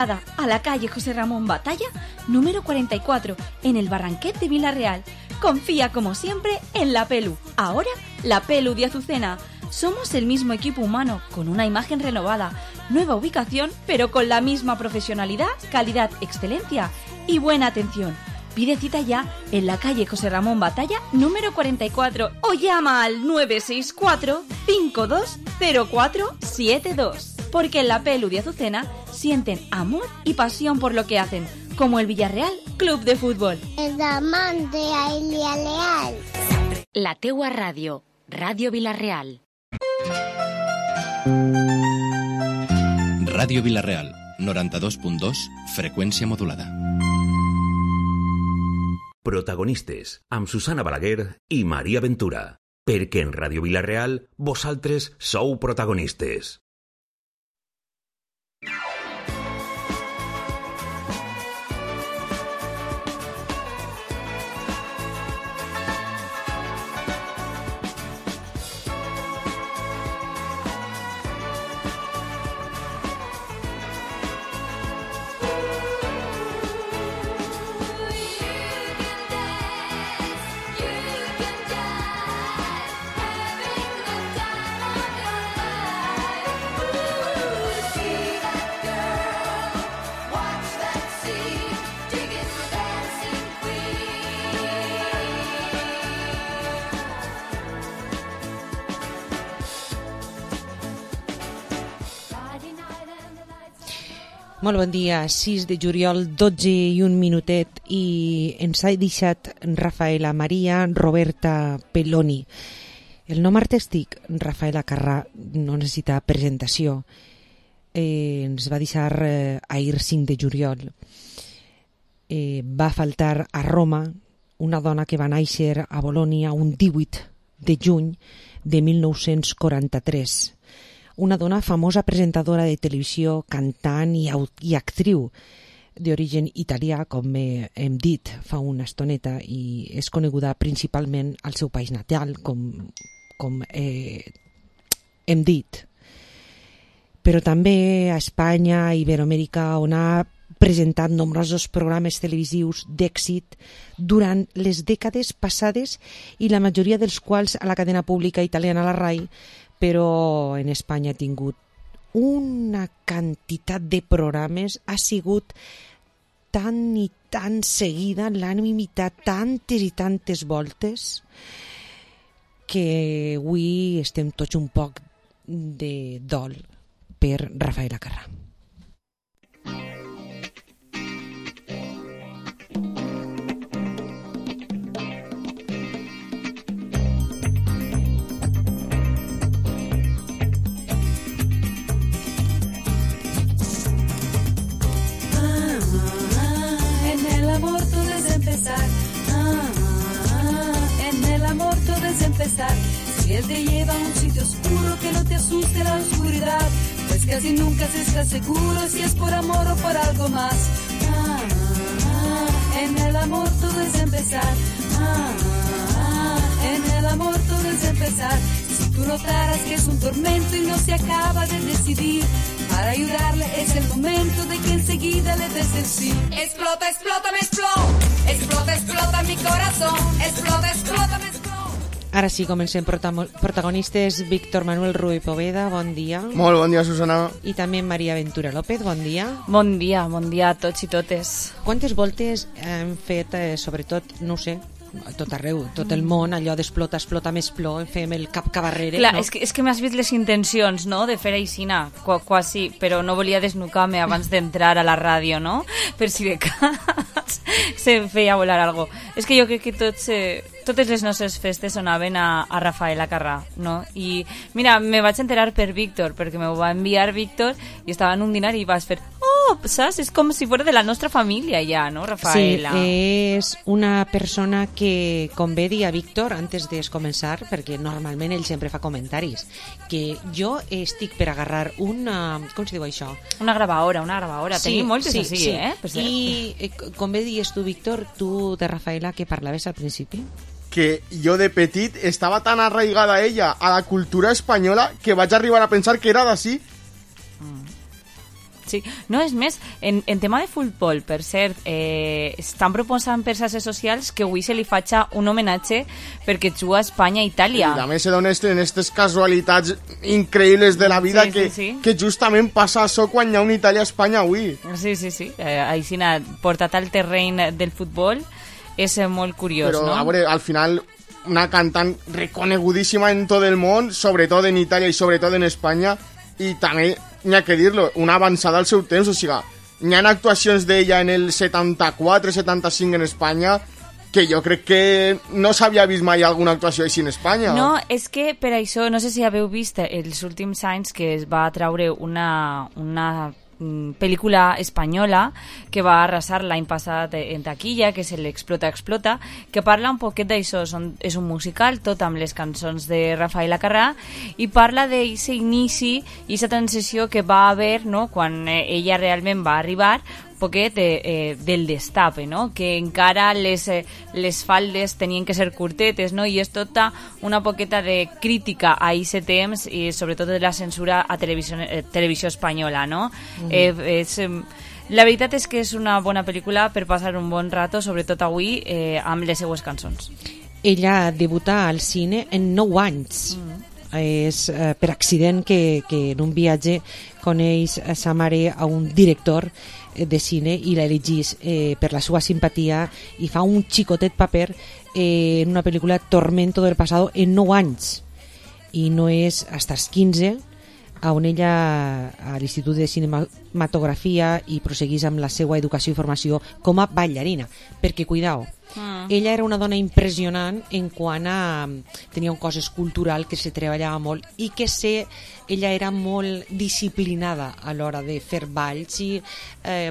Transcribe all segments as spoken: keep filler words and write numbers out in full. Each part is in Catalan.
A la calle José Ramón Batalla, número cuarenta y cuatro, en el Barranquet de Vila-real. Confía como siempre en La Pelu. Ahora, La Pelu de Azucena. Somos el mismo equipo humano, con una imagen renovada, nueva ubicación, pero con la misma profesionalidad, calidad, excelencia y buena atención. Pide cita ya en la calle José Ramón Batalla, número cuarenta y cuatro, o llama al nueve seis cuatro, cinco dos cero cuatro siete dos. Porque en La Pelu de Azucena sienten amor y pasión por lo que hacen, como el Villarreal Club de Fútbol. El amante a Elia Leal. La teua ràdio, Ràdio Vila-real. Ràdio Vila-real, noranta-dos punt dos, freqüència modulada. Protagonistes, amb Susana Balaguer i Maria Ventura. Perquè en Ràdio Vila-real, vosaltres sou protagonistes. Molt bon dia, sis de juliol, dotze i un minutet, i ens ha deixat Rafaela Maria Roberta Pelloni. El nom artístic, Rafaela Carrà, no necessita presentació. Eh, ens va deixar eh, ahir cinc de juliol. Eh, va faltar a Roma, una dona que va néixer a Bolònia un divuit de juny de mil nou-cents quaranta-tres. Una dona famosa presentadora de televisió, cantant i, i actriu d'origen italià, com eh, hem dit fa una estoneta, i és coneguda principalment al seu país natal, com, com eh, hem dit. Però també a Espanya i Iberoamèrica, on ha presentat nombrosos programes televisius d'èxit durant les dècades passades, i la majoria dels quals a la cadena pública italiana, la RAI, però en Espanya ha tingut una quantitat de programes, ha sigut tan i tan seguida, l'han imitat tantes i tantes voltes, que avui estem tots un poc de dol per Rafaela Carrà. Empezar. Si él te lleva a un sitio oscuro, que no te asuste la oscuridad, pues casi nunca se está seguro si es por amor o por algo más. Ah, ah, en el amor todo es empezar. Ah, ah, en el amor todo es empezar. Si tú notaras que es un tormento y no se acaba de decidir, para ayudarle es el momento de que enseguida le des el sí. Explota, explota, me explota. Explota, explota mi corazón. Explota, explota, me explota. Ara sí, comencem protagonistes. Víctor Manuel Ruiz Poveda, bon dia. Molt bon dia, Susana. I també Maria Ventura López, bon dia. Bon dia, bon dia a tots i totes. Quantes voltes hem fet, eh, sobretot, no sé, tot arreu, tot el món, allò d'explota, explota, més plor, fem el cap cabarrere, clar, no? és que, és que m'has vist les intencions, no?, de fer aixina, qu quasi, però no volia desnucar-me abans d'entrar a la ràdio, no?, per si de cas se feia volar algo. És que jo crec que tots, eh, totes les nostres festes sonaven a, a Rafaela Carrà, no? I mira, me vaig enterar per Víctor, perquè me ho va enviar Víctor, i estava en un dinar i vas fer, oh, saps? És com si fos de la nostra família ja, no, Rafaela? Sí, és una persona que, com bé dia Víctor, antes de començar, perquè normalment ell sempre fa comentaris, que jo estic per agarrar una... com se diu això? Una gravaora, una gravaora. Sí, Tenim moltes sí, així, sí. eh? Per I eh, com bé dius tu, Víctor, tu de Rafaela, que parlaves al principi? Que jo de petit estava tan arraigada a ella, a la cultura espanyola, que vaig arribar a pensar que era d'ací. Sí, no, és més, en, en tema de futbol, per cert, eh, estan proposant per xarxes socials que avui se li faci un homenatge perquè juga a Espanya i Itàlia. I també se donen aquestes casualitats increïbles de la vida sí, que, sí, sí. que justament passa això quan hi ha un Itàlia-Espanya avui. Sí, sí, sí, eh, així portat al terreny del futbol és molt curiós, Però, no? a veure, al final, una cantant reconegudíssima en tot el món, sobretot en Itàlia i sobretot en Espanya, i també, n'hi ha que dir-lo, una avançada al seu temps, o sigui, n'hi ha actuacions d'ella en el setanta-quatre setanta-cinc en Espanya que jo crec que no s'havia vist mai alguna actuació així en Espanya. No, és que per això, no sé si haveu vist els últims anys que es va traure una, una pel·lícula espanyola que va arrasar l'any passat en taquilla, que és l'Explota, Explota, que parla un poquet d'això. És un musical, tot amb les cançons de Rafael Acarrà, i parla d'aquest inici i aquesta transició que va haver, no?, quan ella realment va arribar, poquet eh, eh, del destape, no? Que encara les, eh, les faldes tenien que ser curtetes, no? I és tota una poqueta de crítica a aquest temps i sobretot de la censura a televisió, eh, televisió espanyola, no? Mm-hmm. eh, és, eh, la veritat és que és una bona pel·lícula per passar un bon rato, sobretot avui, eh, amb les seues cançons. Ella debuta al cine en nou anys. Mm-hmm. És eh, per accident que, que en un viatge coneix a sa mare a un director de cine i l'elegís eh, per la seva simpatia i fa un xicotet paper eh, en una pel·lícula Tormento del Pasado en nou anys, i no és fins als quinze on ella a l'Institut de Cinematografia i prosseguís amb la seva educació i formació com a ballarina, perquè cuidao, mm. ella era una dona impressionant en quant a tenia un cos escultural que se treballava molt i que se, ella era molt disciplinada a l'hora de fer balls i eh,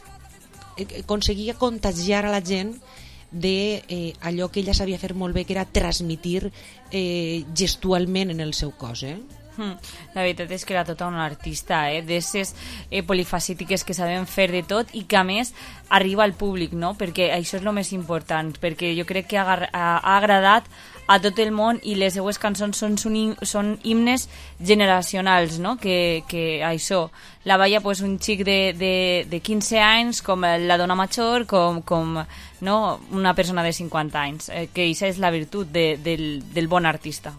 aconseguia contagiar a la gent de eh, allò que ella sabia fer molt bé, que era transmitir eh, gestualment en el seu cos, eh? La veritat és que era tota una artista, eh? d'esses eh, polifacètiques que saben fer de tot i que a més arriba al públic, no? Perquè això és el més important, perquè jo crec que ha, ha, ha agradat a tot el món i les seues cançons són, són, són himnes generacionals, no? Que, que això la balla pues, un xic de, de, de quinze anys, com la dona major, com, com no? una persona de cinquanta anys, eh, que això és la virtut de, del, del bon artista.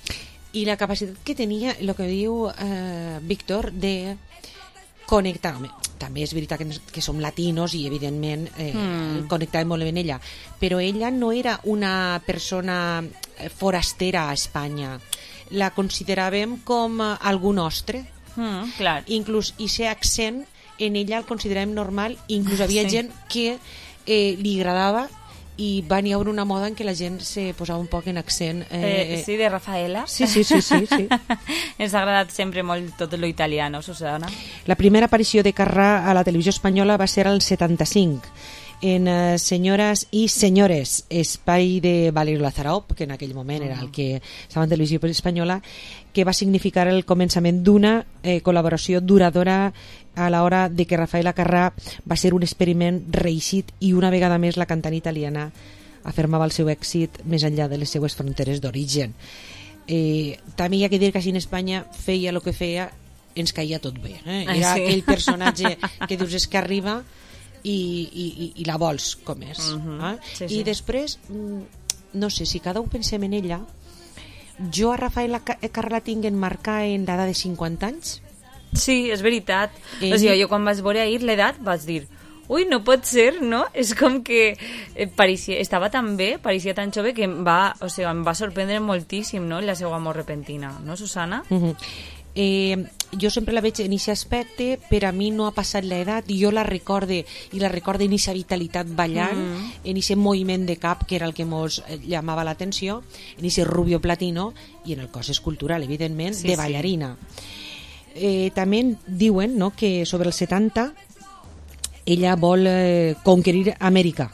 I la capacitat que tenia, el que diu eh, Víctor, de connectar. Home, també és veritat que, que som latinos i evidentment eh, mm. connectàvem molt amb ella, però ella no era una persona forastera a Espanya, la consideràvem com algú nostre, mm, clar. Inclús i ser accent en ella el consideràvem normal, inclús havia sí. gent que eh, li agradava i va n'hi haver una moda en què la gent se posava un poc en accent. Eh, eh, sí, de Rafaela. Sí, sí, sí. sí, sí. Ens ha agradat sempre molt tot lo italiano, Susana. La primera aparició de Carrà a la televisió espanyola va ser al setanta-cinc, en eh, Senyores i Senyores, espai de Valerio Lazarov, que en aquell moment era el que estava en televisió espanyola, que va significar el començament d'una eh, col·laboració duradora a l'hora de que Rafael Acarrà va ser un experiment reeixit i una vegada més la cantant italiana afirmava el seu èxit més enllà de les seues fronteres d'origen. Eh, també hi ha que dir que així en Espanya feia el que feia, ens caia tot bé. Eh? Era ah, sí. aquell personatge que dius és que arriba i, i, i la vols com és. Uh-huh. eh? sí, sí. I després, no sé, si cada un pensem en ella, jo a Rafael Acarrà la tinc enmarcar en l'edat de cinquanta anys. Sí, és veritat. Eh, o sigui, jo quan vaig veure ahir l'edat vaig dir, ui, no pot ser, no? És com que eh, pareixia, estava tan bé, pareixia tan jove que em va, o sigui, em va sorprendre moltíssim, no?, la seva amor repentina, no, Susana? Uh-huh. eh, jo sempre la veig en aquest aspecte, per a mi no ha passat l'edat, jo la recorde i la recorde en aquesta vitalitat ballant, mm. en aquest moviment de cap que era el que mos llamava l'atenció, en aquest rubio platino i en el cos escultural, evidentment, sí, de ballarina. Sí. Eh, també diuen, no, que sobre el setanta ella vol eh, conquerir Amèrica,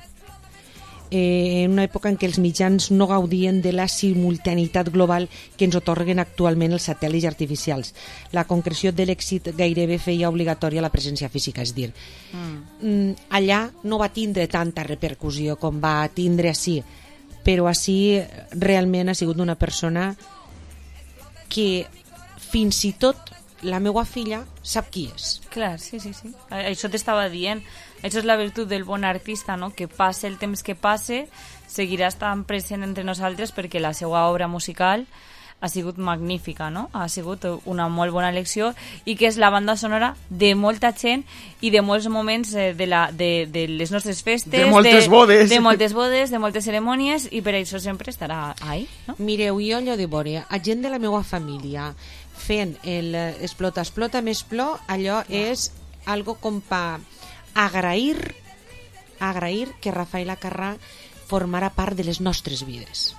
eh, en una època en què els mitjans no gaudien de la simultaneïtat global que ens otorguen actualment els satèl·lits artificials. La concreció de l'èxit gairebé feia obligatòria la presència física, és dir, mm. allà no va tindre tanta repercussió com va tindre ací, però ací realment ha sigut una persona que fins i tot la meva filla sap qui és. Clar, sí, sí, sí. Això t'estava dient. Això és la virtut del bon artista, no? Que passe el temps que passe, seguirà estant present entre nosaltres perquè la seva obra musical ha sigut magnífica, no? Ha sigut una molt bona elecció i que és la banda sonora de molta gent i de molts moments de, la, de, de les nostres festes, de moltes de, bodes, de moltes bodes, de moltes cerimònies, i per això sempre estarà ahí, no? Mireu, jo allò de veure a gent de la meva família fent el explota, explota, més plor, allò és algo com per agrair agrair que Rafael Acarrà formarà part de les nostres vides.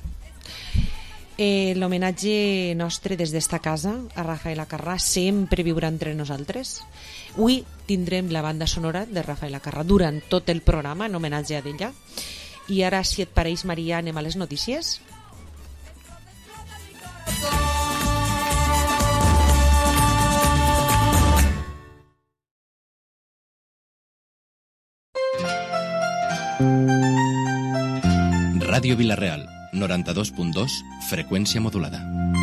Eh, l'homenatge nostre des d'esta casa a Rafael Acarrà sempre viurà entre nosaltres. Avui tindrem la banda sonora de Rafael Acarrà durant tot el programa en homenatge a ella. I ara, si et pareix, Maria, anem a les notícies. Ràdio Vilareal, noranta-dos punt dos, frecuencia modulada.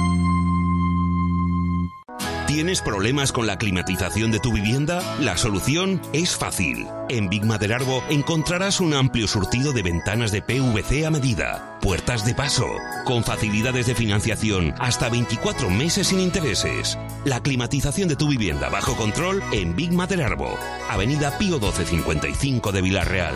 ¿Tienes problemas con la climatización de tu vivienda? La solución es fácil. En Big Maderarbo encontrarás un amplio surtido de ventanas de P V C a medida, puertas de paso, con facilidades de financiación hasta veinticuatro meses sin intereses. La climatización de tu vivienda bajo control en Big Maderarbo, Avenida Pío doce cincuenta y cinco de Vilarreal.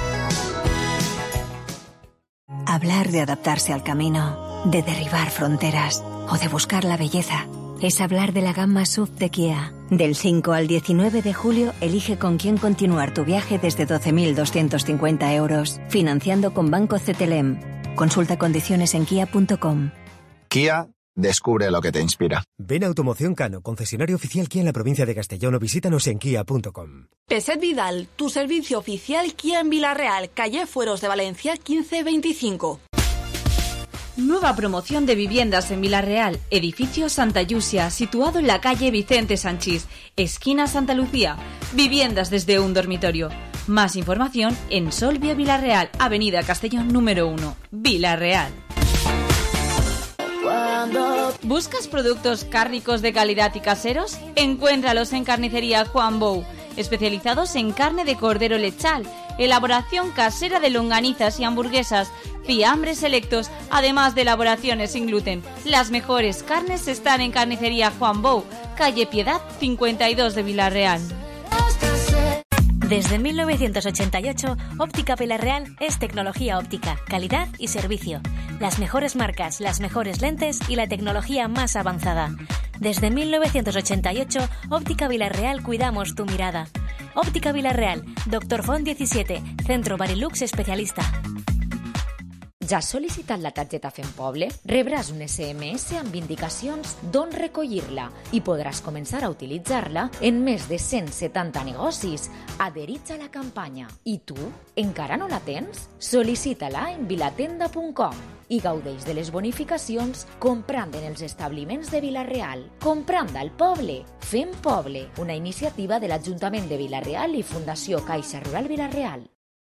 Hablar de adaptarse al camino, de derribar fronteras o de buscar la belleza es hablar de la gama S U V de Kia. Del cinco al diecinueve de julio, elige con quién continuar tu viaje desde doce mil doscientos cincuenta euros, financiando con Banco C T L E M. Consulta condiciones en kia punto com. Kia, descubre lo que te inspira. Ven a Automoción Cano, concesionario oficial Kia en la provincia de Castellón, o visítanos en kia punto com. Peset Vidal, tu servicio oficial Kia en Vilarreal, calle Fueros de Valencia quince veinticinco. Nueva promoción de viviendas en Vilarreal, edificio Santa Yusia, situado en la calle Vicente Sanchís, esquina Santa Lucía. Viviendas desde un dormitorio. Más información en Solvia Vilarreal, avenida Castellón número uno, Vilarreal. ¿Buscas productos cárnicos de calidad y caseros? Encuéntralos en Carnicería Juan Bou, especializados en carne de cordero lechal, elaboración casera de longanizas y hamburguesas, fiambres selectos, además de elaboraciones sin gluten. Las mejores carnes están en Carnicería Juan Bou, calle Piedad cincuenta y dos de Vilarreal. Desde mil novecientos ochenta y ocho, Óptica Vilarreal es tecnología óptica, calidad y servicio. Las mejores marcas, las mejores lentes y la tecnología más avanzada. Desde mil novecientos ochenta y ocho, Óptica Vilarreal cuidamos tu mirada. Óptica Vilarreal, Doctor Font diecisiete, Centro Barilux especialista. Ja has sol·licitat la targeta Fem Poble? Rebràs un esse eme esse amb indicacions d'on recollir-la i podràs començar a utilitzar-la en més de cent setanta negocis adherits a la campanya. I tu, encara no la tens? Sol·licita-la en vilatenda punt com i gaudeix de les bonificacions comprant en els establiments de Vilarreal. Comprant al poble. Fem Poble, una iniciativa de l'Ajuntament de Vilarreal i Fundació Caixa Rural Vilarreal.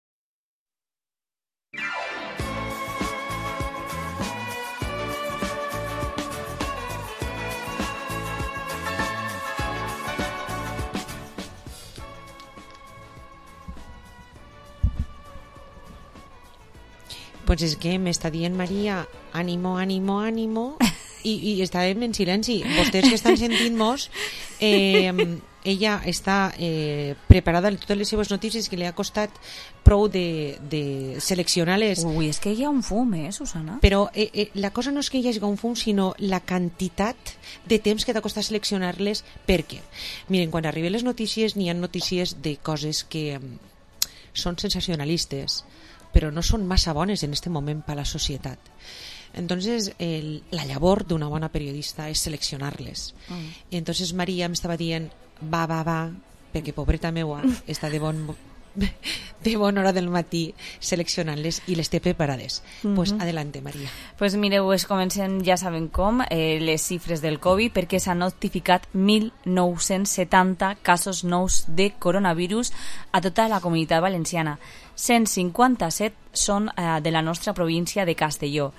Pues és que m'està dient Maria, ànimo, ànimo, ànimo, i, i estàvem en silenci. Vostès que estan sentint-nos, eh, ella està eh, preparada en totes les seves notícies, que li ha costat prou de, de seleccionar-les. Ui, és que hi ha un fum, eh, Susana? Però eh, eh, la cosa no és que hi hagi un fum, sinó la quantitat de temps que t'ha costat seleccionar-les. Per què? Miren, quan arriben les notícies, n'hi ha notícies de coses que eh, són sensacionalistes, però no són massa bones en este moment per a la societat. Entonces, el, la llavor d'una bona periodista és seleccionar-les. Mm. I entonces Maria m'estava dient, va, va, va, perquè pobreta meua està de bon, de bona hora del matí seleccionant-les i les té preparades. Mm-hmm. Pues adelante, Maria. Pues mireu, es comencen, ja saben com, eh, les xifres del Covid, perquè s'han notificat mil nou-cents setanta casos nous de coronavirus a tota la comunitat valenciana. cent cinquanta-set són eh, de la nostra província de Castelló.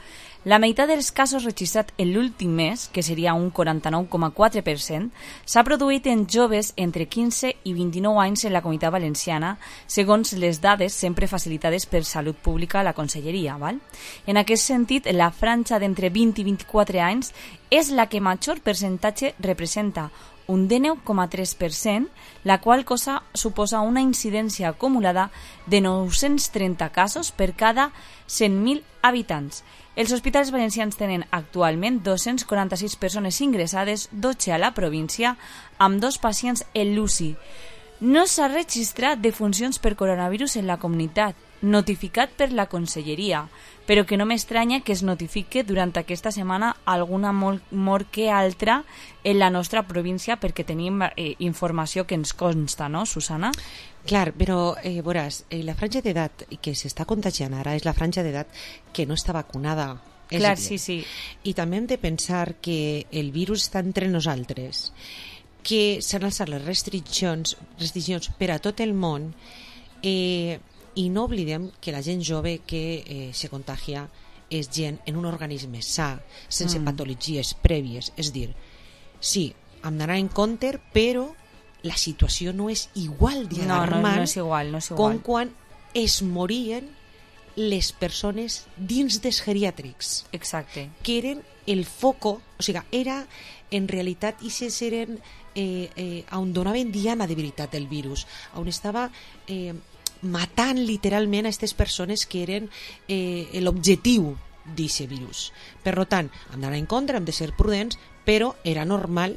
La meitat dels casos registrats en l'últim mes, que seria un quaranta-nou coma quatre per cent, s'ha produït en joves entre quinze i vint-i-nou anys en la Comunitat Valenciana, segons les dades sempre facilitades per Salut Pública a la Conselleria. Val? En aquest sentit, la franja d'entre vint i vint-i-quatre anys és la que major percentatge representa, un dinou coma tres per cent, la qual cosa suposa una incidència acumulada de nou-cents trenta casos per cada cent mil habitants. Els hospitals valencians tenen actualment dos-cents quaranta-sis persones ingressades, dotze a la província, amb dos pacients en l'U C I. No s'ha registrat defuncions per coronavirus en la comunitat, notificat per la Conselleria, però que no m'estranya que es notifique durant aquesta setmana alguna mort que altra en la nostra província, perquè tenim eh, informació que ens consta, no, Susana? Clar, però eh, veuràs, eh, la franja d'edat que s'està contagiant ara és la franja d'edat que no està vacunada. Clar, sí, sí. I també hem de pensar que el virus està entre nosaltres, que s'han alçat les restriccions, restriccions per a tot el món, eh, i no oblidem que la gent jove que eh, se contagia és gent en un organisme sa, sense mm. patologies prèvies. És dir, sí, hem d'anar en compte, però la situació no és igual d'alarmant no, no, no és igual, no és igual. com quan es morien les persones dins dels geriàtrics. Exacte. Que eren el foco, o sigui, era en realitat i eren eh, eh, on donaven diana de veritat el virus, on estava eh, matant literalment a aquestes persones que eren eh, l'objectiu d'aquest virus. Per tant, hem d'anar en contra, hem de ser prudents, però era normal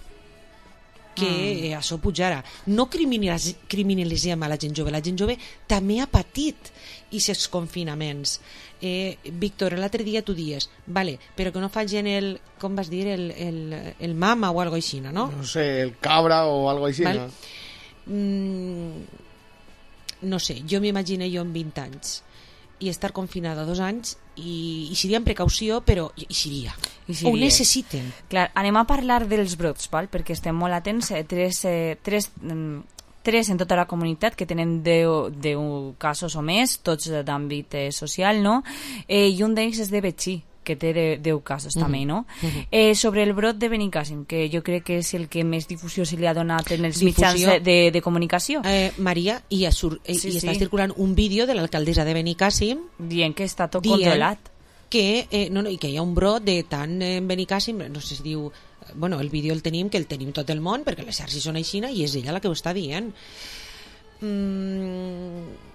que mm. eh, això pujara. No criminalitzem a la gent jove, la gent jove també ha patit aquests confinaments. Eh, Víctor, l'altre dia tu dies, vale, però que no facin el, com vas dir, el, el, el mama o algo així, no? No sé, el cabra o algo així, vale. no? Mm, no sé, jo m'imagino jo amb vint anys i estar confinada dos anys i, i seria amb precaució, però hi seria. Ho necessiten. Clar, anem a parlar dels brots, val? Perquè estem molt atents. Eh, tres, eh, tres, mm, tres en tota la comunitat que tenen deu, deu casos o més, tots d'àmbit eh, social, no? Eh, I un d'ells és de Betxí, que té deu casos, mm-hmm. també, no? Mm-hmm. Eh, sobre el brot de Benicàssim, que jo crec que és el que més difusió se li ha donat en els difusió, mitjans de, de, de comunicació. Eh, Maria, i, sur, eh, sí, i sí. està circulant un vídeo de l'alcaldessa de Benicàssim dient que està tot dient controlat. Que, eh, no, no, i que hi ha un brot de tant en Benicàssim, no sé si diu... Bueno, el vídeo el tenim, que el tenim tot el món, perquè les xarxes són aixina i és ella la que ho està dient. Mm...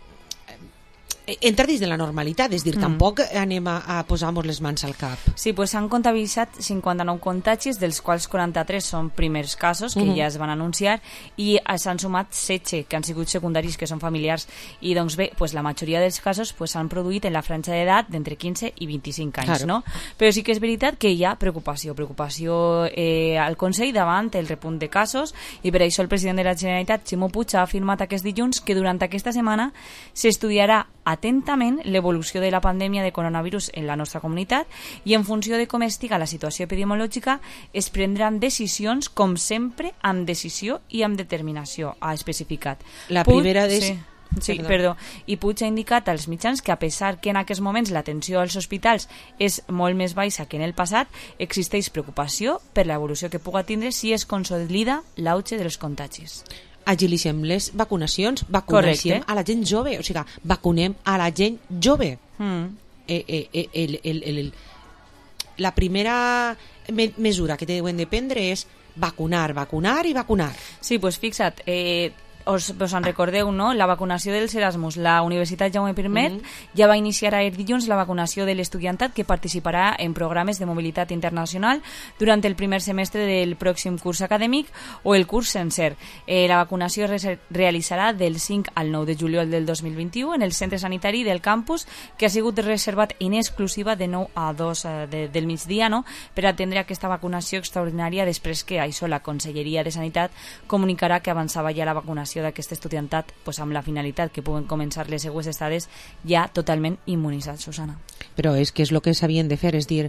entrar dins de la normalitat, és dir, mm. tampoc anem a, a posar-nos les mans al cap. Sí, pues s'han comptabilitzat cinquanta-nou contagis, dels quals quaranta-tres són primers casos, que mm -hmm. ja es van anunciar, i s'han sumat setze, que han sigut secundaris, que són familiars, i doncs bé, pues la majoria dels casos pues, s'han produït en la franja d'edat d'entre quinze i vint-i-cinc anys, claro. no? Però sí que és veritat que hi ha preocupació, preocupació eh, al Consell davant el repunt de casos, i per això el president de la Generalitat, Ximo Puig, ha afirmat aquest dilluns que durant aquesta setmana s'estudiarà atentament l'evolució de la pandèmia de coronavirus en la nostra comunitat i en funció de com estiga la situació epidemiològica es prendran decisions, com sempre, amb decisió i amb determinació, ha especificat. La primera Puig, és... Sí. Sí, perdó. perdó. I Puig ha indicat als mitjans que a pesar que en aquests moments l'atenció als hospitals és molt més baixa que en el passat, existeix preocupació per l'evolució que puga tindre si es consolida l'auge dels contagis. Agilitzem les vacunacions, vacunem a la gent jove, o sigui, vacunem a la gent jove. Mm. Eh, eh, eh, el, el, el, el, la primera me mesura que deuen de prendre és vacunar, vacunar i vacunar. Sí, doncs pues fixa't, eh, us, us en recordeu, no? La vacunació dels Erasmus, la Universitat Jaume Primer mm-hmm. ja va iniciar ahir dilluns la vacunació de l'estudiantat que participarà en programes de mobilitat internacional durant el primer semestre del pròxim curs acadèmic o el curs sencer. Eh, la vacunació es realitzarà del cinc al nou de juliol del dos mil vint-i-u en el centre sanitari del campus, que ha sigut reservat en exclusiva de nou a dos eh, de, del migdia, no? Per atendre aquesta vacunació extraordinària després que això la Conselleria de Sanitat comunicarà que avançava ja la vacunació d'aquest estudiantat pues, amb la finalitat que puguen començar les següents estades ja totalment immunitzats, Susana. Però és que és el que s'havien de fer, és dir,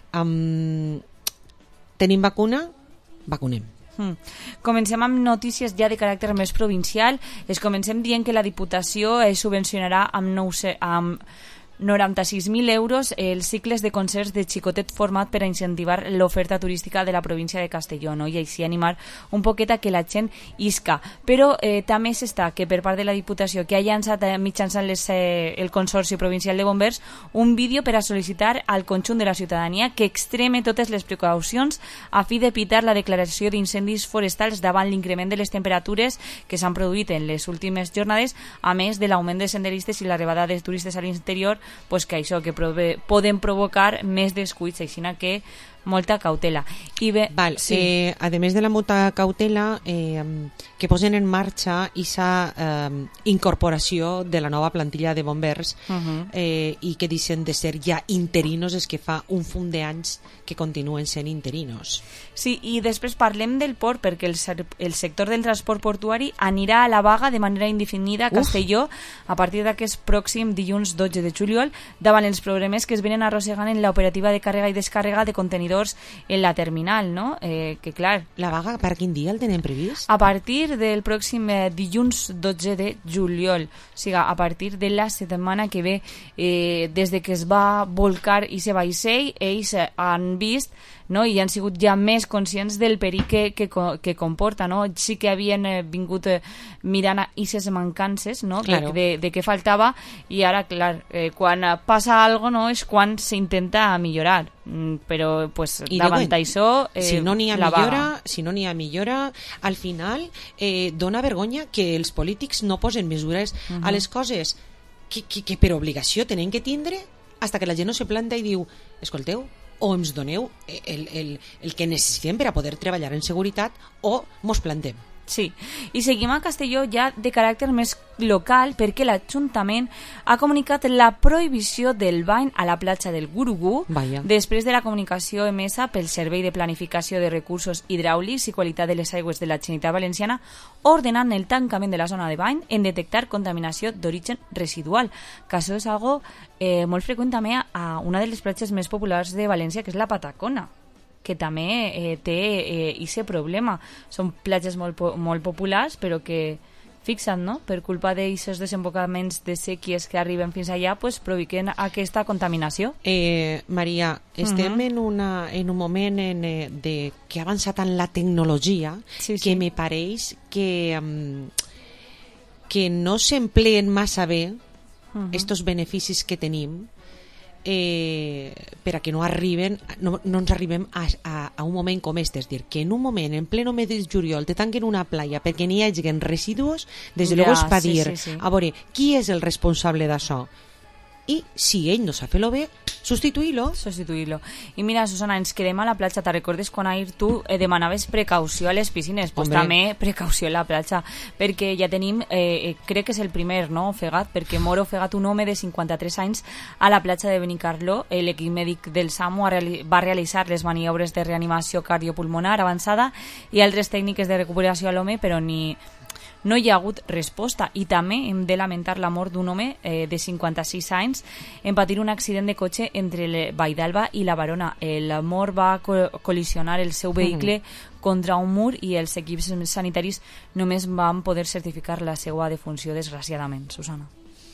um, tenim vacuna, vacunem. Hmm. Comencem amb notícies ja de caràcter més provincial. Es comencem dient que la Diputació es subvencionarà amb, nou, amb noranta-sis mil euros els cicles de concerts de xicotet format per a incentivar l'oferta turística de la província de Castelló, no? I així animar un poquet a que la gent isca. Però eh, també s'està que per part de la Diputació que ha llançat eh, mitjançant les, eh, el Consorci Provincial de Bombers un vídeo per a sol·licitar al conjunt de la ciutadania que extreme totes les precaucions a fi d'evitar la declaració d'incendis forestals davant l'increment de les temperatures que s'han produït en les últimes jornades, a més de l'augment de senderistes i l'arribada de turistes a l'interior, pues que això que prove, poden provocar més descuits, així que molta cautela. I bé, Val, sí. eh, a més de la molta cautela, eh, que posen en marxa aquesta eh, incorporació de la nova plantilla de bombers uh -huh. eh, i que deixen de ser ja interinos, és que fa un fum d'anys que continuen sent interinos. Sí, i després parlem del port, perquè el, el sector del transport portuari anirà a la vaga de manera indefinida a Castelló Uf. a partir d'aquest pròxim dilluns dotze de juliol, davant els problemes que es venen arrossegant en l'operativa de càrrega i descàrrega de contenidors en la terminal, no? Eh, que clar... La vaga per quin dia el tenen previst? A partir del pròxim eh, dilluns dotze de juliol, o sigui, a partir de la setmana que ve, eh, des de que es va volcar i se vaixell, ells eh, han vist, no? I han sigut ja més conscients del perill que, que, que comporta, no? Sí que havien eh, vingut eh, mirant a aquestes mancances, no? Claro. De, de, de què faltava, i ara, clar, eh, quan passa alguna cosa, no? És quan s'intenta millorar, mm, però pues, davant d'això eh, si no n'hi ha la millora, vaga. si no n'hi ha millora, al final eh, dona vergonya que els polítics no posen mesures uh -huh. a les coses que, que, que per obligació tenen que tindre, hasta que la gent no se planta i diu, escolteu, o ens doneu el, el, el que necessitem per a poder treballar en seguretat o mos plantem. Sí, i seguim a Castelló ja de caràcter més local perquè l'Ajuntament ha comunicat la prohibició del bany a la platja del Gurugú Vaya. després de la comunicació emesa pel Servei de Planificació de Recursos Hidràulics i Qualitat de les Aigües de la Generalitat Valenciana ordenant el tancament de la zona de bany en detectar contaminació d'origen residual, que això és algo eh, molt freqüent també a una de les platges més populars de València, que és la Patacona, que també eh, té aquest eh, problema. Són platges molt, molt populars, però que, fixa't, no? Per culpa d'aquests desembocaments de sèquies que arriben fins allà, pues, provoquen aquesta contaminació. Eh, Maria, estem uh -huh. en, una, en un moment en, eh, de, que ha avançat tant la tecnologia sí, que sí. me pareix que, um, que no s'empleen massa bé uh -huh. estos beneficis que tenim Eh, per a que no arriben no, no ens arribem a, a, a un moment com este, és dir, que en un moment en pleno mes de juliol te tanquen una playa perquè n'hi hagi residus, des de ja, luego és per sí, dir sí, sí. a veure, qui és el responsable d'això? I si ell no sap fer-lo bé, substituir-lo. Substituir-lo. I mira, Susana, ens quedem a la platja. Te recordes quan ahir tu eh, demanaves precaució a les piscines? Pues Hombre. també precaució a la platja, perquè ja tenim, eh, crec que és el primer, no?, ofegat, perquè mor ofegat un home de cinquanta-tres anys a la platja de Benicarló. L'equip mèdic del SAMU va realitzar les maniobres de reanimació cardiopulmonar avançada i altres tècniques de recuperació a l'home, però ni... no hi ha hagut resposta. I també hem de lamentar la mort d'un home eh, de cinquanta-sis anys en patir un accident de cotxe entre Vall d'Alba i la Barona. El mort va co col·lisionar el seu vehicle mm. contra un mur i els equips sanitaris només van poder certificar la seva defunció, desgraciadament, Susana.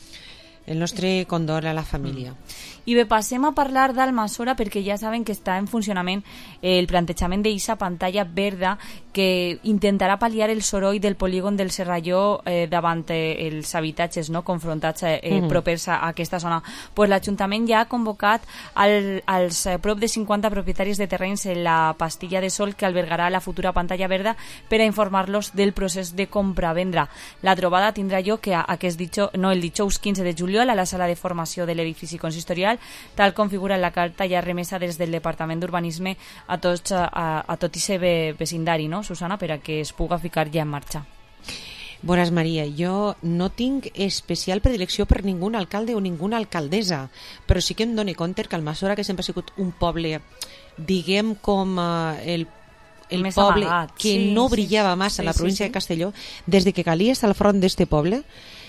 El nostre condol a la família. Mm. I bé, passem a parlar d'Almassora, perquè ja saben que està en funcionament el plantejament d'eixa pantalla verda que intentarà pal·liar el soroll del polígon del Serralló eh, davant eh, els habitatges, no?, confrontats eh, mm -hmm. propers a aquesta zona. Pues l'Ajuntament ja ha convocat al, als eh, prop de cinquanta propietaris de terrenys en la pastilla de sol que albergarà la futura pantalla verda per a informar-los del procés de compra-vendre. La trobada tindrà lloc que aquest dicho, no, el dijous quinze de juliol a la sala de formació de l'edifici consistorial, tal com figura en la carta ja remesa des del Departament d'Urbanisme a tots a, a tot i ve vecindari, no, Susana, per a que es puga ficar ja en marxa. Bones, Maria, jo no tinc especial predilecció per ningú alcalde o ninguna alcaldessa, però sí que em dono compte que Almassora, que sempre ha sigut un poble, diguem com uh, el el Més poble amagat. que sí, no brillava sí, massa sí, a la província sí, sí. de Castelló, des de que calia estar al front d'este poble.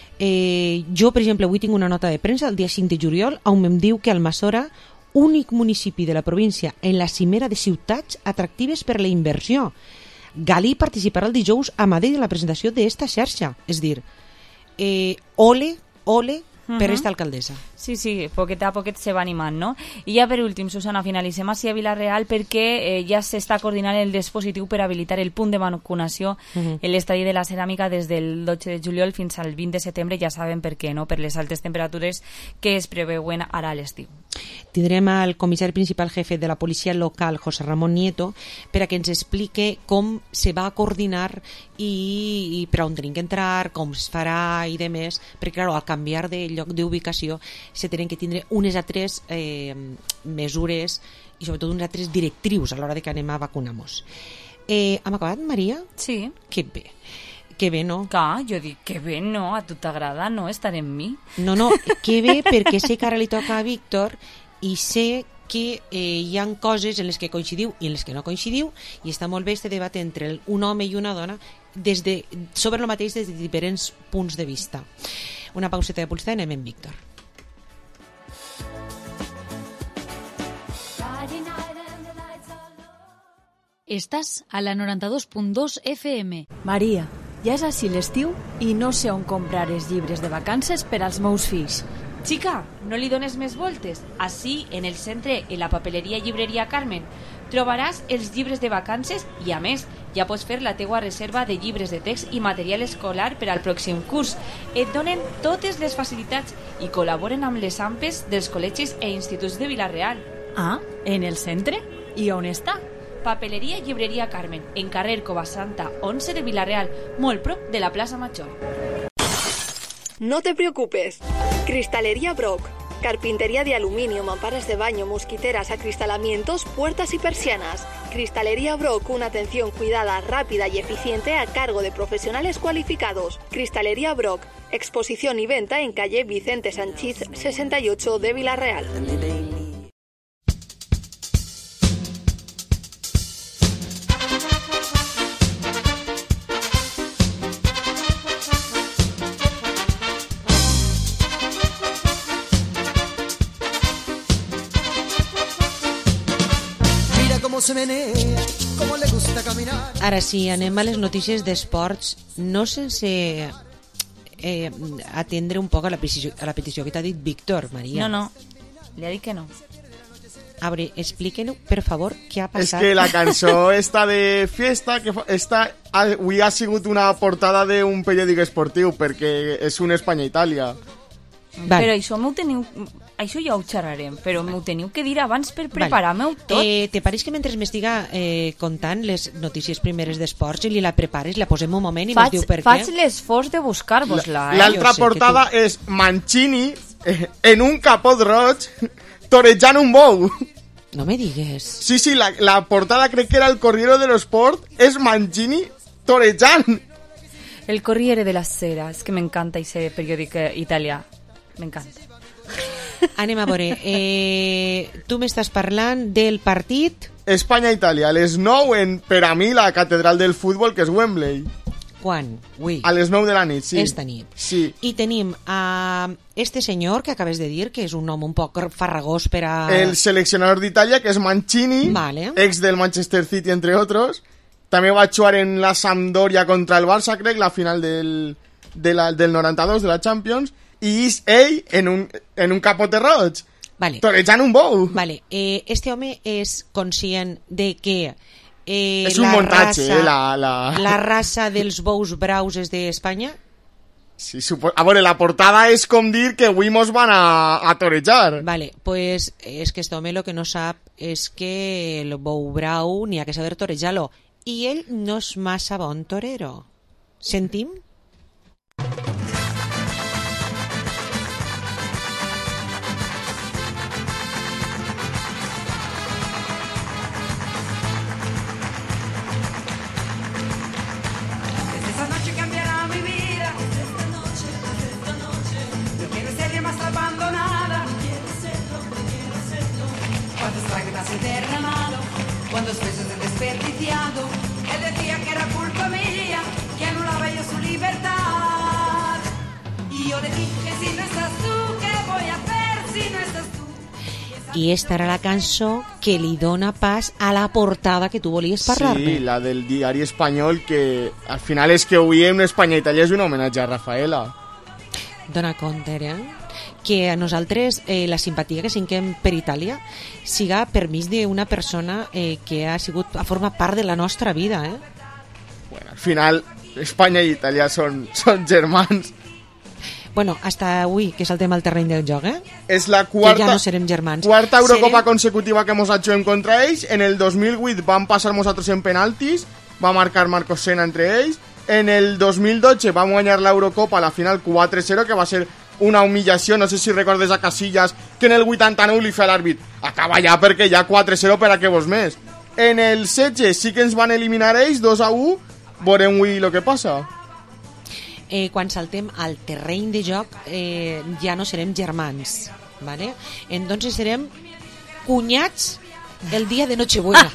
Eh, jo, per exemple, avui tinc una nota de premsa el dia cinc de juliol on em diu que Almassora, únic municipi de la província en la cimera de ciutats atractives per la inversió. Galí participarà el dijous a Madrid en la presentació d'esta xarxa. És dir, eh, ole, ole uh-huh. per esta alcaldessa. Sí, sí, poquet a poquet se va animant, no? I ja per últim, Susana, finalitzem així a Vila-real perquè eh, ja s'està coordinant el dispositiu per habilitar el punt de vacunació uh-huh. en l'estadi de la ceràmica des del dotze de juliol fins al vint de setembre, ja saben per què, no? Per les altes temperatures que es preveuen ara a l'estiu. Tindrem al comissari principal jefe de la policia local, José Ramón Nieto, per a que ens explique com se va coordinar i, i per on tenim que entrar, com es farà i demés, perquè, clar, al canviar de lloc d'ubicació se tenen que tindre unes altres eh, mesures i sobretot unes altres directrius a l'hora de que anem a vacunar-nos. Eh, hem acabat, Maria? Sí. Que bé. Que bé, no? Clar, jo dic, que bé, no? A tu t'agrada, no? Estar amb mi? No, no, que bé, perquè sé que ara li toca a Víctor i sé que eh, hi ha coses en les que coincidiu i en les que no coincidiu, i està molt bé este debat entre un home i una dona des de, sobre el mateix des de diferents punts de vista. Una pauseta de publicitat i anem amb Víctor. Estàs a la noranta-dos punt dos F M. Maria, ja és així l'estiu i no sé on comprar els llibres de vacances per als meus fills. Chica, no li dones més voltes. Així, en el centre, en la papeleria Llibreria Carmen, trobaràs els llibres de vacances i, a més, ja pots fer la teua reserva de llibres de text i material escolar per al pròxim curs. Et donen totes les facilitats i col·laboren amb les A M P Es dels col·legis e instituts de Vila-real. Ah, en el centre? I on està? Papeleria Llibreria Carmen, en carrer Covasanta onze de Vila-real, molt prop de la plaça Major. No te preocupes. Cristalería Brock. Carpintería de aluminio, mamparas de baño, mosquiteras, acristalamientos, puertas y persianas. Cristalería Brock, una atención cuidada, rápida y eficiente a cargo de profesionales cualificados. Cristalería Brock. Exposición y venta en calle Vicente Sanchís sesenta y ocho de Vila-real. Se menea, como le gusta caminar. Ara sí, anem a les notícies d'esports, no sense eh, atendre un poc a la petició, a la petició que t'ha dit Víctor, Maria. No, no, li ha dit que no. A veure, expliquen, per favor, què ha passat. És que la cançó està de fiesta, que està, avui ha sigut una portada d'un periòdic esportiu, perquè és un Espanya-Itàlia. Vale. Però això m'ho teniu... Això ja ho xerrarem, però m'ho teniu que dir abans per preparar-me-ho tot. Eh, te pareix que mentre m'estiga eh, contant les notícies primeres d'esports i li la prepares, la posem un moment i faig, ens diu per què? Faig l'esforç de buscar-vos-la. Eh? L'altra portada tu... és Mancini eh, en un capot roig torejant un bou. No me digues. Sí, sí, la, la portada crec que era el Corriere dello Sport, és Mancini torejant. El Corriere della Sera, és que m'encanta aquest periòdic italià. M'encanta. Anem a veure, eh, tu m'estàs parlant del partit Espanya-Itàlia, a les nou en, per a mi, la catedral del futbol, que és Wembley. Quan? Ui. A les nou de la nit, sí. Esta nit. Sí. I tenim a este senyor que acabes de dir, que és un home un poc farragós per a... El seleccionador d'Itàlia, que és Mancini, vale. Ex del Manchester City, entre otros. També va jugar en la Sampdoria contra el Barça, crec, la final del, de la, del noranta-dos, de la Champions. I és ell en un, en un capote roig, vale. torejant un bou. Vale. Eh, este home és conscient de que eh, és un la muntatge, raça, eh, la, la... la raça dels bous braus és d'Espanya? Sí, supo... a veure, la portada és com dir que avui mos van a, a torejar. Vale, pues és que este home lo que no sap és que el bou brau n'hi ha que saber torejar-lo. I ell no és massa bon torero. Sentim? Derramado, cuando pesos he desperdiciado, él decía que era culpa mía, que anulaba yo su libertad. Y yo le dije, si no estás tú, ¿qué voy a hacer si no estás tú? I esta era la cançó que li dona pas a la portada que tu volies parlar-me. Sí, la del diari espanyol, que al final és que avui en Espanya-Itàlia és un homenatge a Rafaela. dona compte, eh? Que a nosaltres eh, la simpatia que sentim per Itàlia siga per mig d'una persona eh, que ha sigut a formar part de la nostra vida, eh? Bueno, al final Espanya i Itàlia són, són germans. Bueno, hasta avui, que saltem al terreny del joc, eh? És la quarta, que ja no serem germans. Quarta Eurocopa serem... consecutiva que mos juguem contra ells. En el dos mil vuit vam passar nosaltres en penaltis, va marcar Marcos Sena entre ells. En el dos mil dotze vam guanyar l'Eurocopa a la final quatre cero, que va ser una humillació. No sé si recordes a Casillas, que en el vuitanta-nou li fa l'àrbit: acaba ja, perquè ja quatre cero per a què vos més. En el setze sí que ens van eliminar ells, dos a u. Veurem avui el que passa. Eh, quan saltem al terreny de joc eh, ja no serem germans, ¿vale? Entonces serem cunyats el dia de Nochebuena.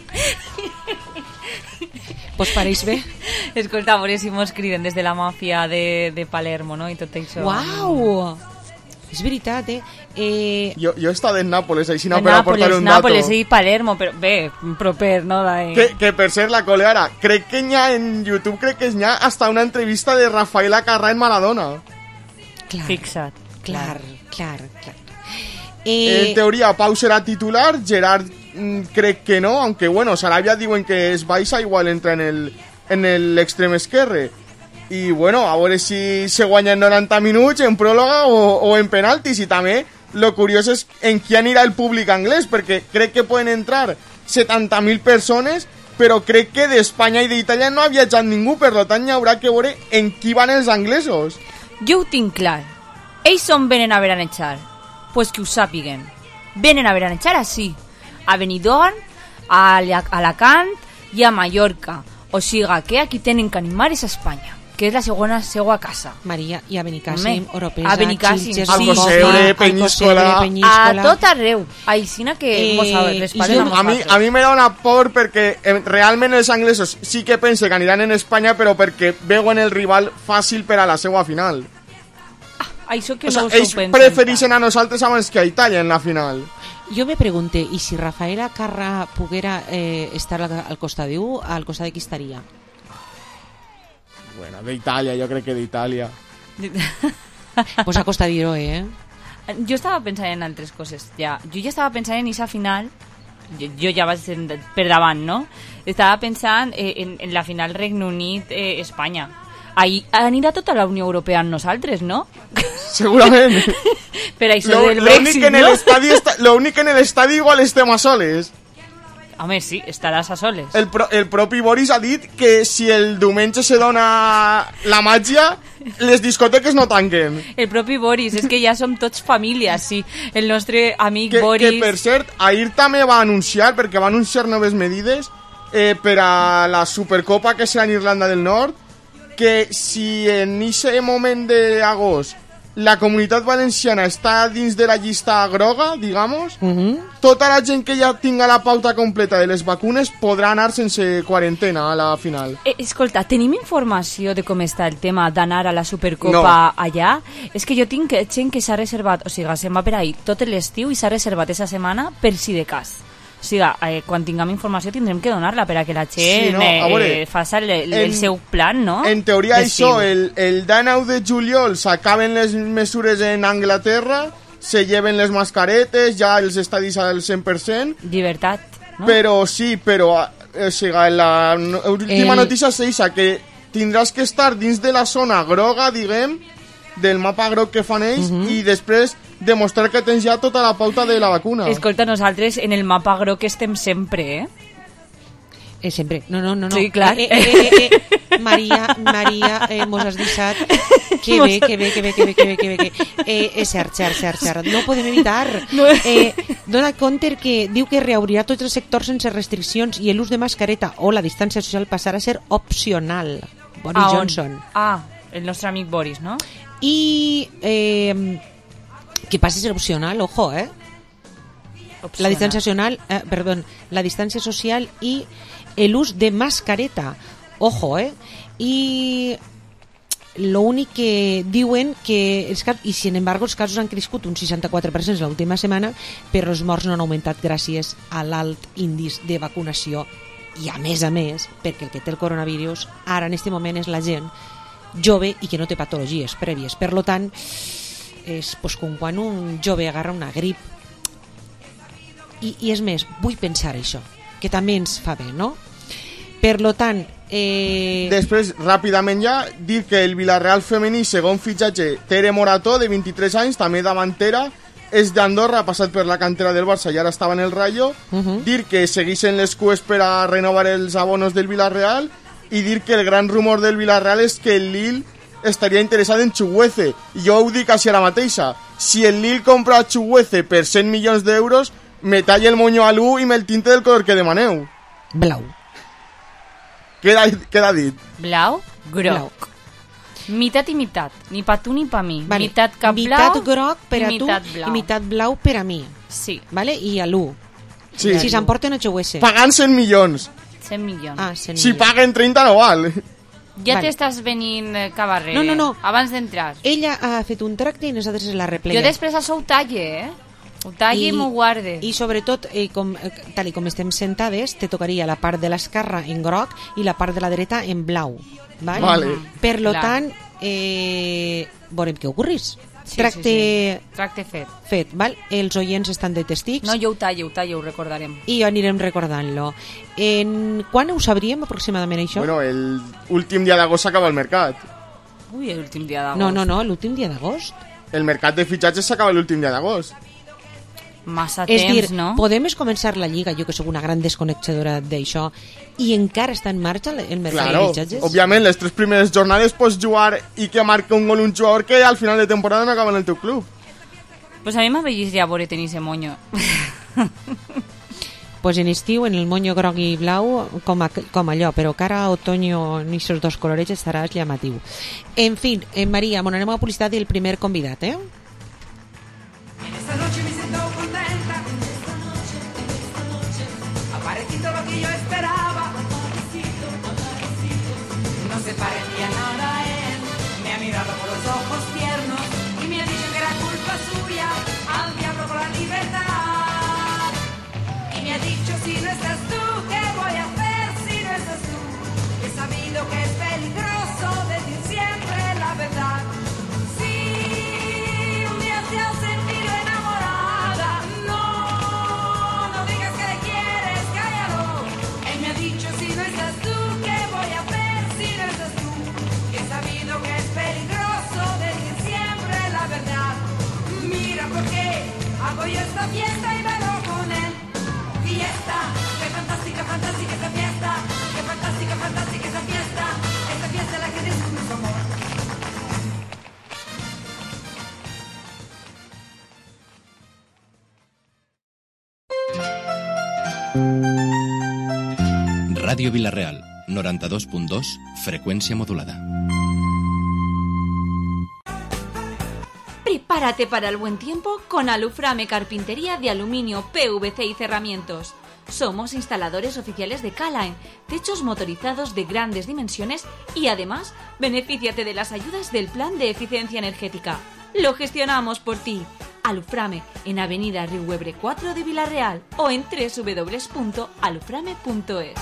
Pues pareix bé? Escolta, a veure si mos criden des de la màfia de, de Palermo, no? I tot això. Uau! És veritat, eh? eh... Jo, jo he estat en Nàpoles, així no, en per Nàpoles, aportar un Nàpoles dato. i Palermo, però bé, proper, no? Dai. Que, que per ser la coleara, crec que n'hi ha en YouTube, crec que n'hi ha hasta una entrevista de Rafael Acarrà en Maradona. Clar, Fixa't. Clar, clar, clar. Eh... En teoria, Pau serà titular, Gerard mm, crec que no, aunque bueno, Sarabia diuen que es baixa, igual entra en el en l'extrem esquerre. I bueno, a veure si se guanyen noranta minuts en pròloga o, o en penaltis. I també lo curiós és en qui anirà el públic anglès, perquè crec que poden entrar setanta mil persones, però crec que d'Espanya i d'Itàlia no ha viatjat ningú, per tant hi haurà que veure en qui van els anglesos. Jo ho tinc clar. Ells on venen a veranetxar? Pues que ho sàpiguen. Venen a veranetxar així, a Benidorm, a Alacant i a Mallorca. O siga que aquí tenen que animar és Espanya, que és la segona seua casa. Maria, i a Benicàssim, Oropesa, a Benicàssim, Xilxes, sí, Alcocebre, Penyíscola, a tot arreu. Aixina que Eh, mos resparen a mi, a mi me da una por perquè eh, realment els anglesos sí que pense que aniran en Espanya, però perquè veuen el rival fàcil per a la seua final. Això que O sea, no us ho ells pensen. prefereixen a nosaltres abans que a Itàlia en la final. Jo me pregunte, i si Rafael Acarrà poguera eh, estar al, al costadiu, al costat de qui estaria? Bueno, d'Itàlia, jo crec que d'Itàlia. Pues a costadiro, eh? Jo estava pensant en altres coses, ja. Jo ja estava pensant en aquesta final, jo, jo ja vaig per davant, no? Estava pensant eh, en, en la final Regne Unit-Espanya. Eh, Ahí anirà tota la Unió Europea amb nosaltres, no? Segurament. Per això lo, del lo Brexit, únic en no? el estadi està, lo únic que en l'estadi igual estem a soles. Home, sí, estaràs a soles. El, pro, el propi Boris ha dit que si el diumenge se dona la màgia, les discoteques no tanquen. El propi Boris, és que ja som tots família, sí. El nostre amic Que, Boris... que per cert, ahir també va anunciar, perquè va anunciar noves medides eh, per a la Supercopa que serà en Irlanda del Nord, que si en aquest moment d'agost la Comunitat Valenciana està dins de la llista groga, digamos, Uh -huh. tota la gent que ja tinga la pauta completa de les vacunes podrà anar sense quarantena a la final. Eh, escolta, tenim informació de com està el tema d'anar a la Supercopa No. allà? És que jo tinc gent que s'ha reservat, o sigui, se'n va per ahir tot l'estiu i s'ha reservat aquesta setmana per si de cas. O sigui, eh, quan tinguem informació tindrem que donar-la per a que la gent Sí, no, a veure, eh, faci el, el, en- el seu plan, no? En teoria D'estiu. això, el, el dinou de juliol s'acaben les mesures en Anglaterra, se lleven les mascaretes, ja els estadis al cent per cent. Llibertat, no? Però sí, però o sigui, la no- última El- notícia és eixa, que tindràs que estar dins de la zona groga, diguem, del mapa groc que fan ells, Mhm. i després demostrar que tens ja tota la pauta de la vacuna. Escolta, nosaltres en el mapa groc estem sempre, eh? Eh, sempre. No, no, no. no. Sí, clar. Eh, eh, eh, eh. Maria, Maria, eh, mos has deixat... Que bé, que bé, que bé, que bé, que bé, que bé. Que... Eh, és cert, cert, cert, cert. No ho podem evitar. Eh, dona compte que diu que reobrirà tots els sectors sense restriccions i l'ús de mascareta o la distància social passarà a ser opcional. Boris A on? Johnson. Ah, el nostre amic Boris, no? I... Eh, que passi a ser opcional, ojo, eh? Opcional. La distància social, eh, perdón, la distància social i l'ús de mascareta, ojo, eh? I lo únic que diuen que els casos, i sin embargo els casos han crescut un seixanta-quatre per cent l'última setmana, però els morts no han augmentat gràcies a l'alt índice de vacunació i a més a més, perquè el que té el coronavirus ara en aquest moment és la gent jove i que no té patologies prèvies, per lo tant és pues, com quan un jove agarra una grip. I, i és més, vull pensar això, que també ens fa bé, no? Per lo tant... Eh... Després, ràpidament ja, dir que el Villarreal femení, segon fitxatge, Tere Morató, de vint-i-tres anys, també davantera, és d'Andorra, ha passat per la cantera del Barça i ara estava en el Rayo. Uh-huh. Dir que segueixen les cues per a renovar els abonos del Villarreal i dir que el gran rumor del Villarreal és que el Lille estaria interessat en Chuguece. I jo ho dic així ara mateixa. Si el Lille compra Chuguece per cent milions d'euros, me talla el moño a l'u i me'l tinte del color que demaneu. Blau. Queda, queda dit. Blau, groc. Blau. Mitat i mitat, ni pa tu ni pa mi. Vale. Mitat cap blau mitat groc per a tu blau. i mitat blau per a mi. Sí. Vale? I a l'u. Sí. Si s'emporten a Chuguece. Pagant cent milions. cent milions. Ah, cent si milions. paguen trenta no val. Ja vale. T'estàs venint cabarrer. No, no, no. Abans d'entrar. Ella ha fet un tracte i nosaltres la repleguem. Jo després això ho talle, eh? Ho talle i m'ho guarde. I sobretot, eh, com, tal i com estem sentades, te tocaria la part de l'esquerra en groc i la part de la dreta en blau. Vale? Vale. Per lo Clar. tant, eh, veurem què ocorrís. Sí, Tracte... sí, sí. Tracte fet. Fet, val? Els oients estan de testics. No, jo ho tallo, ho tallo, ho recordarem. I anirem recordant-lo. En... Quan ho sabríem aproximadament, això? Bueno, el últim dia d'agost s'acaba el mercat. Ui, l'últim dia d'agost. No, no, no, l'últim dia d'agost. El mercat de fitxatges s'acaba l'últim dia d'agost. Massa és temps, dir, no? podem començar la lliga, jo que sóc una gran desconnectadora d'això, i encara està en marxa el mercat claro, de fitxatges? Òbviament, les tres primeres jornades pots jugar i que marca un gol un jugador que al final de temporada no acaba en el teu club. Pues a mi m'avelliria veure tenir ese moño. Pues en estiu, en el moño groc i blau, com, a, com allò, però cara a otoño en aquests dos colorets estaràs llamatiu. En fin, eh, Maria, bueno, anem a publicitat del primer convidat, eh? Esta noche me siento contenta. Aparecito lo que yo esperaba. No se parecía nada a él. Me ha mirado por los ojos tiernos y me ha dicho que era culpa suya. Al diablo por la libertad. Y me ha dicho, si no estás tú, ¿qué voy a hacer si no estás tú? He sabido que es peligroso decir siempre la verdad. Si un día te has sentido enamorada, no, no digas que le quieres, cállalo. Él me ha dicho, si no estás tú, ¿qué voy a hacer si no estás tú? He sabido que es peligroso decir siempre la verdad. Mira por qué hago yo esta fiesta y bailo con él. Fiesta, qué fantástica, fantástica esta fiesta. Qué fantástica, fantástica esta fiesta. Esta fiesta es la que descubre su amor. Ràdio Vilareal, noranta-dos punt dos, freqüència modulada. Prepárate para el buen tiempo con Aluframe Carpintería de Aluminio, P V C y Cerramientos. Somos instaladores oficiales de K-Line, techos motorizados de grandes dimensiones y además benefíciate de las ayudas del Plan de Eficiencia Energética. Lo gestionamos por ti. Aluframe en Avenida Riuebre cuatro de Vilareal o en doble u doble u doble u punto aluframe punto es.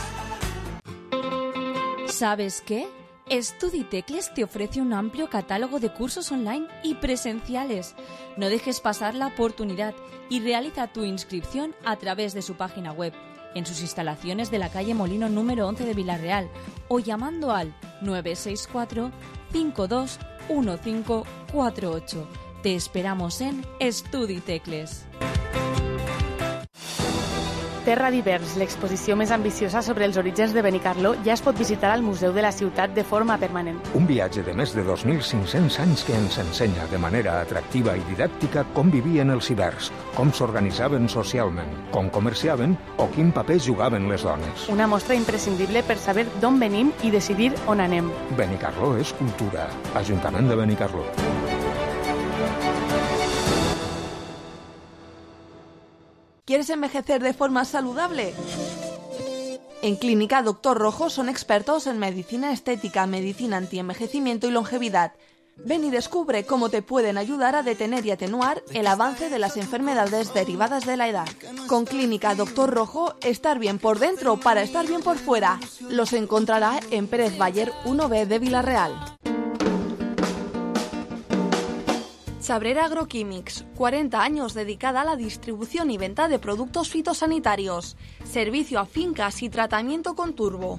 ¿Sabes qué? Studitecles te ofrece un amplio catálogo de cursos online y presenciales. No dejes pasar la oportunidad y realiza tu inscripción a través de su página web, en sus instalaciones de la calle Molino número once de Vilareal o llamando al nueve seis cuatro, cinco dos uno cinco cuatro ocho. Te esperamos en Studitecles. Terra Divers, l'exposició més ambiciosa sobre els orígens de Benicarló, ja es pot visitar al Museu de la Ciutat de forma permanent. Un viatge de més de dos mil cinc-cents anys que ens ensenya de manera atractiva i didàctica com vivien els ibers, com s'organitzaven socialment, com comerciaven o quin paper jugaven les dones. Una mostra imprescindible per saber d'on venim i decidir on anem. Benicarló és cultura. Ajuntament de Benicarló. ¿Quieres envejecer de forma saludable? En Clínica Doctor Rojo son expertos en medicina estética, medicina antienvejecimiento y longevidad. Ven y descubre cómo te pueden ayudar a detener y atenuar el avance de las enfermedades derivadas de la edad. Con Clínica Doctor Rojo, estar bien por dentro para estar bien por fuera. Los encontrará en Pérez Bayer uno B de Vilareal. Chabrera Agroquímics, cuarenta años dedicada a la distribución y venta de productos fitosanitarios, servicio a fincas y tratamiento con turbo.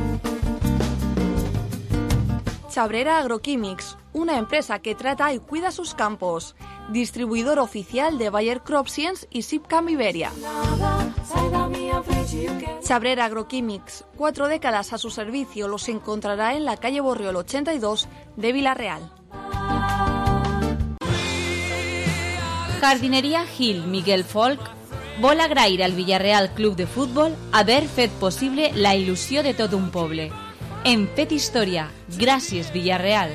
Chabrera Agroquímics, una empresa que trata y cuida sus campos, distribuidor oficial de Bayer CropScience y Sipcam Iberia. Chabrera Agroquímics, cuatro décadas a su servicio, los encontrará en la calle Borriol ochenta y dos de Vila-real. Jardineria Gil Miguel Folk vol agrair al Villarreal Club de Futbol haver fet possible la il·lusió de tot un poble. Hem fet història. Gràcies, Villarreal.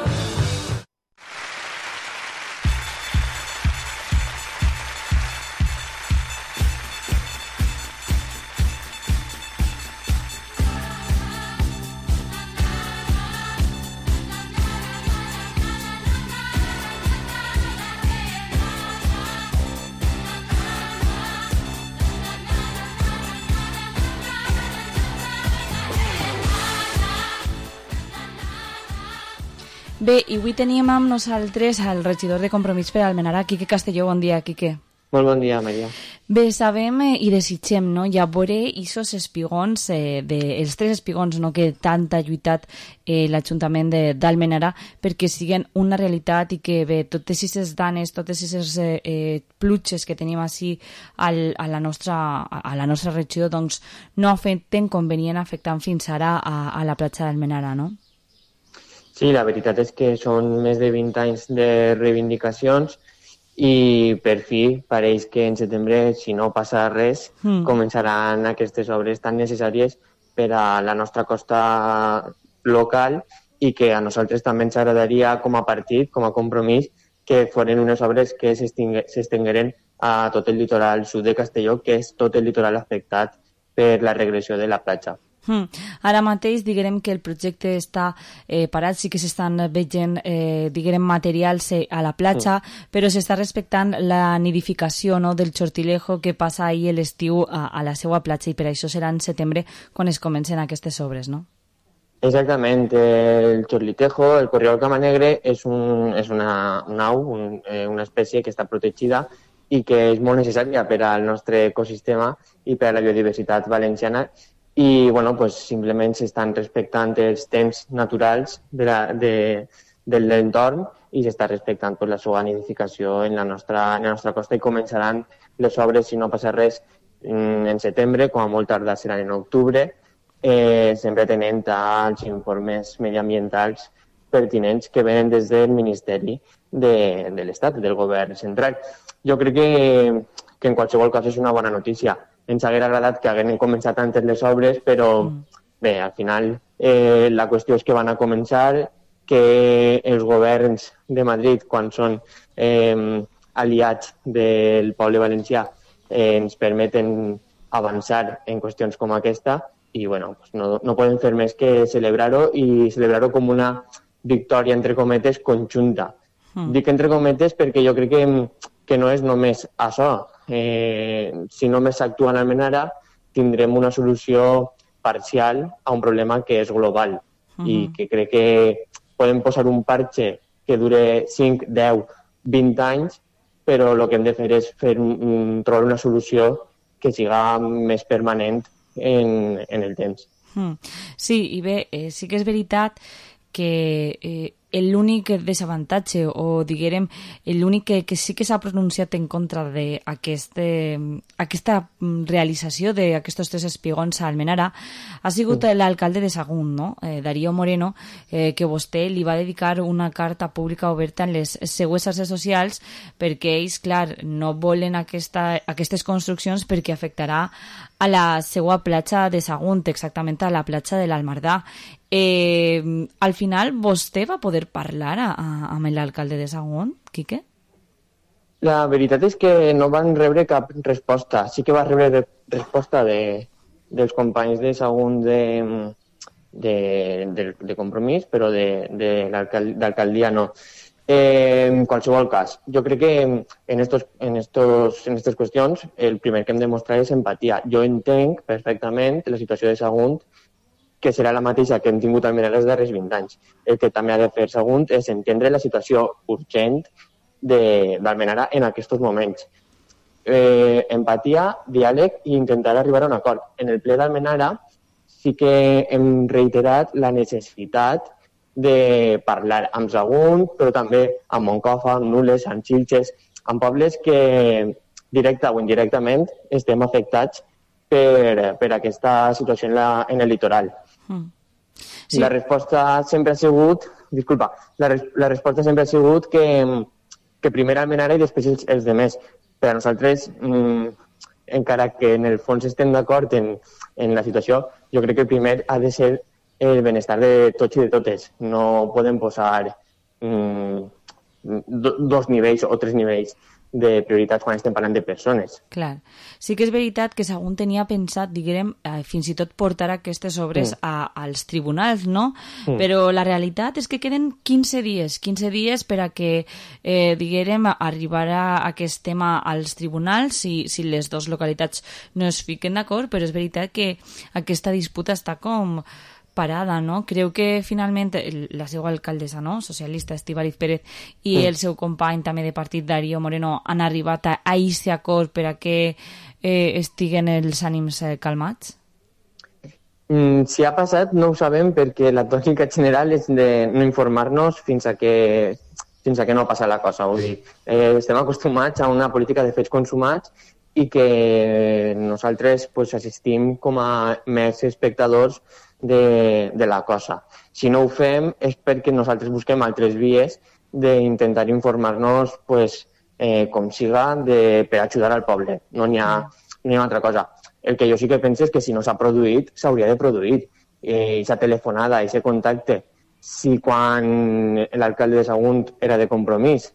Bé, i avui teníem amb nosaltres el regidor de Compromís per Almenara, Quique Castelló. Bon dia, Quique. Molt bon dia, Maria. Bé, sabem eh, i desitgem, no?, ja veure aquests espigons, eh, de, els tres espigons, no?, que tant ha lluitat eh, l'Ajuntament d'Almenara perquè siguin una realitat i que, bé, totes aquestes danes, totes aquestes eh, eh, pluges que tenim així al, a, la nostra, a la nostra regió, doncs, no afecten com venien afectant fins ara a, a la platja d'Almenara, no? Sí, la veritat és que són més de vint anys de reivindicacions i per fi pareix que en setembre, si no passa res, mm. començaran aquestes obres tan necessàries per a la nostra costa local i que a nosaltres també ens agradaria com a partit, com a compromís, que foren unes obres que s'estengueren a tot el litoral sud de Castelló, que és tot el litoral afectat per la regressió de la platja. Hmm. Ara mateix diguem que el projecte està eh, parat, sí que s'estan veient eh, diguem materials eh, a la platja, mm. però s'està respectant la nidificació, no?, del xortilejo que passa ahir a l'estiu a, a la seva platja i per això serà en setembre quan es comencen aquestes obres, no? Exactament, el xorlitejo, el corriol camanegre és, un, és una, una au, un, eh, una espècie que està protegida i que és molt necessària per al nostre ecosistema i per a la biodiversitat valenciana. I bueno, pues, simplement s'estan respectant els temps naturals de la, de, de l'entorn i s'està respectant pues, la seva nidificació en la, nostra, en la nostra costa i començaran les obres, si no passa res, en setembre, com a molt tardar seran en octubre, eh, sempre tenint els informes mediambientals pertinents que venen des del Ministeri de, de l'Estat, del Govern central. Jo crec que, que en qualsevol cas és una bona notícia. Ens hauria agradat que haguem començat antes les obres, però mm. bé, al final eh, la qüestió és que van a començar, que els governs de Madrid, quan són eh, aliats del poble valencià, eh, ens permeten avançar en qüestions com aquesta i bueno, pues no, no podem fer més que celebrar-ho i celebrar-ho com una victòria, entre cometes, conjunta. Mm. Dic entre cometes perquè jo crec que, que no és només això. Eh, si només s'actua en Almenara tindrem una solució parcial a un problema que és global uh-huh. i que crec que podem posar un parche que dure cinc, deu, vint anys, però el que hem de fer és fer un, trobar una solució que siga més permanent en, en el temps. Mm. Sí, i bé, eh, sí que és veritat que eh, l'únic desavantatge o, diguem, l'únic que, que sí que s'ha pronunciat en contra d'aquesta aquest, realització d'aquests tres espigons a Almenara ha sigut mm. l'alcalde de Sagunt, no? eh, Darío Moreno, eh, que vostè li va dedicar una carta pública oberta en les seues xarxes socials perquè ells, clar, no volen aquesta, aquestes construccions perquè afectarà a la seva platja de Sagunt, exactament a la platja de l'Almardà. Eh, al final, vostè va poder parlar a, a, amb l'alcalde de Sagunt, Quique? La veritat és que no van rebre cap resposta. Sí que va rebre re resposta de, dels companys de Sagunt de, de, de, de Compromís, però de, de l'alcaldia no. Eh, en qualsevol cas, jo crec que en estos, en estos, en aquestes qüestions el primer que hem de mostrar és empatia. Jo entenc perfectament la situació de Sagunt, que serà la mateixa que hem tingut almenys els darrers vint anys. El que també ha de fer Sagunt és entendre la situació urgent d'Almenara en aquests moments. Eh, empatia, diàleg i intentar arribar a un acord. En el ple d'Almenara sí que hem reiterat la necessitat de parlar amb Sagunt, però també amb Moncofa, amb Nules, amb Xilxes, amb pobles que directa o indirectament estem afectats per, per aquesta situació en, la, en el litoral. Mm. Sí. La resposta sempre ha sigut, disculpa, la, la resposta sempre ha sigut que, que primer Almenara i després els, els demés. Per a nosaltres, mmm, encara que en el fons estem d'acord en, en la situació, jo crec que el primer ha de ser el benestar de tots i de totes. No podem posar mmm, do, dos nivells o tres nivells de prioritats quan estem parlant de persones. Clar. Sí que és veritat que Sagunt tenia pensat, diguem, eh, fins i tot portar aquestes obres mm. a, als tribunals, no? Mm. Però la realitat és que queden quinze dies, quinze dies per a que, eh, diguem, arribarà aquest tema als tribunals si, si les dues localitats no es fiquen d'acord, però és veritat que aquesta disputa està com parada, no? Creu que finalment la seva alcaldessa, no?, socialista, Estíbaliz Pérez, i mm. el seu company també de partit, Darío Moreno, han arribat a aquest acord per a que eh, estiguen els ànims eh, calmats? Mm, si ha passat no ho sabem perquè la tònica general és de no informar-nos fins a que fins a que no passa la cosa. Vull dir, eh, estem acostumats a una política de fets consumats i que nosaltres pues, assistim com a més espectadors de, de la cosa. Si no ho fem és perquè nosaltres busquem altres vies d'intentar informar-nos pues, eh, com siga de, per ajudar al poble. No n'hi ha, no hi ha altra cosa. El que jo sí que penso és que si no s'ha produït, s'hauria de produir. I s'ha telefonada, i s'ha contacte. Si quan l'alcalde de Sagunt era de Compromís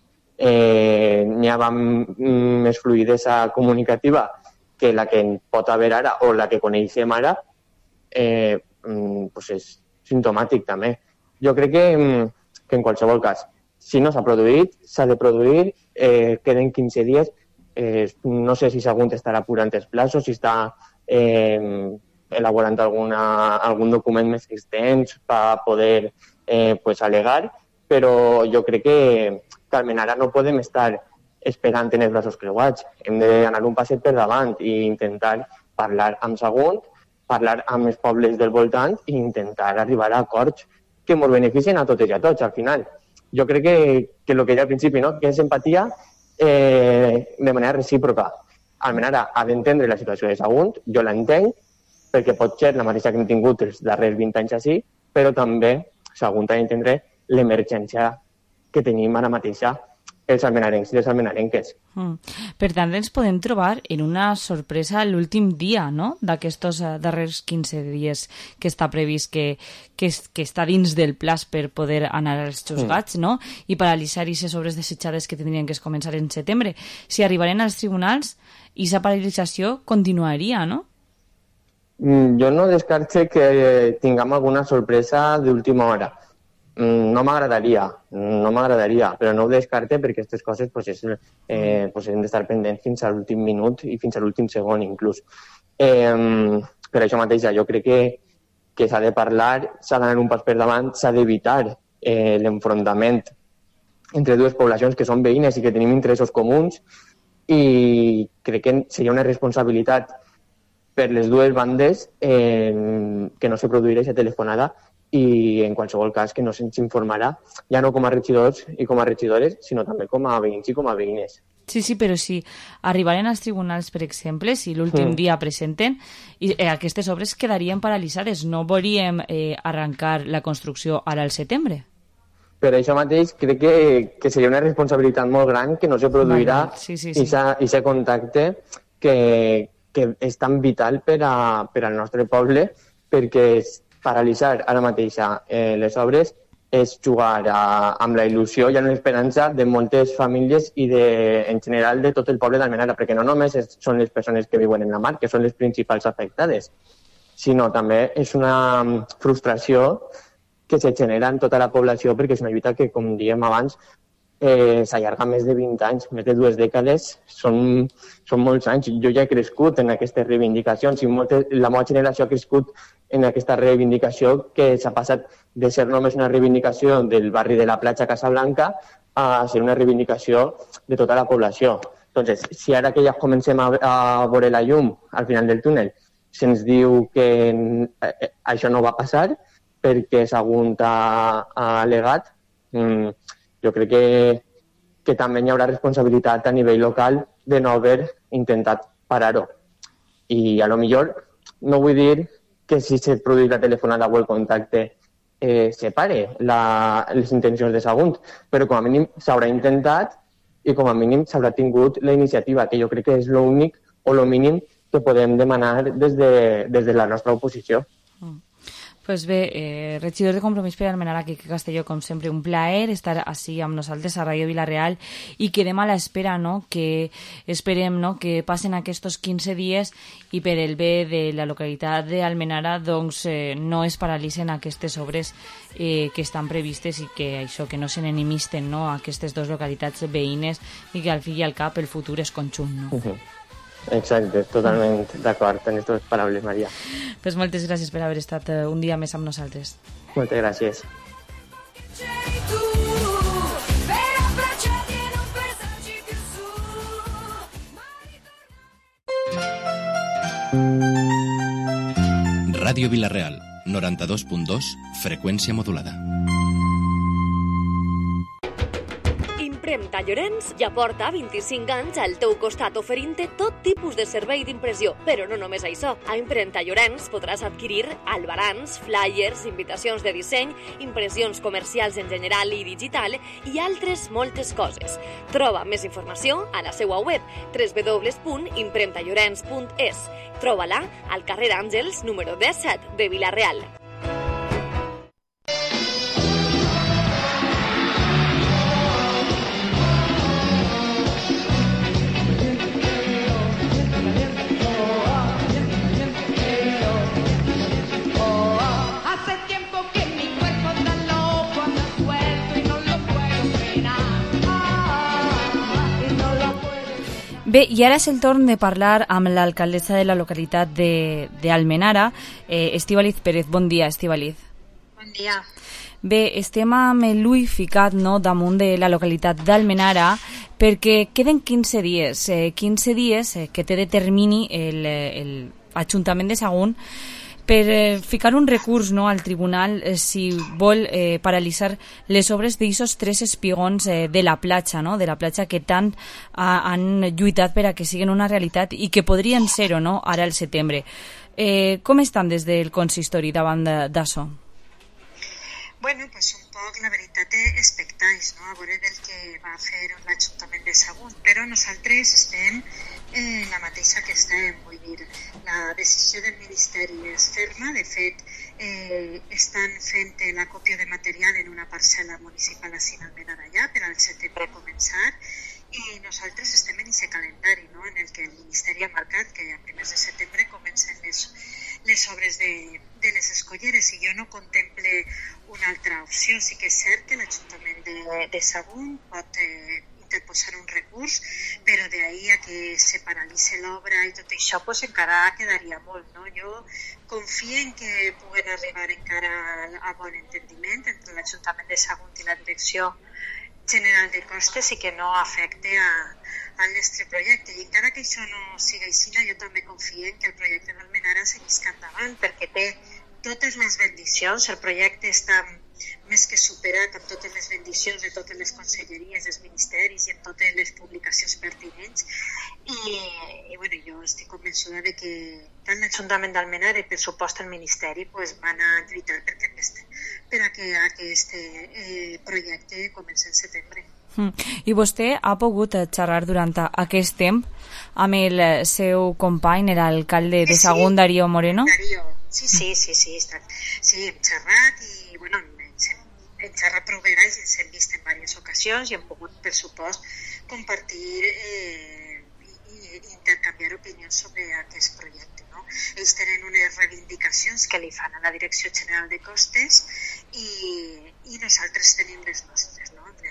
eh, n'hi havia més fluïdesa comunicativa que la que pot haver ara o la que coneixem ara, Eh, pues és simptomàtic també. Jo crec que, que en qualsevol cas, si no s'ha produït, s'ha de produir, eh, queden quinze dies, eh, no sé si Sagunt estarà apurant els plaços, si està eh, elaborant alguna, algun document més extens per poder eh, pues, alegar, però jo crec que, que Almenara no podem estar esperant en els braços creuats. Hem d'anar un passet per davant i intentar parlar amb Sagunt, parlar amb els pobles del voltant i intentar arribar a acords que ens beneficien a totes i a tots, al final. Jo crec que, que el que deia al principi, no?, que és empatia eh, de manera recíproca. Almenara ha d'entendre la situació de Sagunt, jo l'entenc, perquè pot ser la mateixa que hem tingut els darrers vint anys així, però també Sagunt ha d'entendre l'emergència que tenim ara mateixa els almenarencs i les almenarenques. Mm. Per tant, ens podem trobar en una sorpresa l'últim dia, no?, d'aquests uh, darrers quinze dies que està previst que, que, que està dins del plaç per poder anar als juzgats, mm. no?, i paralitzar aquestes obres desitjades que tindrien que començar en setembre. Si arribaren als tribunals, aquesta paralització continuaria, no? Mm, jo no descarto que tinguem alguna sorpresa d'última hora. No m'agradaria, no m'agradaria, però no ho descarte perquè aquestes coses pues, és, eh, pues, hem d'estar pendents fins a l'últim minut i fins a l'últim segon inclús. Eh, per això mateix jo crec que, que s'ha de parlar, s'ha d'anar un pas per davant, s'ha d'evitar eh, l'enfrontament entre dues poblacions que són veïnes i que tenim interessos comuns i crec que seria una responsabilitat per les dues bandes eh, que no se produirà aquesta telefonada i en qualsevol cas que no se'ns informarà, ja no com a regidors i com a regidores, sinó també com a veïns i com a veïnes. Sí, sí, però si arribaren als tribunals, per exemple, si l'últim mm. dia presenten, i, eh, aquestes obres quedarien paralitzades. No volíem eh, arrencar la construcció ara al setembre. Per això mateix crec que, que seria una responsabilitat molt gran que no se produirà vale. sí, sí, sí. aquest contacte que, que és tan vital per, a, per al nostre poble, perquè paralitzar ara mateix eh, les obres és jugar a, amb la il·lusió i amb l'esperança de moltes famílies i de, en general de tot el poble d'Almenara, perquè no només és, són les persones que viuen en la mar, que són les principals afectades, sinó també és una frustració que se genera en tota la població perquè és una lluita que, com diem abans, eh, s'allarga més de vint anys, més de dues dècades, són, són molts anys. Jo ja he crescut en aquestes reivindicacions i moltes, la meva generació ha crescut en aquesta reivindicació que s'ha passat de ser només una reivindicació del barri de la platja Casablanca a ser una reivindicació de tota la població. Entonces, si ara que ja comencem a, a veure la llum al final del túnel, se'ns diu que eh, això no va passar perquè Sagunt ha, ha al·legat, mm, jo crec que, que també hi haurà responsabilitat a nivell local de no haver intentat parar-ho. I a lo millor no vull dir que si se produeix la telefonada o el contacte eh, separe la, les intencions de Sagunt, però com a mínim s'haurà intentat i com a mínim s'haurà tingut la iniciativa, que jo crec que és l'únic o el mínim que podem demanar des de, des de la nostra oposició. Mm. Pues bé, eh, regidor de Compromís per Almenara, Quique Castelló, com sempre, un plaer estar així amb nosaltres a Ràdio Vila-real i quedem a l'espera, no?, que esperem, no?, que passen aquests quinze dies i per el bé de la localitat d'Almenara doncs eh, no es paralitzen aquestes obres eh, que estan previstes i que això, que no s'enemisten, no?, aquestes dues localitats veïnes i que al fi i al cap el futur és conjunt, no? Uh-huh. Exacte, totalment d'acord amb aquestes paraules, Maria. Pues moltes gràcies per haver estat un dia més amb nosaltres. Moltes gràcies. Ràdio Vila-real, noranta-dos punt dos, freqüència modulada. Impremta Llorenç ja porta vint-i-cinc anys al teu costat oferint-te tot tipus de servei d'impressió. Però no només això. A Impremta Llorenç podràs adquirir albarans, flyers, invitacions de disseny, impressions comercials en general i digital i altres moltes coses. Troba més informació a la seva web w w w punt impremta llorenç punt es. Troba-la al carrer Àngels, número disset de Vila-real. Bé, i ara és el torn de parlar amb l'alcaldessa de la localitat d'Almenara, eh, Estíbaliz Pérez. Bon dia, Estíbaliz. Bon dia. Bé, estem amb l'ull ficat, no?, damunt de la localitat d'Almenara perquè queden quinze dies, eh, quinze dies eh, que té de termini l'Ajuntament de Sagunt per eh, ficar un recurs, no?, al tribunal eh, si vol eh, paralitzar les obres d'aquests tres espigons eh, de la platja, no?, de la platja que tant ha, han lluitat per a que siguin una realitat i que podrien ser-ho, no?, ara al setembre. Eh, com estan des del consistori davant d'això? Bueno, pues un poc, la veritat, expectants, no?, a veure del que va fer l'Ajuntament de Sagunt, però nosaltres estem en la mateixa que estem, vull dir, la decisió del Ministeri és ferma. De fet, eh, estan fent la còpia de material en una parcel·la municipal a Almenara allà per al setembre començar i nosaltres estem en aquest calendari, no?, en el que el Ministeri ha marcat que a primers de setembre comencen les, les obres de, de les escolleres i jo no contemple una altra opció. Sí que és cert que l'Ajuntament de, de Sagunt pot eh, interposar un recurs, però d'ahí a que se paralitzi l'obra i tot això, pues encara quedaria molt, no? Jo confio en que puguen arribar encara a bon entendiment entre l'Ajuntament de Sagunt i la Direcció General de Costes i que no afecte a, al nostre projecte. I encara que això no sigui així, jo també confio en que el projecte d'Almenara seguisca endavant perquè té totes les bendicions. El projecte està més que superat amb totes les bendicions de totes les conselleries, dels ministeris i en totes les publicacions pertinents i, i bueno, jo estic convençuda de que tant l'Ajuntament d'Almenara i per supost el Ministeri pues, van a lluitar perquè aquest, per a que aquest eh, projecte comenci en setembre. Mm. I vostè ha pogut xerrar durant aquest temps amb el seu company, l'alcalde de Sagunt, Darío Moreno? Darío, sí, sí, sí, sí, sí, sí hem xerrat i bueno, hem xerrat prou vegades i ens hem vist en diverses ocasions i hem pogut, per supost, compartir eh, i, i intercanviar opinions sobre aquest projecte. No? Ells tenen unes reivindicacions que li fan a la Direcció General de Costes i, i nosaltres tenim les nostres. No?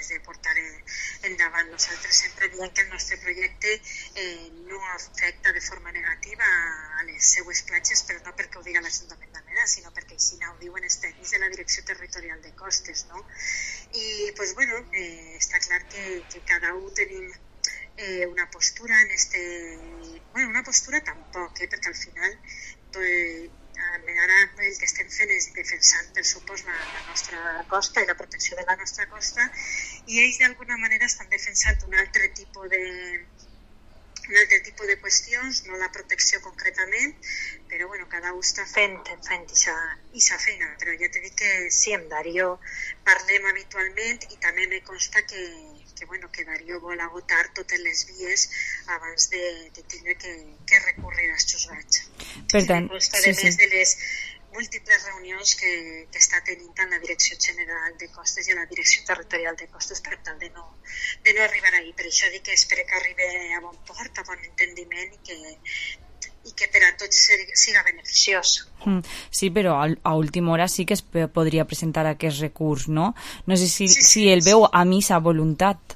ganes de portar endavant. Nosaltres sempre diem que el nostre projecte eh, no afecta de forma negativa a les seues platges, però no perquè ho diga l'Ajuntament d'Almenara, sinó perquè així ho diuen els tècnics de la Direcció Territorial de Costes, no? I, pues, bueno, eh, està clar que, que cada un tenim eh, una postura en este... Bueno, una postura tampoc, eh, perquè al final pues, ara el que estem fent és defensant, per supost, la, la nostra costa i la protecció de la nostra costa, i ells d'alguna manera estan defensant un altre tipus de un altre tipus de qüestions, no la protecció concretament, però bueno, cada un està fent fent aquesta feina. Però ja t'he dit que sí, amb Darío parlem habitualment i també me consta que, que, bueno, que Darío vol agotar totes les vies abans de, de tindre que, que recurrir als juzgats. Per tant, me consta, sí, de sí. més de les múltiples reunions que, que està tenint tant la Direcció General de Costes i la Direcció Territorial de Costes per tal de no, de no arribar ahí. Per això dic que espero que arribi a bon port, a bon entendiment i que, i que per a tots siga beneficiós. Sí, però a última hora sí que es podria presentar aquest recurs, no? No sé si, sí, sí, si el veu a missa voluntat.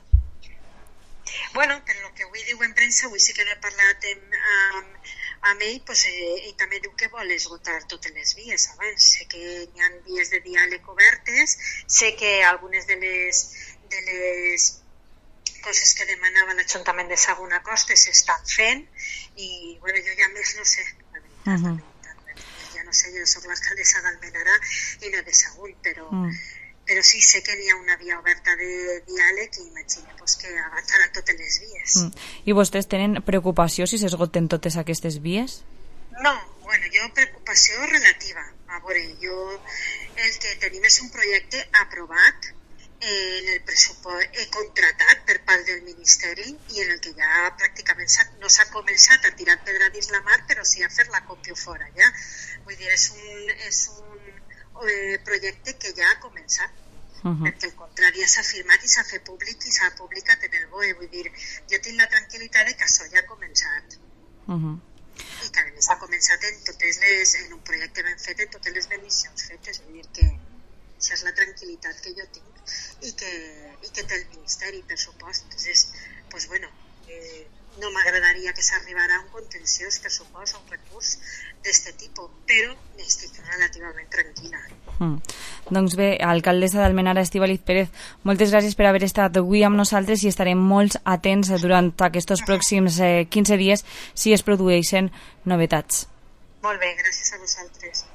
Bueno, per lo que avui diu en premsa, avui sí que n'he parlat amb, amb, amb ell, pues, eh, ell també diu que vol esgotar totes les vies abans. Sé que hi ha vies de diàleg obertes, sé que algunes de les, de les coses que demanava l'Ajuntament de Saguna Costa s'estan fent i bueno, jo ja més no sé, la veritat, uh -huh. la veritat. Ja no sé, jo soc l'alcaldessa d'Almenara i no de Sagunt, però, uh -huh. però sí sé que n'hi ha una via oberta de diàleg i imagina pues, que avançaran totes les vies. Uh -huh. I vostès tenen preocupació si s'esgoten totes aquestes vies? No, bueno, jo preocupació relativa. A veure, jo el que tenim és un projecte aprovat en el pressupost he contratat per part del Ministeri i en el que ja pràcticament no s'ha començat a tirar pedra dins la mar, però sí a fer la còpia fora, ja. Vull dir, és un, és un eh, projecte que ja ha començat, uh -huh. perquè el contrari ja s'ha firmat i s'ha fet públic i s'ha publicat en el B O E. Vull dir, jo tinc la tranquil·litat de que això ja ha començat. Uh -huh. I que a més ha començat en, totes les, en un projecte ben fet, en totes les bendicions fetes. Vull dir que això és la tranquil·litat que jo tinc i que, i que té el Ministeri, per supost. Entonces, pues bueno, eh, no m'agradaria que s'arribara a un contenciós, per supost, a un recurs d'este tipus, però estic relativament tranquil·la. Mm. Doncs bé, alcaldessa d'Almenara, Estíbaliz Pérez, moltes gràcies per haver estat avui amb nosaltres i estarem molt atents durant aquests pròxims eh, quinze dies si es produeixen novetats. Molt bé, gràcies a vosaltres.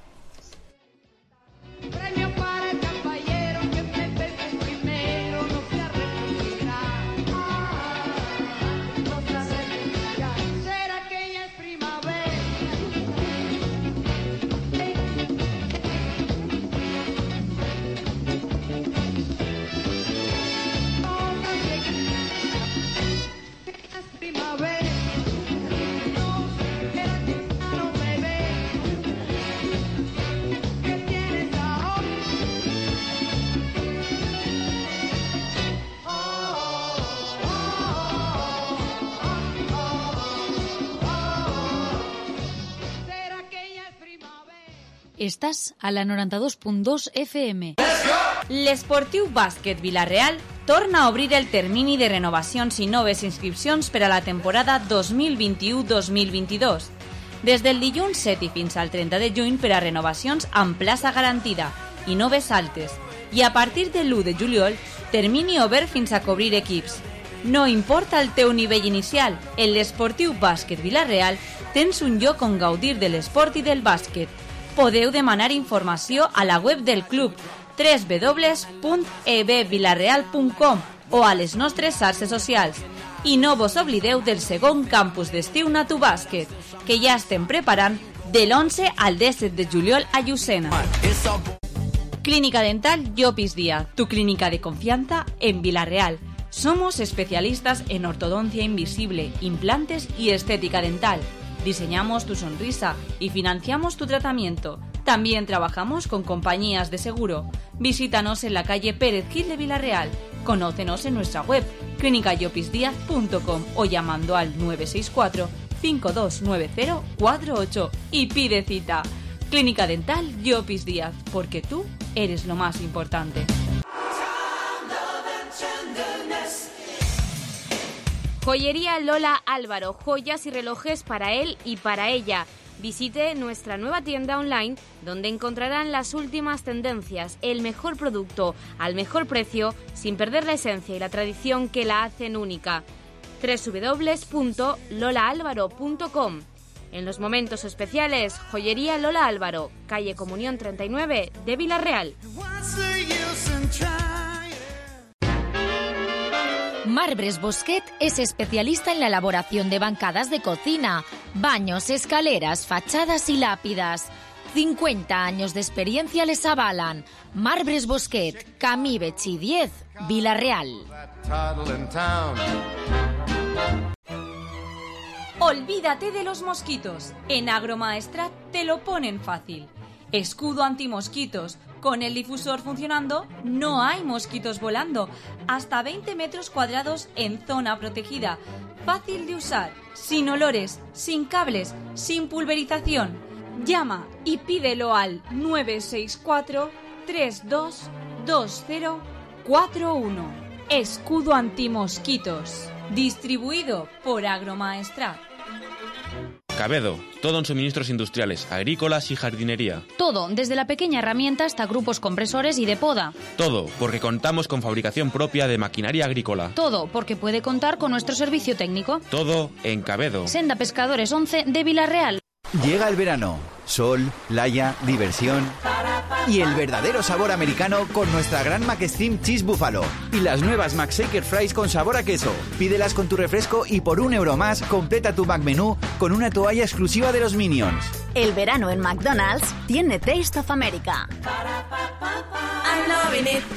Estàs a la noranta-dos punt dos F M. L'Esportiu Bàsquet Vila-real torna a obrir el termini de renovacions i noves inscripcions per a la temporada dos mil vint-i-u dos mil vint-i-dos. Des del dilluns set i fins al trenta de juny per a renovacions amb plaça garantida i noves altes. I a partir de l'u de juliol, termini obert fins a cobrir equips. No importa el teu nivell inicial, en l'Esportiu Bàsquet Vila-real tens un lloc on gaudir de l'esport i del bàsquet. Podeu demanar informació a la web del club w w w punt e b vilareal punt com o a les nostres xarxes socials. I no vos oblideu del segon campus d'estiu Natu Bàsquet, que ja estem preparant de l'onze al disset de juliol a Llucena. Clínica Dental Llopis Díaz, tu clínica de confianza en Vila-real. Somos especialistas en ortodoncia invisible, implantes y estética dental. Diseñamos tu sonrisa y financiamos tu tratamiento. También trabajamos con compañías de seguro. Visítanos en la calle Pérez Gil de Vila-real. Conócenos en nuestra web clínica llopis díaz punto com o llamando al nueve seis cuatro, cinco dos nueve cero, cuatro ocho y pide cita. Clínica Dental Llopis Díaz, porque tú eres lo más importante. Joyería Lola Álvaro, joyas y relojes para él y para ella. Visite nuestra nueva tienda online donde encontrarán las últimas tendencias, el mejor producto al mejor precio sin perder la esencia y la tradición que la hacen única. doble u doble u doble u punto lola álvaro punto com. En los momentos especiales, Joyería Lola Álvaro, calle Comunión treinta y nueve de Villarreal. Marbres Bosquet es especialista en la elaboración de bancadas de cocina, baños, escaleras, fachadas y lápidas. cincuenta años de experiencia les avalan. Marbres Bosquet, Camí Betxí diez, Villarreal. Olvídate de los mosquitos. En Agromaestrat te lo ponen fácil. Escudo antimosquitos. Con el difusor funcionando, no hay mosquitos volando. Hasta veinte metros cuadrados en zona protegida. Fácil de usar, sin olores, sin cables, sin pulverización. Llama y pídelo al nueve seis cuatro, tres dos dos cero cuatro uno. Escudo antimosquitos. Distribuido por Agromaestrat. Cabedo, todo en suministros industriales, agrícolas y jardinería. Todo, desde la pequeña herramienta hasta grupos compresores y de poda. Todo, porque contamos con fabricación propia de maquinaria agrícola. Todo, porque puede contar con nuestro servicio técnico. Todo en Cabedo. Senda Pescadores once de Villarreal. Llega el verano. Sol, playa, diversión y el verdadero sabor americano con nuestra gran McSteam Cheese Buffalo y las nuevas McShaker Fries con sabor a queso. Pídelas con tu refresco y por un euro más completa tu McMenú con una toalla exclusiva de los Minions. El verano en McDonald's tiene Taste of America. I'm loving it.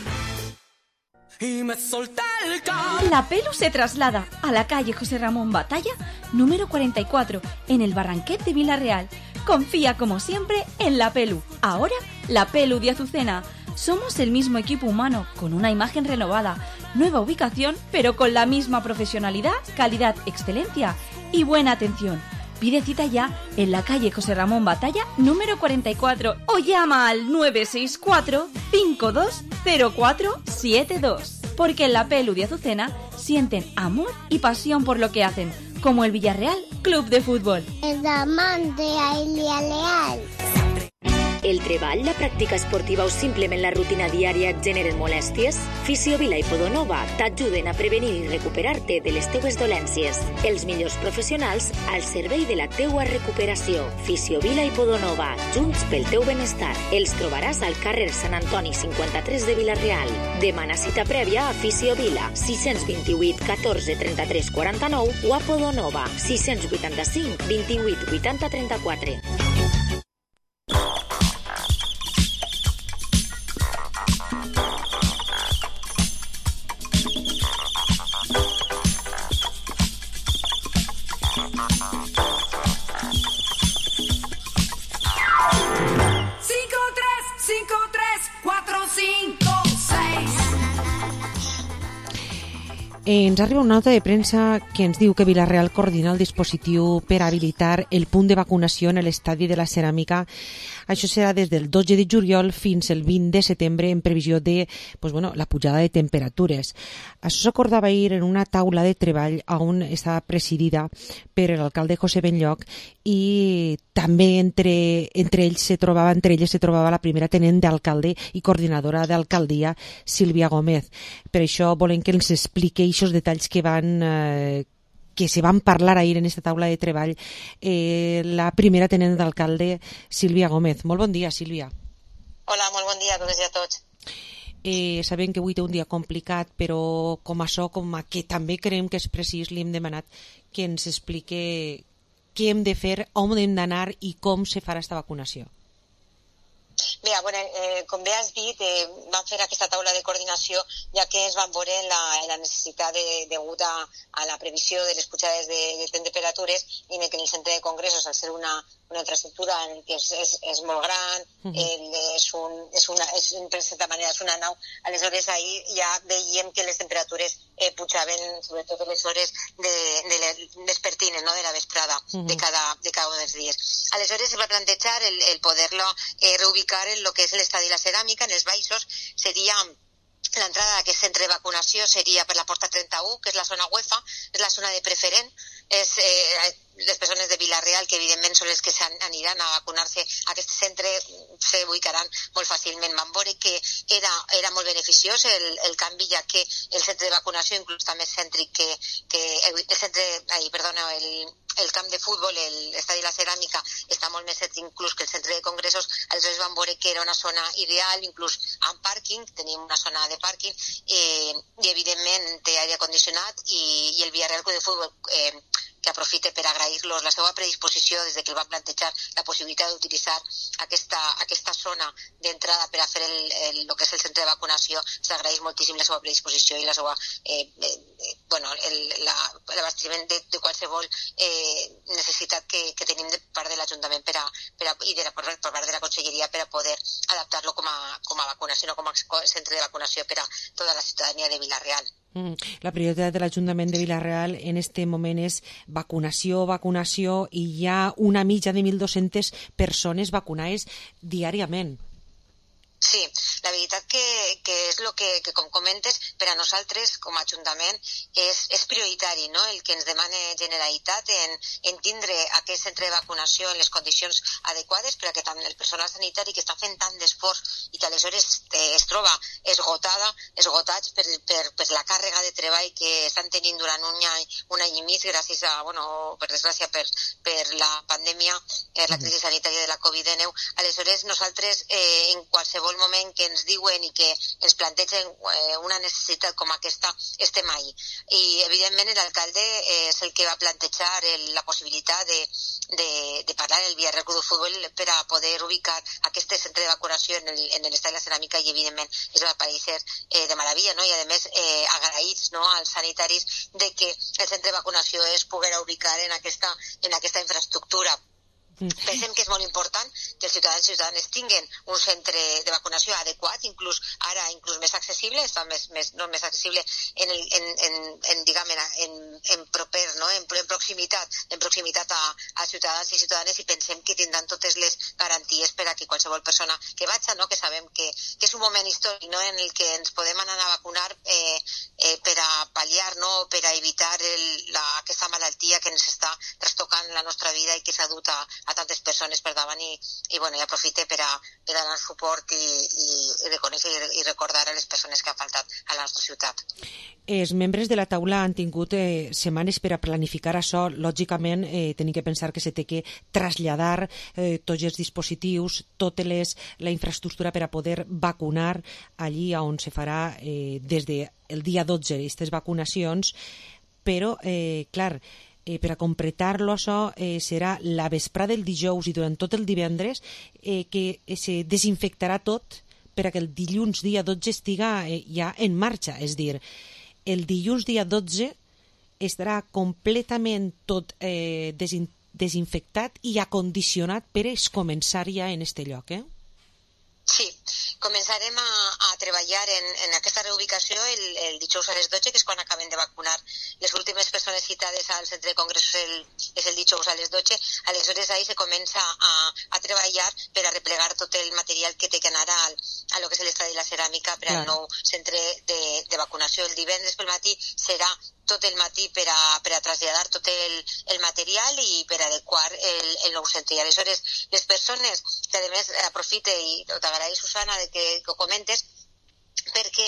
Y me solté el can. La Pelu se traslada a la calle José Ramón Batalla, número cuarenta y cuatro, en el Barranquet de Villarreal. Confía como siempre en La Pelu. Ahora, La Pelu de Azucena. Somos el mismo equipo humano, con una imagen renovada, nueva ubicación, pero con la misma profesionalidad, calidad, excelencia y buena atención. Pide cita ya en la calle José Ramón Batalla, número cuarenta y cuatro, o llama al nueve seis cuatro, cinco dos cero cuatro siete dos. Porque en La Pelu de Azucena sienten amor y pasión por lo que hacen, como el Villarreal Club de Fútbol. El amante a Ilia Leal. El treball, la pràctica esportiva o simplement la rutina diària et generen molèsties? Fisiovila i Podonova t'ajuden a prevenir i recuperar-te de les teues dolències. Els millors professionals al servei de la teua recuperació. Fisiovila i Podonova, junts pel teu benestar. Els trobaràs al carrer Sant Antoni cinquanta-tres de Villarreal. Demana cita prèvia a Fisiovila, sis dos vuit, catorze, trenta-tres, quaranta-nou o a Podonova, sis vuitanta-cinc, vint-i-vuit, vuitanta, trenta-quatre. Ens arriba una nota de premsa que ens diu que Villarreal coordina el dispositiu per habilitar el punt de vacunació en l'estadi de la Ceràmica. Això serà des del dotze de juliol fins el vint de setembre en previsió de pues bueno, la pujada de temperatures. Això s'acordava ahir en una taula de treball on estava presidida per l'alcalde José Benlloch i també entre, entre ells se trobava entre elles se trobava la primera tenent d'alcalde i coordinadora d'alcaldia Sílvia Gómez. Per això volem que ens expliqui aquests detalls que van eh, que se van parlar ahir en esta taula de treball eh, la primera tenent d'alcalde Sílvia Gómez. Molt bon dia, Sílvia. Hola, molt bon dia a totes i a tots. Eh, sabem que avui té un dia complicat, però com això, com a que també creiem que és precís, li hem demanat que ens explique què hem de fer, on hem d'anar i com se farà esta vacunació. Bé, bueno, eh, com bé has dit, eh, vam fer aquesta taula de coordinació ja que es van veure la, la necessitat de, degut a, a la previsió de les pujades de, de temperatures i que en el centre de congressos, al ser una, una infraestructura en que és, és, és molt gran, uh-huh. eh, és, un, és, una, és, de certa manera és una nau, aleshores ahir ja veiem que les temperatures eh, pujaven sobretot a les hores de, de les vespertines, no? De la vesprada, uh-huh. de, cada, de cada un dels dies. Aleshores es va plantejar el, el poder-lo eh, reubicar en lo que és l'estadi de la Ceràmica, en els baixos, seria L'entrada d'aquest centre de vacunació seria per la porta trenta-u, que és la zona UEFA, és la zona de preferent, és eh, les persones de Vila-real, que evidentment són les que aniran a vacunar-se a aquest centre, se ubicaran molt fàcilment. Vam veure que era, era molt beneficiós el, el canvi, ja que el centre de vacunació inclús està més cèntric que, que el, el centre, ai, perdona, el, el camp de futbol, l'estadi La Ceràmica, està molt més cèntric inclús que el centre de congressos. Aleshores vam veure que era una zona ideal, inclús amb pàrquing, tenim una zona de pàrquing, eh, i evidentment té aire condicionat, i, i el Villarreal Club de Futbol, eh, que aprofite per agrair-los la seva predisposició des de que el van plantejar la possibilitat d'utilitzar aquesta, aquesta zona d'entrada per a fer el, el, el que és el centre de vacunació. S'agraeix moltíssim la seva predisposició i la seva, eh, eh, bueno, l'abastiment de, de qualsevol eh, necessitat que, que tenim de part de l'Ajuntament per a, per a, i de la, per part de la Conselleria per a poder adaptar-lo com a, com a vacunació, no com a centre de vacunació per a tota la ciutadania de Vila-real. La prioritat de l'Ajuntament de Vila-real en aquest moment és vacunació, vacunació, i hi ha una mitja de mil dos-centes persones vacunades diàriament. Sí, la veritat que, que és el que, que, com comentes, per a nosaltres, com a Ajuntament, és, és prioritari, no?, el que ens demana Generalitat en, en tindre aquest centre de vacunació en les condicions adequades per a que tant el personal sanitari, que està fent tant d'esforç i que aleshores eh, es troba esgotada, esgotats per, per, per la càrrega de treball que estan tenint durant un any, un any i mig, gràcies a, bueno, per desgràcia, per, per la pandèmia, eh, la crisi sanitària de la covid dinou. Aleshores, nosaltres, eh, en qualsevol moment que ens diuen i que ens plantegen eh, una necessitat com aquesta, estem ahí. I, evidentment, l'alcalde eh, és el que va plantejar el, la possibilitat de, de, de parlar en el Villarreal Club de Futbol per a poder ubicar aquest centre de vacunació en l'estadi La Ceràmica, i, evidentment, es va aparèixer eh, de meravella, no? I, a més, eh, agraïts, no?, als sanitaris de que el centre de vacunació es poguera ubicar en aquesta, en aquesta infraestructura. Pensem que és molt important que els ciutadans i ciutadanes tinguin un centre de vacunació adequat, inclús ara inclús més accessible, està més, més, no, més accessible en, el, en, en, en, diguem, en, en proper, no? en, en proximitat, en proximitat a, a ciutadans i ciutadanes, i pensem que tindran totes les garanties per a que qualsevol persona que vagi, no? que sabem que, que és un moment històric, no? en el que ens podem anar a vacunar eh, eh, per a pal·liar, no? per a evitar el, la, aquesta malaltia que ens està trastocant la nostra vida i que s'ha dut a a tantes persones per davant, i, i, bueno, i aprofite per a, per a donar suport i, i, i reconèixer i, i recordar a les persones que han faltat a la nostra ciutat. Els membres de la taula han tingut eh, setmanes per a planificar això. Lògicament, eh, tenim que pensar que se té que traslladar eh, tots els dispositius, tota les, la infraestructura per a poder vacunar allí on se farà eh, des del dia dotze aquestes vacunacions, però, eh, clar, Eh, per a completar-lo això eh, serà la vesprada del dijous i durant tot el divendres eh, que se desinfectarà tot per a que el dilluns dia dotze estiga eh, ja en marxa. És dir, el dilluns dia dotze estarà completament tot eh, desin desinfectat i acondicionat per a començar ja en este lloc, eh? Sí, començarem a, a treballar en, en aquesta reubicació el, el dijous a les dotze, que és quan acabem de vacunar les últimes persones citades al centre de congressos, el, és el dijous a les dotze. Aleshores, ahí se comença a, a treballar per a replegar tot el material que té que anar al, a lo que és l'estadi La Ceràmica per al nou centre de, de vacunació. El divendres pel matí serà tot el matí per a, per a traslladar tot el, el material i per adequar el, el nou centre. I aleshores, les persones que, a més, aprofite, i t'agraïs, Susana, de que, que ho comentes, perquè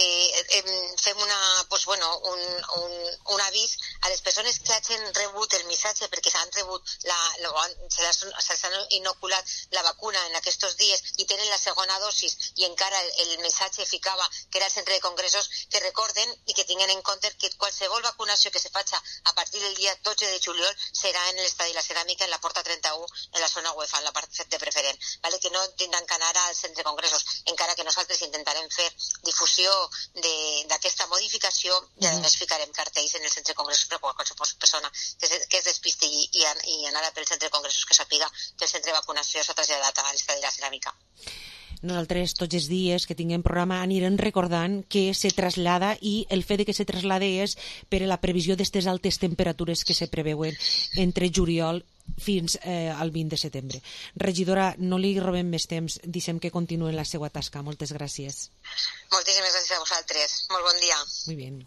eh, fem una, pues, bueno, un, un, un avís a les persones que hagin rebut el missatge perquè s'han rebut la, la, se les han inoculat la vacuna en aquests dies i tenen la segona dosis i encara el, el missatge ficava que era el centre de congressos, que recorden i que tinguin en compte que qualsevol vacunació que se faci a partir del dia dotze de juliol serà en l'estadi La Ceràmica, en la porta trenta-u, en la zona UEFA, en la part de preferent, vale? Que no tindran que anar al centre de congressos, encara que nosaltres intentarem fer difusió d'aquesta modificació, i a més ficarem cartells en el centre de congressos per a qualsevol persona que es, que es despiste i, i, i anara pel centre de congressos que sàpiga que el centre de vacunació s'ha traslladat a l'estadi La Ceràmica. Nosaltres tots els dies que tinguem programa anirem recordant que se traslada i el fet de que se traslade és per a la previsió d'aquestes altes temperatures que se preveuen entre juliol fins eh, al vint de setembre. Regidora, no li robem més temps, deixem que continuï la seva tasca. Moltes gràcies. Moltíssimes gràcies a vosaltres. Molt bon dia. Muy bien.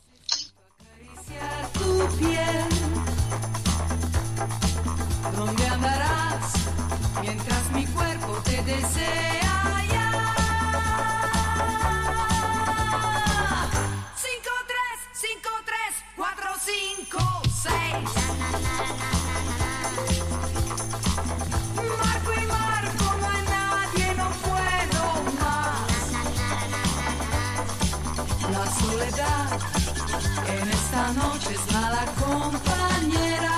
Tu piel, ¿dónde andarás mientras mi cuerpo te desea ya? Cinco, tres, cinco, tres, cuatro, cinco, seis. Marco y marco, no hay nadie, no puedo más. La soledad en esta noche es mala compañera.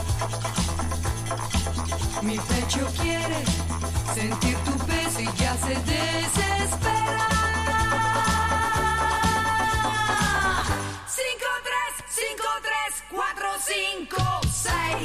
Mi pecho quiere sentir tu peso y ya se desespera. Cinco, tres, cinco, tres, cuatro, cinco, seis.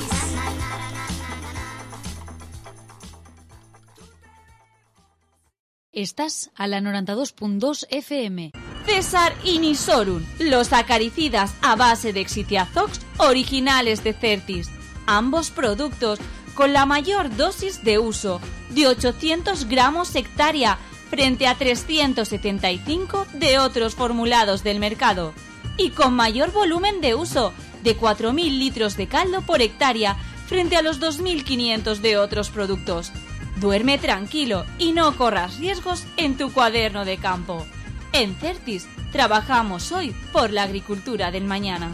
Estás a la noventa y dos punto dos F M. César y Nisorun, los acaricidas a base de Exitiazox originales de Certis. Ambos productos con la mayor dosis de uso, de ochocientos gramos hectárea, frente a trescientos setenta y cinco de otros formulados del mercado. Y con mayor volumen de uso, de cuatro mil litros de caldo por hectárea, frente a los dos mil quinientos de otros productos. Duerme tranquilo y no corras riesgos en tu cuaderno de campo. En Certis trabajamos hoy por la agricultura del mañana.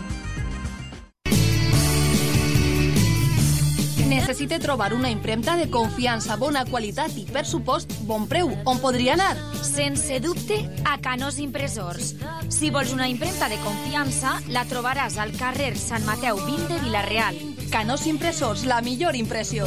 Necessite trobar una impremta de confiança, bona qualitat i, per supost, bon preu. On podria anar? Sense dubte, a Canós Impressors. Si vols una impremta de confiança, la trobaràs al carrer Sant Mateu vint de Vila-real. Canós Impressors, la millor impressió.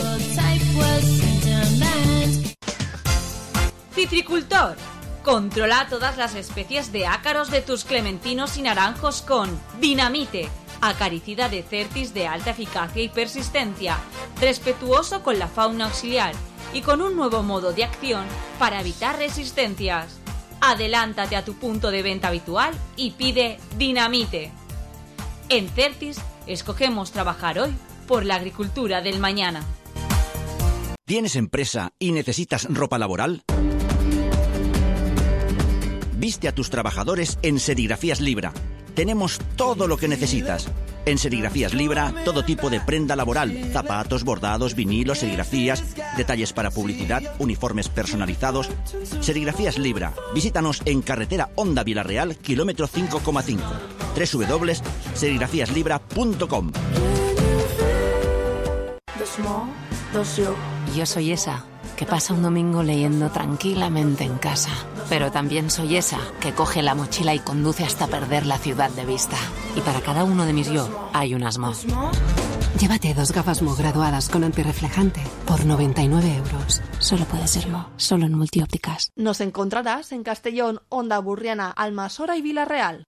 Citricultor. Controla todas las especies de ácaros de tus clementinos y naranjos con Dinamite, acaricida de Certis de alta eficacia y persistencia, respetuoso con la fauna auxiliar y con un nuevo modo de acción para evitar resistencias. Adelántate a tu punto de venta habitual y pide Dinamite. En Certis escogemos trabajar hoy por la agricultura del mañana. ¿Tienes empresa y necesitas ropa laboral? Viste a tus trabajadores en Serigrafías Libra. Tenemos todo lo que necesitas. En Serigrafías Libra, todo tipo de prenda laboral, zapatos, bordados, vinilos, serigrafías, detalles para publicidad, uniformes personalizados. Serigrafías Libra. Visítanos en carretera Honda Vila-real, kilómetro cinco coma cinco. doble u doble u doble u punto serigrafías libra punto com. Dos mo, dos yo. Yo soy esa que pasa un domingo leyendo tranquilamente en casa. Pero también soy esa que coge la mochila y conduce hasta perder la ciudad de vista. Y para cada uno de mis yo hay unas Mo. Llévate dos gafas Mo graduadas con antirreflejante por noventa y nueve euros. Solo puede ser Mo, solo en Multiópticas. Nos encontrarás en Castellón, Onda Burriana, Almasora y Vila-real.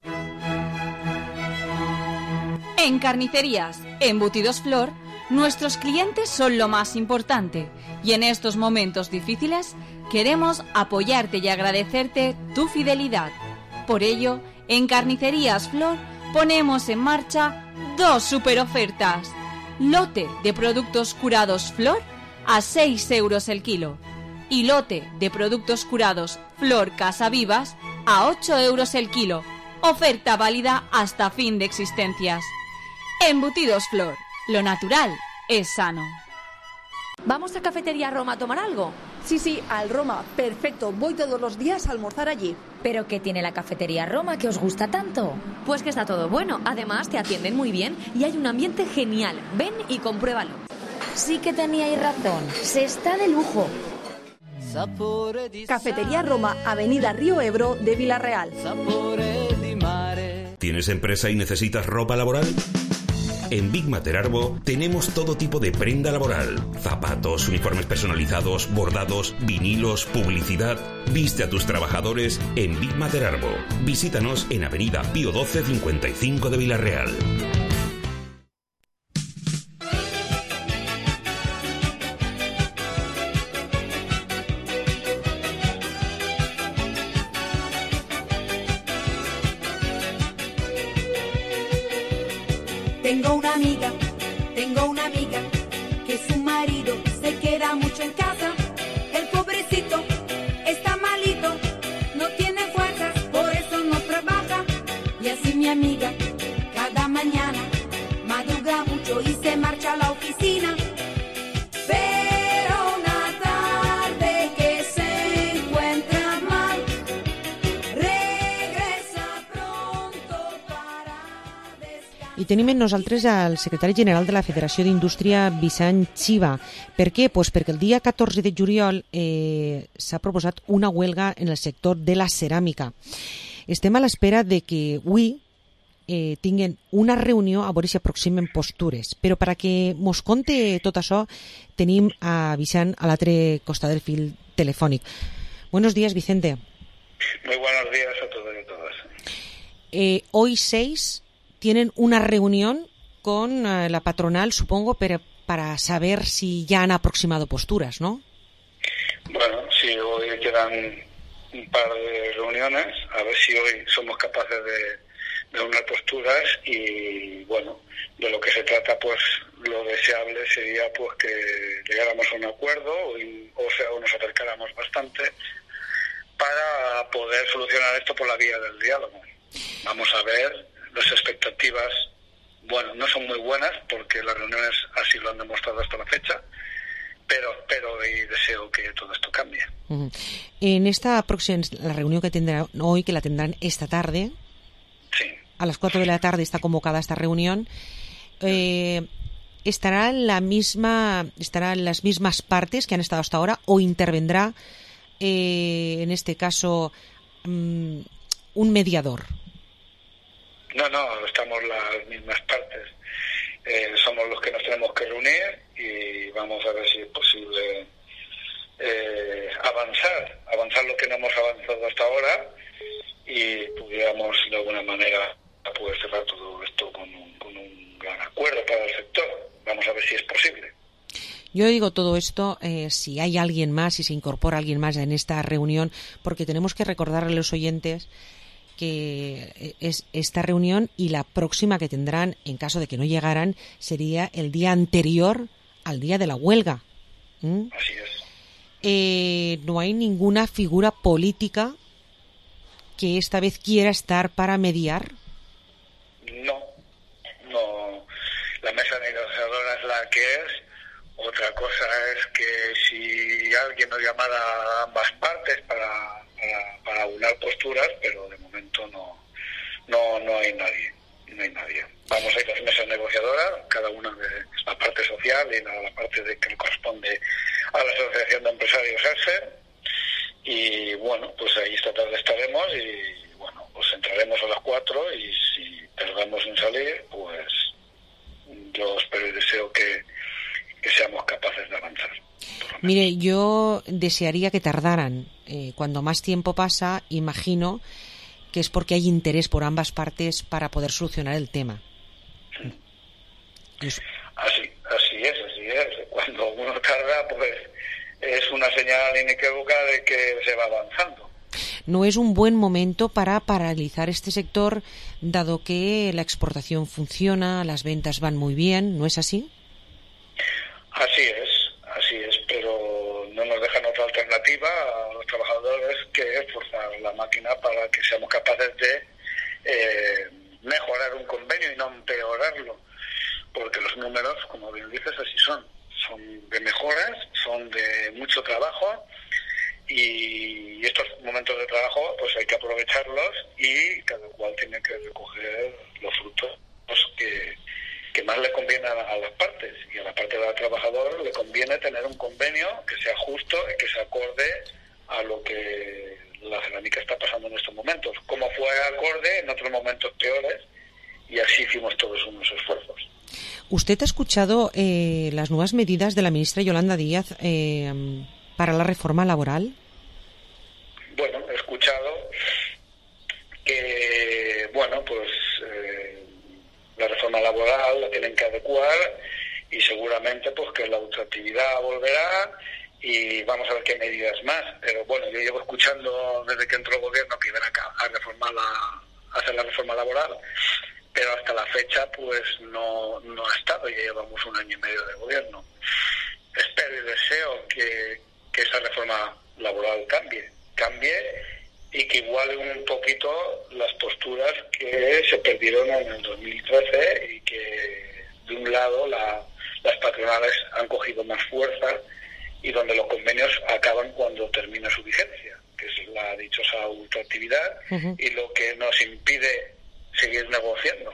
En Carnicerías Embutidos Flor, nuestros clientes son lo más importante y en estos momentos difíciles queremos apoyarte y agradecerte tu fidelidad. Por ello, en Carnicerías Flor ponemos en marcha dos super ofertas. Lote de productos curados Flor a seis euros el kilo y lote de productos curados Flor Casa Vivas a ocho euros el kilo. Oferta válida hasta fin de existencias. Embutidos Flor. Lo natural es sano. ¿Vamos a Cafetería Roma a tomar algo? Sí, sí, al Roma. Perfecto. Voy todos los días a almorzar allí. ¿Pero qué tiene la Cafetería Roma que os gusta tanto? Pues que está todo bueno. Además, te atienden muy bien y hay un ambiente genial. Ven y compruébalo. Sí que teníais razón. Se está de lujo. Cafetería Roma, Avenida Río Ebro de Vila-real. ¿Tienes empresa y necesitas ropa laboral? En Big Materarbo tenemos todo tipo de prenda laboral, zapatos, uniformes personalizados, bordados, vinilos, publicidad. Viste a tus trabajadores en Big Materarbo. Visítanos en Avenida Pío doce cincuenta y cinco de Vila-real. Tengo una amiga, tengo una amiga, que su marido se queda mucho en casa. El pobrecito está malito, no tiene fuerzas, por eso no trabaja. Y así mi amiga, cada mañana, madruga mucho y se marcha a la oficina. Pero una tarde que se encuentra mal, regresa pronto para descansar. I tenim amb nosaltres el secretari general de la Federació d'Indústria, Vicent Xiva. Per què? Pues perquè el dia catorze de juliol eh, s'ha proposat una huelga en el sector de la ceràmica. Estem a l'espera de que avui eh, tinguen una reunió a veure si aproximen postures. Però per a que mos conte tot això tenim a Vicent a l'altre costat del fil telefònic. Buenos días, Vicente. Muy buenos días a todos y a todas. Eh, hoy seis tienen una reunión con eh, la patronal, supongo, pero para saber si ya han aproximado posturas, ¿no? Bueno, sí, hoy quedan un par de reuniones, a ver si hoy somos capaces de, de unas posturas y, bueno, de lo que se trata, pues lo deseable sería pues que llegáramos a un acuerdo y, o sea, o nos acercáramos bastante para poder solucionar esto por la vía del diálogo. Vamos a ver, las expectativas, bueno, no son muy buenas porque las reuniones así lo han demostrado hasta la fecha, pero espero y deseo que todo esto cambie. Uh-huh. En esta próxima, la reunión que tendrán hoy, que la tendrán esta tarde, sí. A las cuatro de la tarde está convocada esta reunión, eh, ¿estará la misma, estarán las mismas partes que han estado hasta ahora o intervendrá, eh, en este caso, um, un mediador? No, no, estamos las mismas partes. Eh, somos los que nos tenemos que reunir y vamos a ver si es posible eh, avanzar, avanzar lo que no hemos avanzado hasta ahora y pudiéramos de alguna manera poder cerrar todo esto con un, con un gran acuerdo para el sector. Vamos a ver si es posible. Yo digo todo esto eh, si hay alguien más, si se incorpora alguien más en esta reunión, porque tenemos que recordarle a los oyentes que es esta reunión y la próxima que tendrán, en caso de que no llegaran, sería el día anterior al día de la huelga. ¿Mm? Así es. Eh, no hay ninguna figura política que esta vez quiera estar para mediar. No, no. La mesa negociadora es la que es. Otra cosa es que si alguien nos llamara a ambas partes para para, para aunar posturas, pero de momento no no no hay nadie, no hay nadie. Vamos a ir a las mesas negociadoras, cada una de la parte social y la, la parte de que le corresponde a la Asociación de Empresarios E S E, y bueno, pues ahí esta tarde estaremos y bueno, pues entraremos a las cuatro y si tardamos en salir, pues yo espero y deseo que, que seamos capaces de avanzar. Mire, yo desearía que tardaran. Eh, cuando más tiempo pasa, imagino que es porque hay interés por ambas partes para poder solucionar el tema. Así, así es, así es. Cuando uno tarda, pues es una señal inequívoca de que se va avanzando. No es un buen momento para paralizar este sector, dado que la exportación funciona, las ventas van muy bien, ¿no es así? Así es, así es, pero no nos dejan otra alternativa a los trabajadores que forzar la máquina para que seamos capaces de eh, mejorar un convenio y no empeorarlo, porque los números, como bien dices, así son, son de mejoras, son de mucho trabajo y estos momentos de trabajo pues hay que aprovecharlos y cada cual tiene que recoger los frutos que que más le conviene a, a las partes, y a la parte del trabajador le conviene tener un convenio que sea justo y que se acorde a lo que la cerámica está pasando en estos momentos, como fue acorde en otros momentos peores, y así hicimos todos unos esfuerzos. ¿Usted ha escuchado eh, las nuevas medidas de la ministra Yolanda Díaz eh, para la reforma laboral? Bueno, he escuchado que, bueno, pues eh, la reforma laboral la tienen que adecuar y seguramente pues que la ultraactividad volverá y vamos a ver qué medidas más. Pero bueno, yo llevo escuchando desde que entró el gobierno que iban a, a reformar la, a hacer la reforma laboral, pero hasta la fecha pues no, no ha estado, ya llevamos un año y medio de gobierno. Espero y deseo que, que esa reforma laboral cambie, cambie y que iguale un poquito las posturas que se perdieron en el dos mil trece y que de un lado la, las patronales han cogido más fuerza y donde los convenios acaban cuando termina su vigencia, que es la dichosa ultraactividad uh-huh. y lo que nos impide seguir negociando.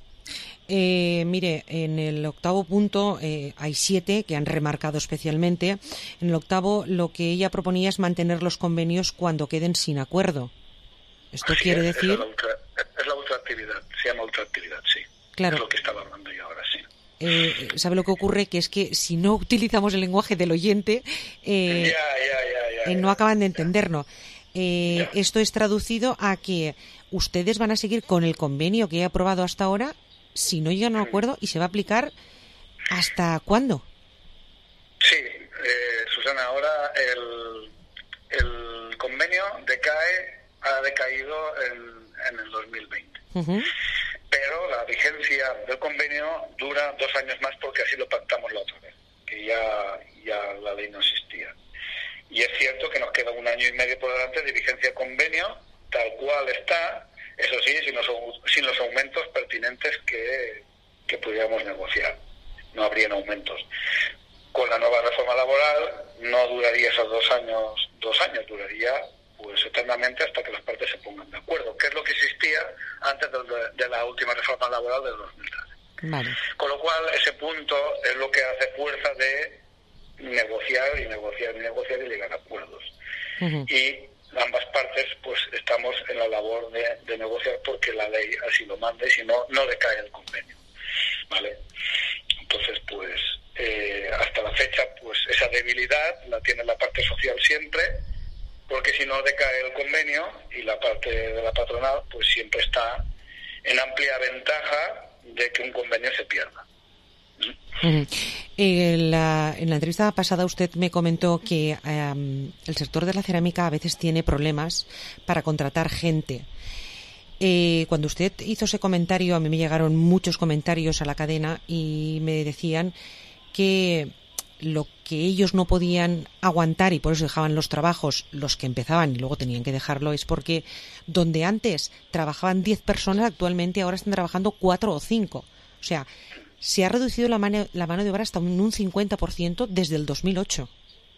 Eh, mire, en el octavo punto eh, hay siete que han remarcado especialmente. En el octavo lo que ella proponía es mantener los convenios cuando queden sin acuerdo. Esto Así quiere es, decir... Es la, ultra, es la ultraactividad, se llama ultraactividad, sí. Claro. Es lo que estaba hablando yo ahora, sí. Eh, ¿Sabe lo que ocurre? Que es que si no utilizamos el lenguaje del oyente, eh, ya, ya, ya, ya, eh, no ya, acaban de entendernos. Eh, ya. Esto es traducido a que ustedes van a seguir con el convenio que he aprobado hasta ahora si no llegan a un acuerdo y se va a aplicar ¿hasta cuándo? Sí, eh, Susana, ahora el, el convenio decae, ha decaído en, en el dos mil veinte. Uh-huh. Pero la vigencia del convenio dura dos años más porque así lo pactamos la otra vez, que ya, ya la ley no existía. Y es cierto que nos queda un año y medio por delante de vigencia del convenio, tal cual está, eso sí, sin los, sin los aumentos pertinentes que, que pudiéramos negociar. No habrían aumentos. Con la nueva reforma laboral no duraría esos dos años, dos años, duraría pues eternamente hasta que las partes se pongan de acuerdo, que es lo que existía antes de, de la última reforma laboral del dos mil trece. Vale. Con lo cual, ese punto es lo que hace fuerza de negociar y negociar y negociar y llegar a acuerdos. Uh-huh. Y ambas partes pues estamos en la labor de, de negociar porque la ley así lo manda y si no, no decae el convenio. ¿Vale? Entonces, pues, eh, hasta la fecha, pues esa debilidad la tiene la parte social siempre, porque si no decae el convenio y la parte de la patronal, pues siempre está en amplia ventaja de que un convenio se pierda. Uh-huh. En la, en la entrevista pasada usted me comentó que um, el sector de la cerámica a veces tiene problemas para contratar gente. Eh, cuando usted hizo ese comentario, a mí me llegaron muchos comentarios a la cadena y me decían que lo que ellos no podían aguantar y por eso dejaban los trabajos, los que empezaban y luego tenían que dejarlo, es porque donde antes trabajaban diez personas, actualmente ahora están trabajando cuatro o cinco. O sea, se ha reducido la mano, la mano de obra hasta un, un cincuenta por ciento desde el dos mil ocho.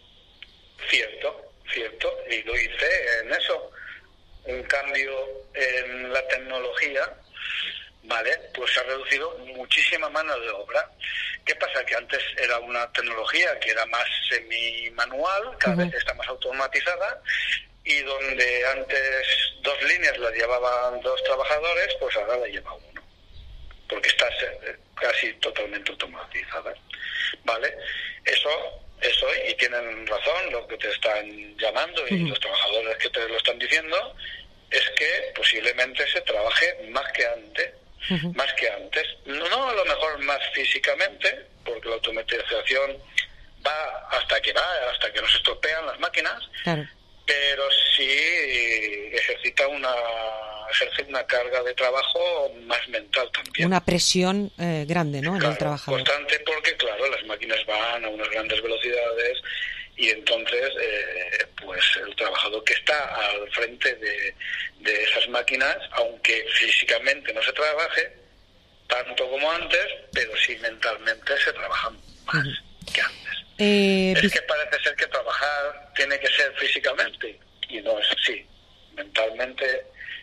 Cierto, cierto. Y lo hice en eso. Un cambio en la tecnología, ¿vale? Pues se ha reducido muchísima mano de obra. ¿Qué pasa? Que antes era una tecnología que era más semi-manual, cada uh-huh. vez está más automatizada, y donde antes dos líneas las llevaban dos trabajadores, pues ahora la lleva uno, porque está casi totalmente automatizada, ¿vale? Eso, eso, y tienen razón lo que te están llamando y uh-huh. los trabajadores que te lo están diciendo, es que posiblemente se trabaje más que antes, uh-huh. más que antes. No a lo mejor más físicamente, porque la automatización va hasta que va, hasta que nos estropean las máquinas, claro. pero sí ejercita una ejerce una carga de trabajo más mental también. Una presión eh, grande, ¿no? Claro, en el trabajador. Constante, porque claro, las máquinas van a unas grandes velocidades y entonces eh, pues el trabajador que está al frente de, de esas máquinas, aunque físicamente no se trabaje tanto como antes, pero sí mentalmente se trabaja más uh-huh. que antes. Eh, es que parece ser que trabajar tiene que ser físicamente y no es así. Mentalmente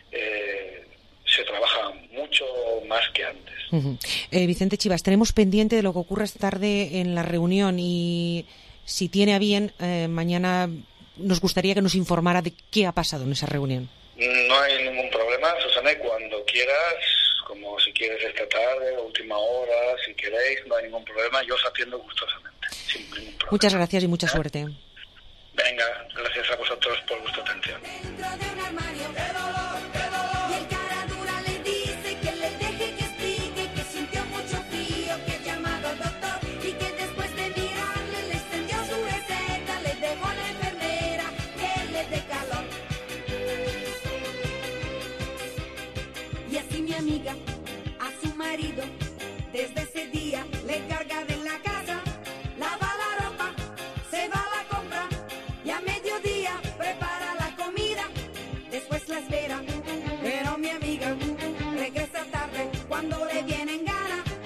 eh, se trabaja mucho más que antes. Uh-huh. eh, Vicente Chivas, tenemos pendiente de lo que ocurra esta tarde en la reunión y si tiene a bien, eh, mañana nos gustaría que nos informara de qué ha pasado en esa reunión. No hay ningún problema, Susana, y cuando quieras, como si quieres esta tarde, última hora, si queréis, no hay ningún problema, yo os atiendo gustosamente, sin ningún problema. Muchas gracias y mucha ¿Eh? suerte. Venga, gracias a vosotros por vuestra atención. Así mi amiga, así día le carga de la casa, lava la ropa, se va a la compra y a mediodía prepara la comida, después la espera, pero mi amiga regresa tarde cuando le vienen ganas.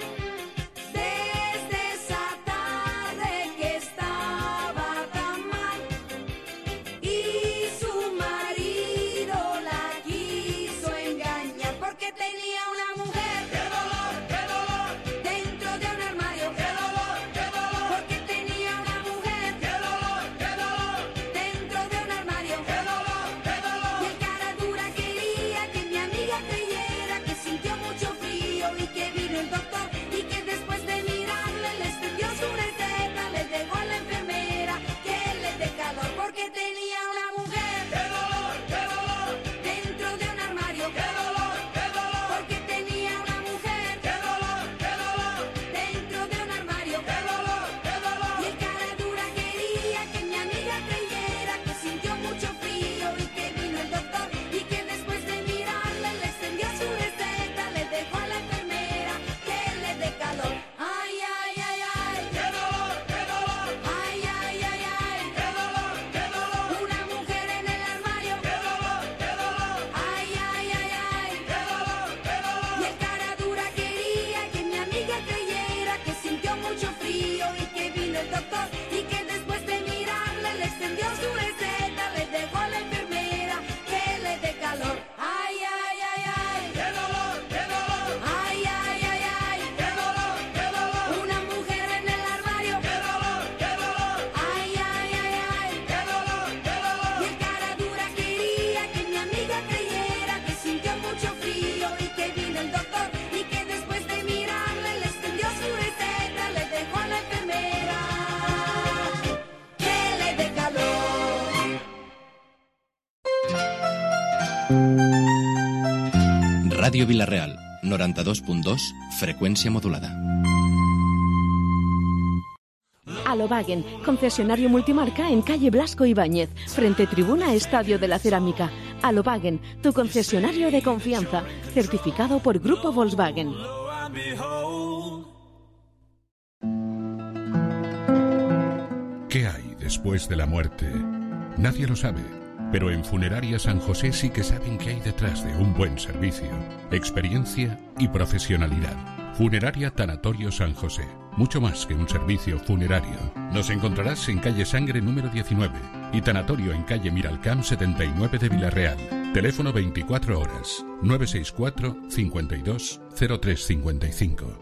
Desde esa tarde que estaba tan mal y su marido la quiso engañar porque tenía una mujer. ¡Qué dolor, qué dolor! Dentro de un armario. ¡Qué dolor, qué dolor! Porque tenía una mujer. ¡Qué dolor, qué dolor! Dentro de un armario. ¡Qué dolor, qué dolor! Y el cara dura quería que mi amiga creyera que sintió mucho frío y que vino el doctor y que después de mirarle le extendió su receta, le dejó a la enfermera que le dé calor porque tenía una mujer. ¡Qué dolor, qué dolor! Dentro de un armario. ¡Qué dolor, qué dolor! Porque tenía una mujer. ¡Qué dolor, qué dolor! Dentro de un armario. ¡Qué dolor, qué dolor! Y el cara dura quería que mi amiga creyera que sintió mucho frío y que vino el doctor y que después de mirarle le extendió su receta, le dejó a la enfermera que le dé calor. Ay, ay, ay, ay. ¡Qué dolor, qué dolor! Ay, ay, ay, ay. ¡Qué dolor, qué dolor! Una mujer en el armario. ¡Qué dolor, qué dolor! Ay, ay, ay, ay. ¡Qué dolor, qué dolor! Y el cara dura quería que mi amiga creyera que sintió mucho frío y que vino el doctor y que después de mirarle le extendió su receta, le dejó a la enfermera que le dé calor. Ay, ay, ay, ay. ¡Qué dolor, qué dolor! Ay, ay, ay, ay. ¡Qué dolor, qué dolor! Una mujer en el armario. ¡Qué dolor, qué dolor! Ay, ay, ay, ay. ¡Qué dolor, qué dolor! Y el cara dura quería que mi amiga creyera que sintió mucho frío y que vino el doctor y que después de mirarle le extendió su receta, le dejó a la enfermera que le dé calor. Ràdio Vila-real, noranta-dos punt dos, freqüència modulada. Alobagen, concesionario multimarca en calle Blasco Ibáñez, frente tribuna Estadio de la Cerámica. Alobagen, tu concesionario de confianza, certificado por Grupo Volkswagen. ¿Qué hay después de la muerte? Nadie lo sabe, pero en Funeraria San José sí que saben qué hay detrás de un buen servicio, experiencia y profesionalidad. Funeraria Tanatorio San José, mucho más que un servicio funerario. Nos encontrarás en calle Sangre número diecinueve y Tanatorio en calle Miralcamp setenta y nueve de Vila-real. Teléfono veinticuatro horas, nueve seis cuatro, cincuenta y dos, cero tres cincuenta y cinco.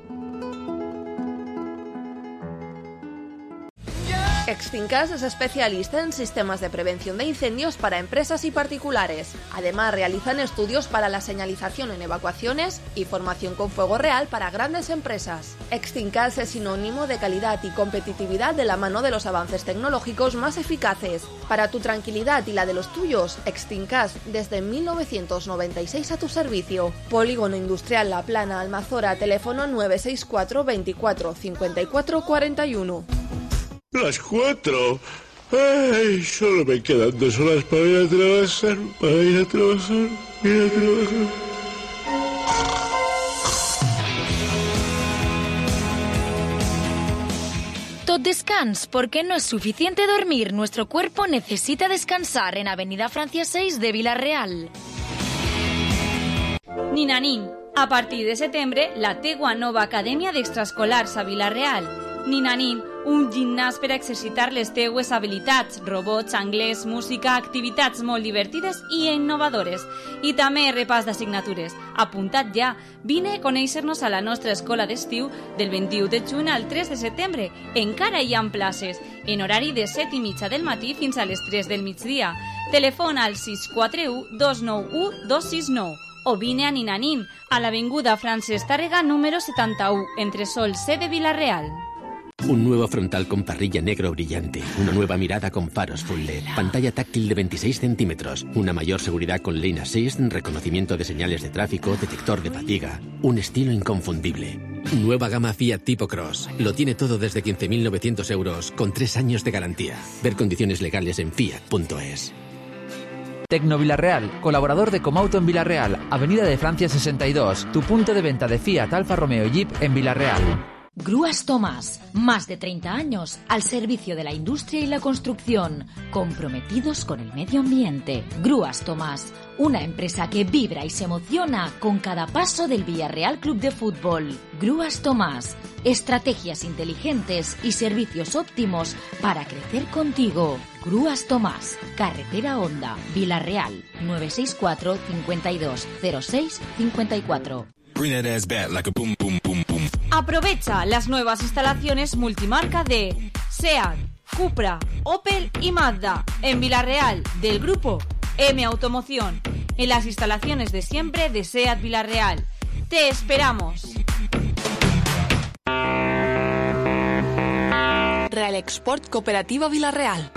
Extincas es especialista en sistemas de prevención de incendios para empresas y particulares. Además, realizan estudios para la señalización en evacuaciones y formación con fuego real para grandes empresas. Extincas es sinónimo de calidad y competitividad de la mano de los avances tecnológicos más eficaces. Para tu tranquilidad y la de los tuyos, Extincas desde mil novecientos noventa y seis a tu servicio. Polígono Industrial La Plana, Almazora, teléfono nueve seis cuatro, veinticuatro, cincuenta y cuatro, cuarenta y uno. Las cuatro. Ay, solo me quedan dos horas para ir a trabajar, para ir a trabajar, ir a trabajar. Tot descans, porque no es suficiente dormir. Nuestro cuerpo necesita descansar en Avenida Francia seis de Vila-real. Ninanín. A partir de setembre, la teua nova Acadèmia d'Extraescolars a Vila-real. Ninanín, un gimnàs per a exercitar les teues habilitats, robots, anglès, música, activitats molt divertides i innovadores. I també repàs d'assignatures. Apuntat ja, vine a conèixer-nos a la nostra escola d'estiu del vint-i-u de juny al tres de setembre. Encara hi ha places, en horari de set i mitja del matí fins a les tres del migdia. Telefona al sis quatre u, dos nou u, dos sis nou. O vine a Ninanín, a l'avinguda Francesc Tàrrega número setanta-u, entre Sol C de Vila-real. Un nuevo frontal con parrilla negro brillante, una nueva mirada con faros full L E D, pantalla táctil de veintiséis centímetros, una mayor seguridad con Lane Assist, reconocimiento de señales de tráfico, detector de fatiga, un estilo inconfundible. Nueva gama Fiat Tipo Cross. Lo tiene todo desde quince mil novecientos euros, con tres años de garantía. Ver condiciones legales en fiat punto es. Tecno Vila-real, colaborador de Comauto en Vila-real, Avenida de Francia sesenta y dos, tu punto de venta de Fiat, Alfa Romeo y Jeep en Vila-real. Grúas Tomás, más de treinta años al servicio de la industria y la construcción, comprometidos con el medio ambiente. Grúas Tomás, una empresa que vibra y se emociona con cada paso del Villarreal Club de Fútbol. Grúas Tomás, estrategias inteligentes y servicios óptimos para crecer contigo. Grúas Tomás, Carretera Honda, Villarreal, nueve seis cuatro, cincuenta y dos, cero seis, cincuenta y cuatro. Aprovecha las nuevas instalaciones multimarca de SEAT, Cupra, Opel y Mazda en Villarreal del grupo M Automoción, en las instalaciones de siempre de SEAT Villarreal. ¡Te esperamos! Real Export Cooperativa Villarreal.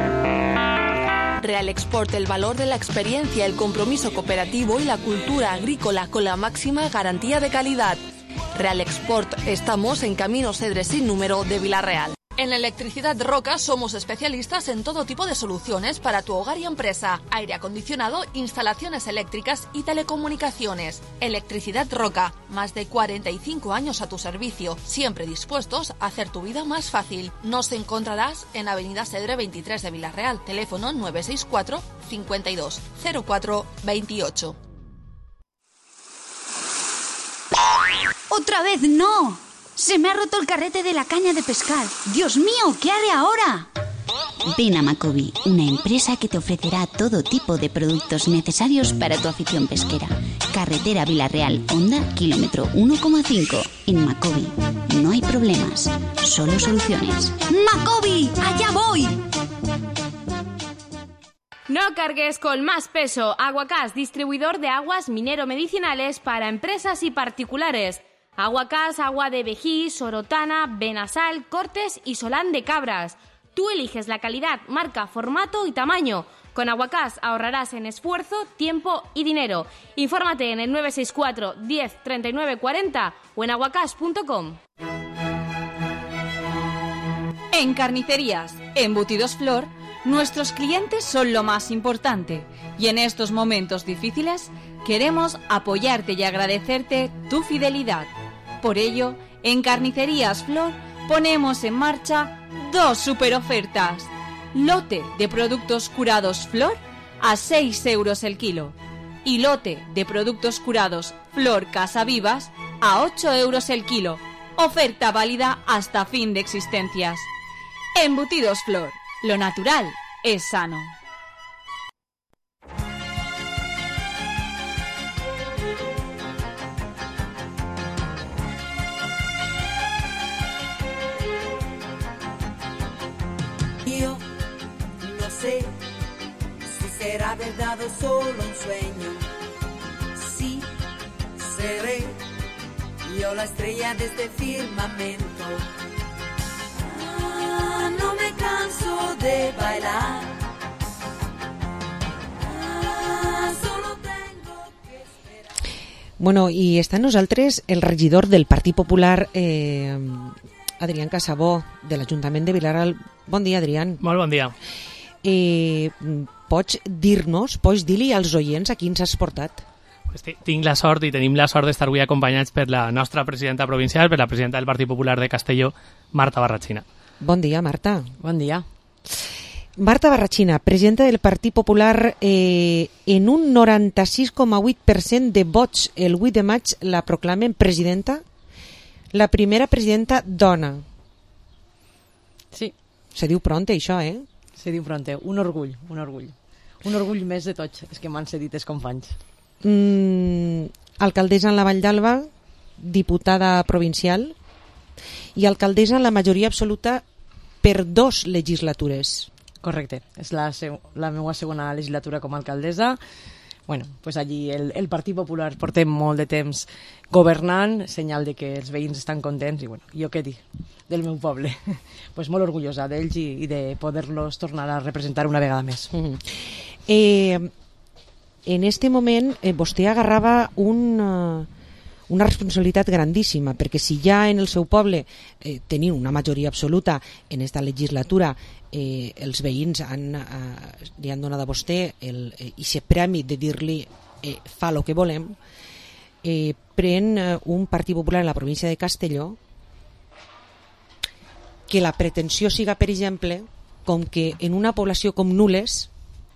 Real Export, el valor de la experiencia, el compromiso cooperativo y la cultura agrícola con la máxima garantía de calidad. Real Export, estamos en Camino Cedres sin número de Villarreal. En Electricidad Roca somos especialistas en todo tipo de soluciones para tu hogar y empresa. Aire acondicionado, instalaciones eléctricas y telecomunicaciones. Electricidad Roca, más de cuarenta y cinco años a tu servicio, siempre dispuestos a hacer tu vida más fácil. Nos encontrarás en Avenida Cedre veintitrés de Villarreal, teléfono nueve seis cuatro, cincuenta y dos, cero cuatro, veintiocho. ¡Otra vez no! ¡Se me ha roto el carrete de la caña de pescar! ¡Dios mío! ¿Qué haré ahora? Ven a Macobi, una empresa que te ofrecerá todo tipo de productos necesarios para tu afición pesquera. Carretera Villarreal, Honda, kilómetro uno coma cinco. En Macobi no hay problemas, solo soluciones. ¡Macobi! ¡Allá voy! No cargues con más peso. Aguacás, distribuidor de aguas minero-medicinales para empresas y particulares. Aguacás, agua de vejí, sorotana, benasal, cortes y solán de cabras. Tú eliges la calidad, marca, formato y tamaño. Con Aguacás ahorrarás en esfuerzo, tiempo y dinero. Infórmate en el nueve seis cuatro, diez, treinta y nueve, cuarenta o en aguacás punto com. En Carnicerías Embutidos Flor, nuestros clientes son lo más importante y en estos momentos difíciles queremos apoyarte y agradecerte tu fidelidad. Por ello, en Carnicerías Flor ponemos en marcha dos super ofertas. Lote de productos curados Flor a seis euros el kilo y lote de productos curados Flor Casa Vivas a ocho euros el kilo. Oferta válida hasta fin de existencias. Embutidos Flor, lo natural es sano. Yo no sé si será verdad o solo un sueño. Sí, seré yo la estrella de este firmamento. Ah, no me canso de bailar. Ah, solo tengo que esperar. Bueno, i està amb nosaltres el regidor del Partit Popular, eh, Adrián Casabó, de l'Ajuntament de Villarreal. Bon dia, Adrián. Molt bon dia. Eh, pots dir-nos, pots dir-li als oients a qui ens has portat? Pues tinc la sort i tenim la sort d'estar avui acompanyats per la nostra presidenta provincial, per la presidenta del Partit Popular de Castelló, Marta Barrachina. Bon dia, Marta. Bon dia. Marta Barrachina, presidenta del Partit Popular, eh, en un noranta-sis coma vuit per cent de vots el vuit de maig la proclamen presidenta, la primera presidenta dona. Sí. Se diu pronte, això, eh? Se diu pronte. Un orgull, un orgull. Un orgull més de tots, és que m'han cedit els companys. Mm, alcaldessa en la Vall d'Alba, diputada provincial i alcaldessa en la majoria absoluta per dos legislatures. Correcte, és la, la meva segona legislatura com a alcaldessa. Bueno, pues allí el, el Partit Popular portem molt de temps governant, senyal de que els veïns estan contents i bueno, jo què dir del meu poble. Pues molt orgullosa d'ells i, i de poder-los tornar a representar una vegada més. Mm-hmm. eh, en este moment eh, vostè agarrava un, uh, una responsabilitat grandíssima, perquè si ja en el seu poble eh, tenien una majoria absoluta en esta legislatura, eh, els veïns han, eh, li han donat a vostè el, eh, i se premi de dir-li eh, fa el que volem, eh, pren eh, un Partit Popular en la província de Castelló que la pretensió siga, per exemple, com que en una població com Nules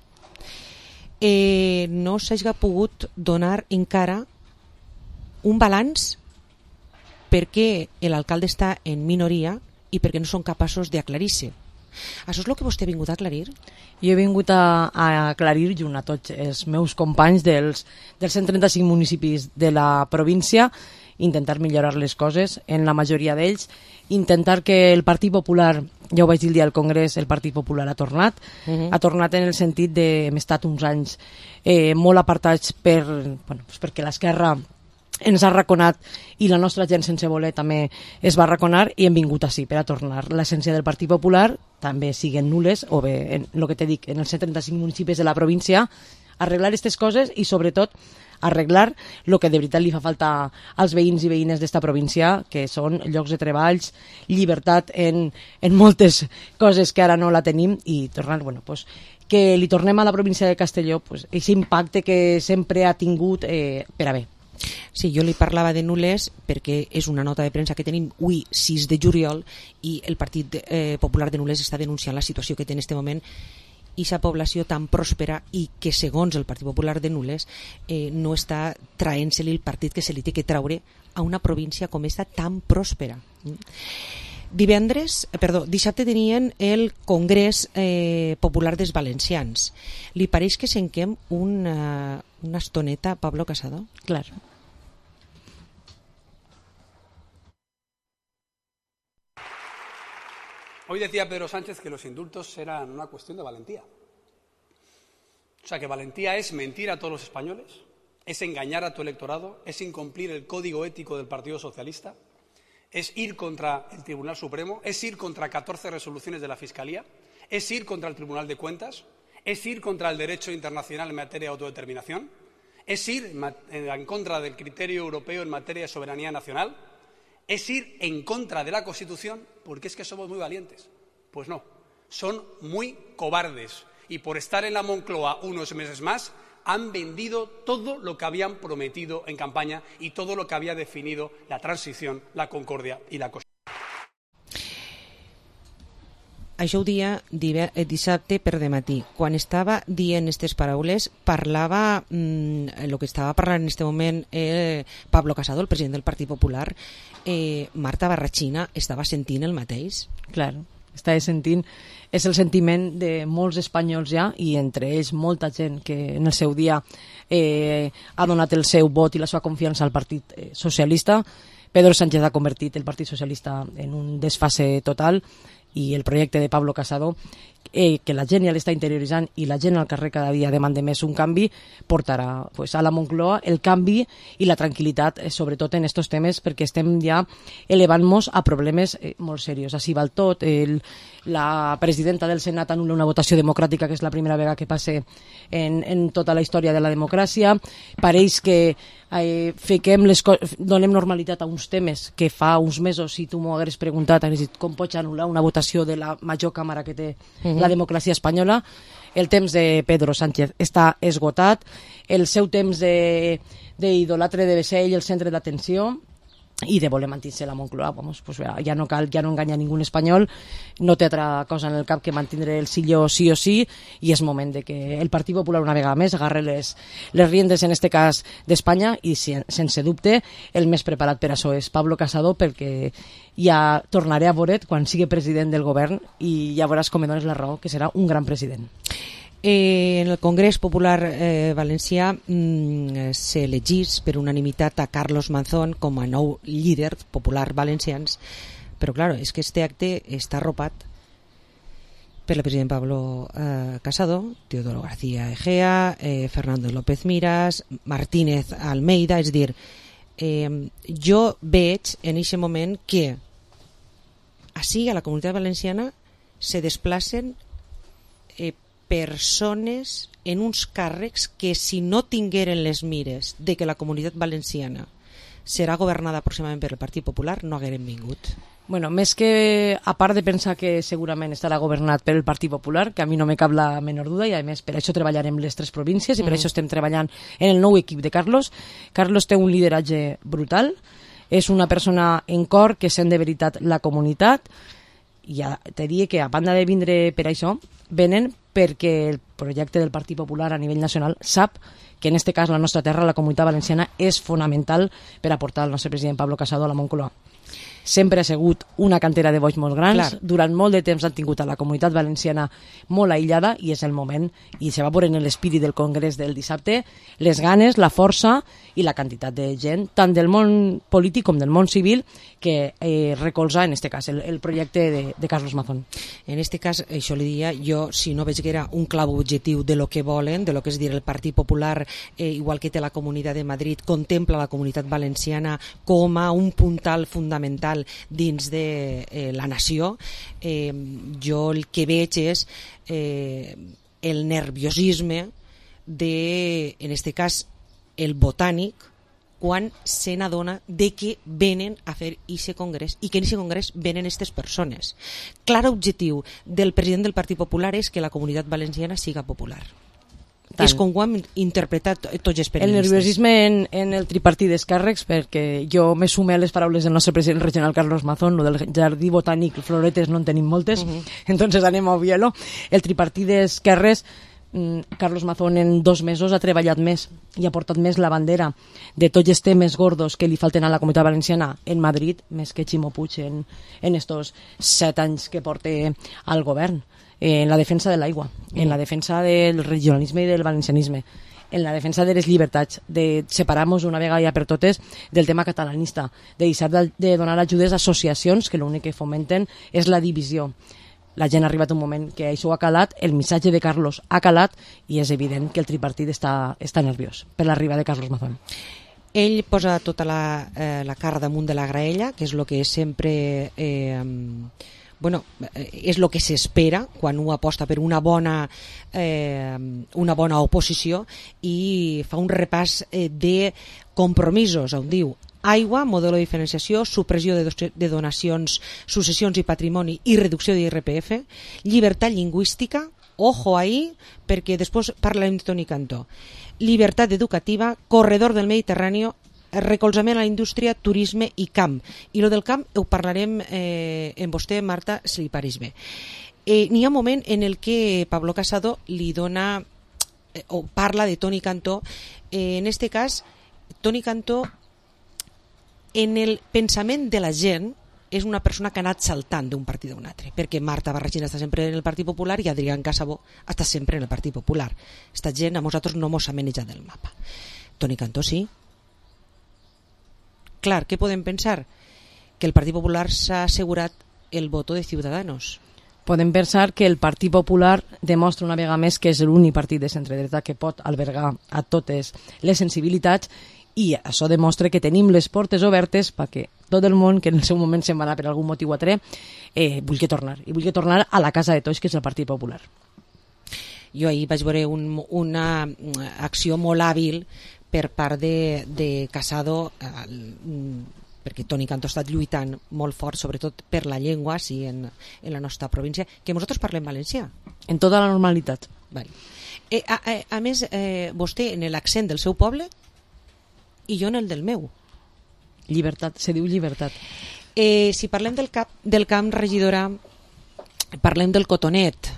eh, no s'hagi pogut donar encara un balanç perquè l'alcalde està en minoria i perquè no són capaços d'aclarir-se. Això és el que vostè ha vingut a aclarir? Jo he vingut a, a aclarir junt a tots els meus companys dels, dels cent trenta-cinc municipis de la província, intentar millorar les coses en la majoria d'ells, intentar que el Partit Popular, ja ho vaig dir el dia del Congrés, el Partit Popular ha tornat, uh-huh. ha tornat en el sentit de hem estat uns anys eh, molt apartats per, bueno, pues perquè l'esquerra ens ha raconat i la nostra gent sense voler també es va raconar i hem vingut així per a tornar l'essència del Partit Popular, també siguen nules o bé, en el que te dic, en els cent trenta-cinc municipis de la província, arreglar aquestes coses i sobretot arreglar el que de veritat li fa falta als veïns i veïnes d'esta província, que són llocs de treballs, llibertat en, en moltes coses que ara no la tenim i tornar, bueno, pues, que li tornem a la província de Castelló pues, aquest impacte que sempre ha tingut eh, per a bé. Sí, jo li parlava de Nules perquè és una nota de premsa que tenim avui sis de juliol i el Partit eh, Popular de Nules està denunciant la situació que té en aquest moment i aquesta població tan pròspera i que segons el Partit Popular de Nules eh, no està traent-se-li el partit que se li té que traure a una província com esta tan pròspera. Divendres, perdó, dissabte tenien el Congrés eh, Popular dels Valencians. Li pareix que senquem una, una estoneta a Pablo Casado? Claro. Hoy decía Pedro Sánchez que los indultos eran una cuestión de valentía. O sea, que valentía es mentir a todos los españoles, es engañar a tu electorado, es incumplir el código ético del Partido Socialista, es ir contra el Tribunal Supremo, es ir contra catorce resoluciones de la Fiscalía, es ir contra el Tribunal de Cuentas, es ir contra el derecho internacional en materia de autodeterminación, es ir en contra del criterio europeo en materia de soberanía nacional, es ir en contra de la Constitución porque es que somos muy valientes. Pues no, son muy cobardes y por estar en la Moncloa unos meses más han vendido todo lo que habían prometido en campaña y todo lo que había definido la transición, la concordia y la Constitución. Això ho dia dissabte per dematí. Quan estava dient aquestes paraules, parlava, el mm, que estava parlant en aquest moment eh, Pablo Casado, el president del Partit Popular, eh, Marta Barrachina estava sentint el mateix? Claro, estava sentint, és el sentiment de molts espanyols ja, i entre ells molta gent que en el seu dia eh, ha donat el seu vot i la seva confiança al Partit Socialista. Pedro Sánchez ha convertit el Partit Socialista en un desfase total i el projecte de Pablo Casado, eh, que la gent ja l'està interioritzant i la gent al carrer cada dia demanda més un canvi, portarà pues, a la Moncloa el canvi i la tranquil·litat, eh, sobretot en aquests temes, perquè estem ja elevant-nos a problemes eh, molt serios. Així val tot. El, la presidenta del Senat anul·la una votació democràtica, que és la primera vegada que passa en, en tota la història de la democràcia. Pareix que eh, fiquem les donem normalitat a uns temes que fa uns mesos, si tu m'ho hagués preguntat, hagués dit com pots anul·lar una votació de la major càmera que té uh-huh. la democràcia espanyola. El temps de Pedro Sánchez està esgotat, el seu temps d'idolatre de, de Bessell, el centre d'atenció, i de voler mantenir-se la Moncloa, vamos, pues ja no cal, ja no enganya ningú espanyol, no té altra cosa en el cap que mantindre el silló sí o sí, i és moment de que el Partit Popular una vegada més agarre les, les riendes, en este cas d'Espanya, i sense dubte el més preparat per a això és Pablo Casado, perquè ja tornaré a veure't quan sigui president del govern i ja veuràs com me dones la raó, que serà un gran president. Eh, en el Congrés Popular eh, Valencià mm, s'elegís per unanimitat a Carlos Manzón com a nou líder popular valencians, però clar, és que este acte està arropat per el president Pablo eh, Casado, Teodoro García Egea, eh, Fernando López Miras, Martínez Almeida. És dir, eh, jo veig en aquest moment que així a la comunitat valenciana se desplacen eh, persones en uns càrrecs que si no tingueren les mires de que la comunitat valenciana serà governada pròximament per el Partit Popular no hagueren vingut. Bueno, més que, a part de pensar que segurament estarà governat per el Partit Popular, que a mi no me cap la menor duda, i a més per això treballarem les tres províncies i per mm. això estem treballant en el nou equip de Carlos. Carlos té un lideratge brutal, és una persona en cor que sent de veritat la comunitat i ja te dic que a banda de vindre per això, venen perquè el projecte del Partit Popular a nivell nacional sap que en este cas la nostra terra, la Comunitat Valenciana, és fonamental per aportar el nostre president Pablo Casado a la Moncloa. Sempre ha sigut una cantera de boix molt grans. Clar. Durant molt de temps han tingut a la Comunitat Valenciana molt aïllada i és el moment, i se va veure en l'espírit del Congrés del dissabte, les ganes, la força i la quantitat de gent, tant del món polític com del món civil, que eh, recolza, en este cas, el, el projecte de, de Carlos Mazón. En este cas, això li dia, jo, si no veig que era un clau objectiu de lo que volen, de lo que és dir el Partit Popular, eh, igual que té la Comunitat de Madrid, contempla la Comunitat Valenciana com a un puntal fundamental dins de eh, la nació, eh, jo el que veig és eh, el nerviosisme de, en este cas, el botànic, quan se n'adona de que venen a fer aquest congrés i que en aquest congrés venen aquestes persones. Clar objectiu del president del Partit Popular és que la Comunitat Valenciana siga popular. Tant. És com ho hem interpretat tots els periodistes. El nerviosisme en, en el tripartit d'escàrrecs, perquè jo me sume a les paraules del nostre president regional Carlos Mazón, lo del jardí botànic, floretes no en tenim moltes, uh -huh. entonces anem a obviar-lo. El tripartit d'esquerres, Carlos Mazón en dos mesos ha treballat més i ha portat més la bandera de tots els temes gordos que li falten a la Comunitat Valenciana en Madrid, més que Ximo Puig en, en estos set anys que porta al govern. En la defensa de l'aigua, en la defensa del regionalisme i del valencianisme, en la defensa de les llibertats, de separar-nos una vegada ja per totes del tema catalanista, de deixar de, de donar ajudes a associacions que l'únic que fomenten és la divisió. La gent ha arribat un moment que això ha calat, el missatge de Carlos ha calat i és evident que el tripartit està, està nerviós per l'arribada de Carlos Mazón. Ell posa tota la, eh, la cara damunt de la graella, que és el que sempre... Eh, bueno, és el que s'espera quan un aposta per una bona eh, una bona oposició, i fa un repàs eh, de compromisos on diu aigua, model de diferenciació, supressió de, de donacions, successions i patrimoni i reducció d'I R P F, llibertat lingüística, ojo ahí, perquè després parlarem de Toni Cantó, llibertat educativa, corredor del Mediterrani, recolzament a la indústria, turisme i camp. I lo del camp ho parlarem eh, en vostè, Marta, si li pareix bé. Eh, N'hi ha un moment en el que Pablo Casado li dona eh, o parla de Toni Cantó. Eh, en este cas, Toni Cantó, en el pensament de la gent, és una persona que ha anat saltant d'un partit a un altre, perquè Marta Barragina està sempre en el Partit Popular i Adrián Casabó està sempre en el Partit Popular. Esta gent a nosaltres no mos ha manejat del mapa. Toni Cantó sí. Clar, què podem pensar? Que el Partit Popular s'ha assegurat el voto de Ciudadanos. Podem pensar que el Partit Popular demostra una vegada més que és l'únic partit de centredreta que pot albergar a totes les sensibilitats, i això demostra que tenim les portes obertes perquè tot el món, que en el seu moment se'n va anar per algun motiu altre, eh, vulgui tornar. I vulgui tornar a la casa de tots, que és el Partit Popular. Jo ahir vaig veure un, una acció molt hàbil per part de, de Casado, eh, perquè Toni Cantó ha estat lluitant molt fort, sobretot per la llengua, sí, en, en la nostra província, que nosaltres parlem valencià. En tota la normalitat. Vale. Eh, a, a, a més, eh, vostè en l'accent del seu poble i jo en el del meu. Llibertat, se diu llibertat. Eh, si parlem del, cap, del camp, regidora, parlem del cotonet.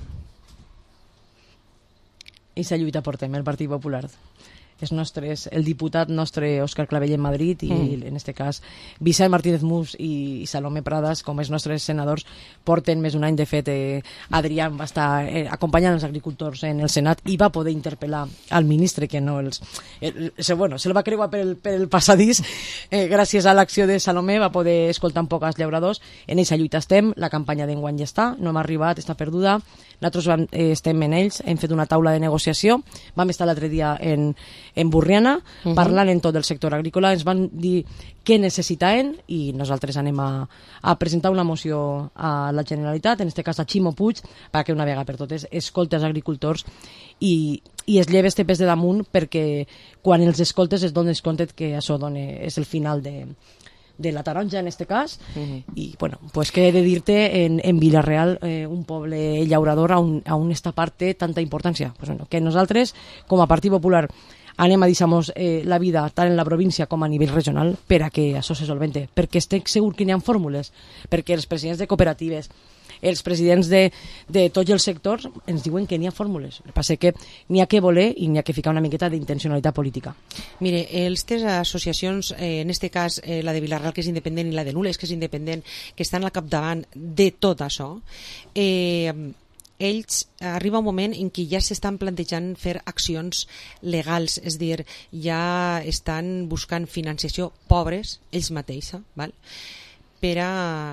I sa lluita portem el Partit Popular. És nostres, el diputat nostre Òscar Clavell en Madrid i mm. en este cas Vicent Martínez Mus i, i Salomé Pradas, com els nostres senadors, porten més d'un any. De fet, eh, Adrián va estar eh, acompanyant els agricultors en el Senat i va poder interpel·lar al ministre, que no els... Eh, se, bueno, se'l va creuar per el, per el passadís. Eh, gràcies a l'acció de Salomé va poder escoltar un poc els llauradors. En eixa lluita estem, la campanya d'enguany ja està, no hem arribat, està perduda. Nosaltres vam, eh, estem en ells, hem fet una taula de negociació, vam estar l'altre dia en, en Burriana, uh-huh. parlant en tot el sector agrícola, ens van dir què necessitaven i nosaltres anem a, a presentar una moció a la Generalitat, en aquest cas a Ximo Puig, perquè una vegada per totes escolta els agricultors i, i es lleva este pes de damunt, perquè quan els escoltes es dones compte que això dona, és el final de... de la taronja en este cas, uh-huh. i bueno, pues què he de dir-te, en, en Vila-real, eh, un poble llaurador on, on esta part té tanta importància. Pues bueno, que nosaltres, com a Partit Popular, anem a deixar-nos eh, la vida tant en la província com a nivell regional per a que això se solvente, perquè estic segur que n'hi ha fórmules, perquè els presidents de cooperatives, els presidents de, de tots els sectors ens diuen que n'hi ha fórmules. El que passa que n'hi ha que voler i n'hi ha que ficar una miqueta d'intencionalitat política. Mire, aquestes associacions, eh, en este cas eh, la de Vilareal, que és independent, i la de Nules, que és independent, que estan al capdavant de tot això, eh, ells arriba un moment en què ja s'estan plantejant fer accions legals, és a dir, ja estan buscant financiació, pobres, ells mateixos, val? Per a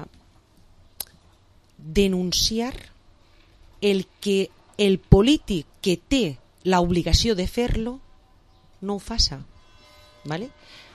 denunciar el que el polític que té l'obligació de fer-lo no ho faça. ¿Vale?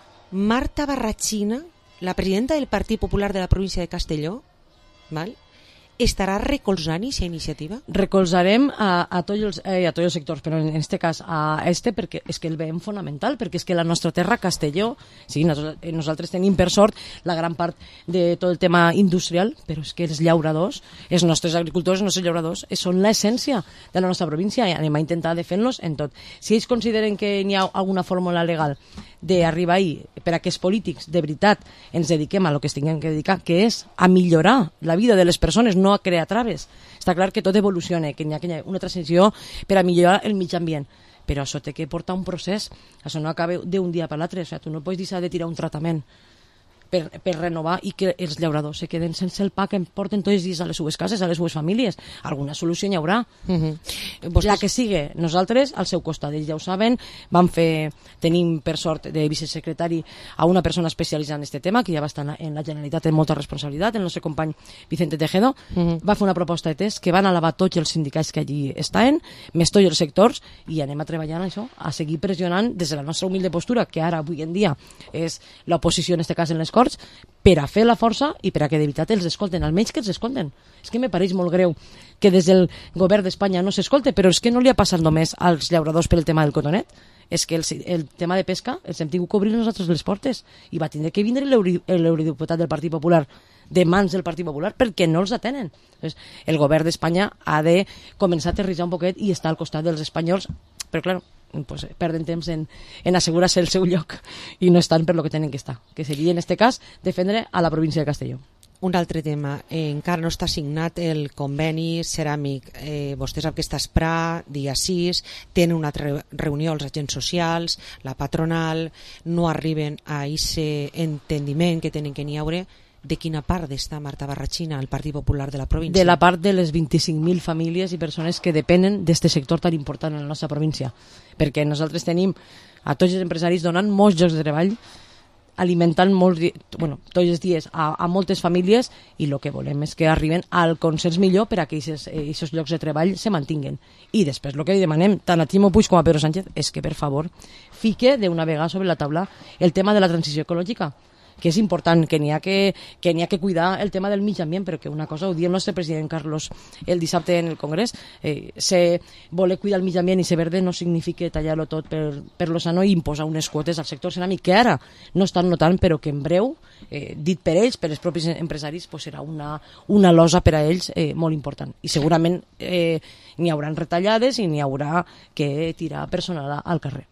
Marta Barrachina, la presidenta del Partit Popular de la província de Castelló, ¿vale?, estarà recolzant aquesta iniciativa? Recolzarem a, a, tots els, eh, a tots els sectors, però en aquest cas a este perquè és que el veiem fonamental, perquè és que la nostra terra, Castelló, sí, nosaltres, nosaltres tenim per sort la gran part de tot el tema industrial, però és que els llauradors, els nostres agricultors, els nostres llauradors, són l'essència de la nostra província i anem a intentar de fer-los en tot. Si ells consideren que n'hi ha alguna fórmula legal d'arribar ahí per a que els polítics de veritat ens dediquem a lo que es tinguem que dedicar, que és a millorar la vida de les persones, no a crear traves. Està clar que tot evoluciona, que hi ha una transició per a millorar el mig ambient, però això té que portar un procés, això no acaba d'un dia per l'altre, o sigui, tu no pots deixar de tirar un tractament per, per renovar i que els llauradors se queden sense el pa que em porten tots els dies a les seues cases, a les seues famílies. Alguna solució hi haurà. Uh-huh. Vostès... La que sigui, nosaltres al seu costat, ells ja ho saben, vam fer, tenim per sort de vicesecretari a una persona especialitzada en aquest tema, que ja va estar en la Generalitat amb molta responsabilitat, el nostre company Vicente Tejedo, uh-huh. va fer una proposta de test que van alabar tots els sindicats que allí estan, més tots els sectors, i anem a treballar en això, a seguir pressionant des de la nostra humilde postura, que ara, avui en dia, és l'oposició, en aquest cas en les Corts, per a fer la força i per a que de veritat els escolten, almenys que els escolten. És que me pareix molt greu que des del govern d'Espanya no s'escolte, però és que no li ha passat només als llauradors per el tema del cotonet. És que el, el tema de pesca els hem tingut que obrir nosaltres les portes i va tindre que vindre l'eurodiputat del Partit Popular de mans del Partit Popular perquè no els atenen. Entonces, el govern d'Espanya ha de començar a aterritzar un poquet i estar al costat dels espanyols, però clar, pues, perden temps en, en assegurar-se el seu lloc i no estan per lo que tenen que estar, que seria en aquest cas defendre a la província de Castelló. Un altre tema, eh, encara no està signat el conveni ceràmic. Eh, vostè sap que està a Esprà, dia sis, tenen una re reunió els agents socials, la patronal, no arriben a aquest entendiment que tenen que n'hi haure. De quina part està Marta Barrachina, el Partit Popular de la província? De la part de les vint-i-cinc mil famílies i persones que depenen d'aquest sector tan important en la nostra província. Perquè nosaltres tenim a tots els empresaris donant molts llocs de treball, alimentant molts, bueno, tots els dies a, a moltes famílies, i el que volem és que arriben al consens millor per a que aquests llocs de treball se mantinguen. I després el que li demanem tant a Ximo Puig com a Pedro Sánchez és que, per favor, fique d'una vegada sobre la taula el tema de la transició ecològica, que és important, que n'hi ha que, que n'hi ha que cuidar el tema del mig ambient, però que una cosa, ho diu el nostre president Carlos el dissabte en el Congrés, eh, se voler cuidar el mig ambient i ser verde no significa tallar-lo tot per, per lo sano i imposar unes quotes al sector ceràmic que ara no estan notant, però que en breu, eh, dit per ells, per els propis empresaris, pues serà una, una losa per a ells eh, molt important. I segurament eh, n'hi haurà retallades i n'hi haurà que tirar personal al carrer.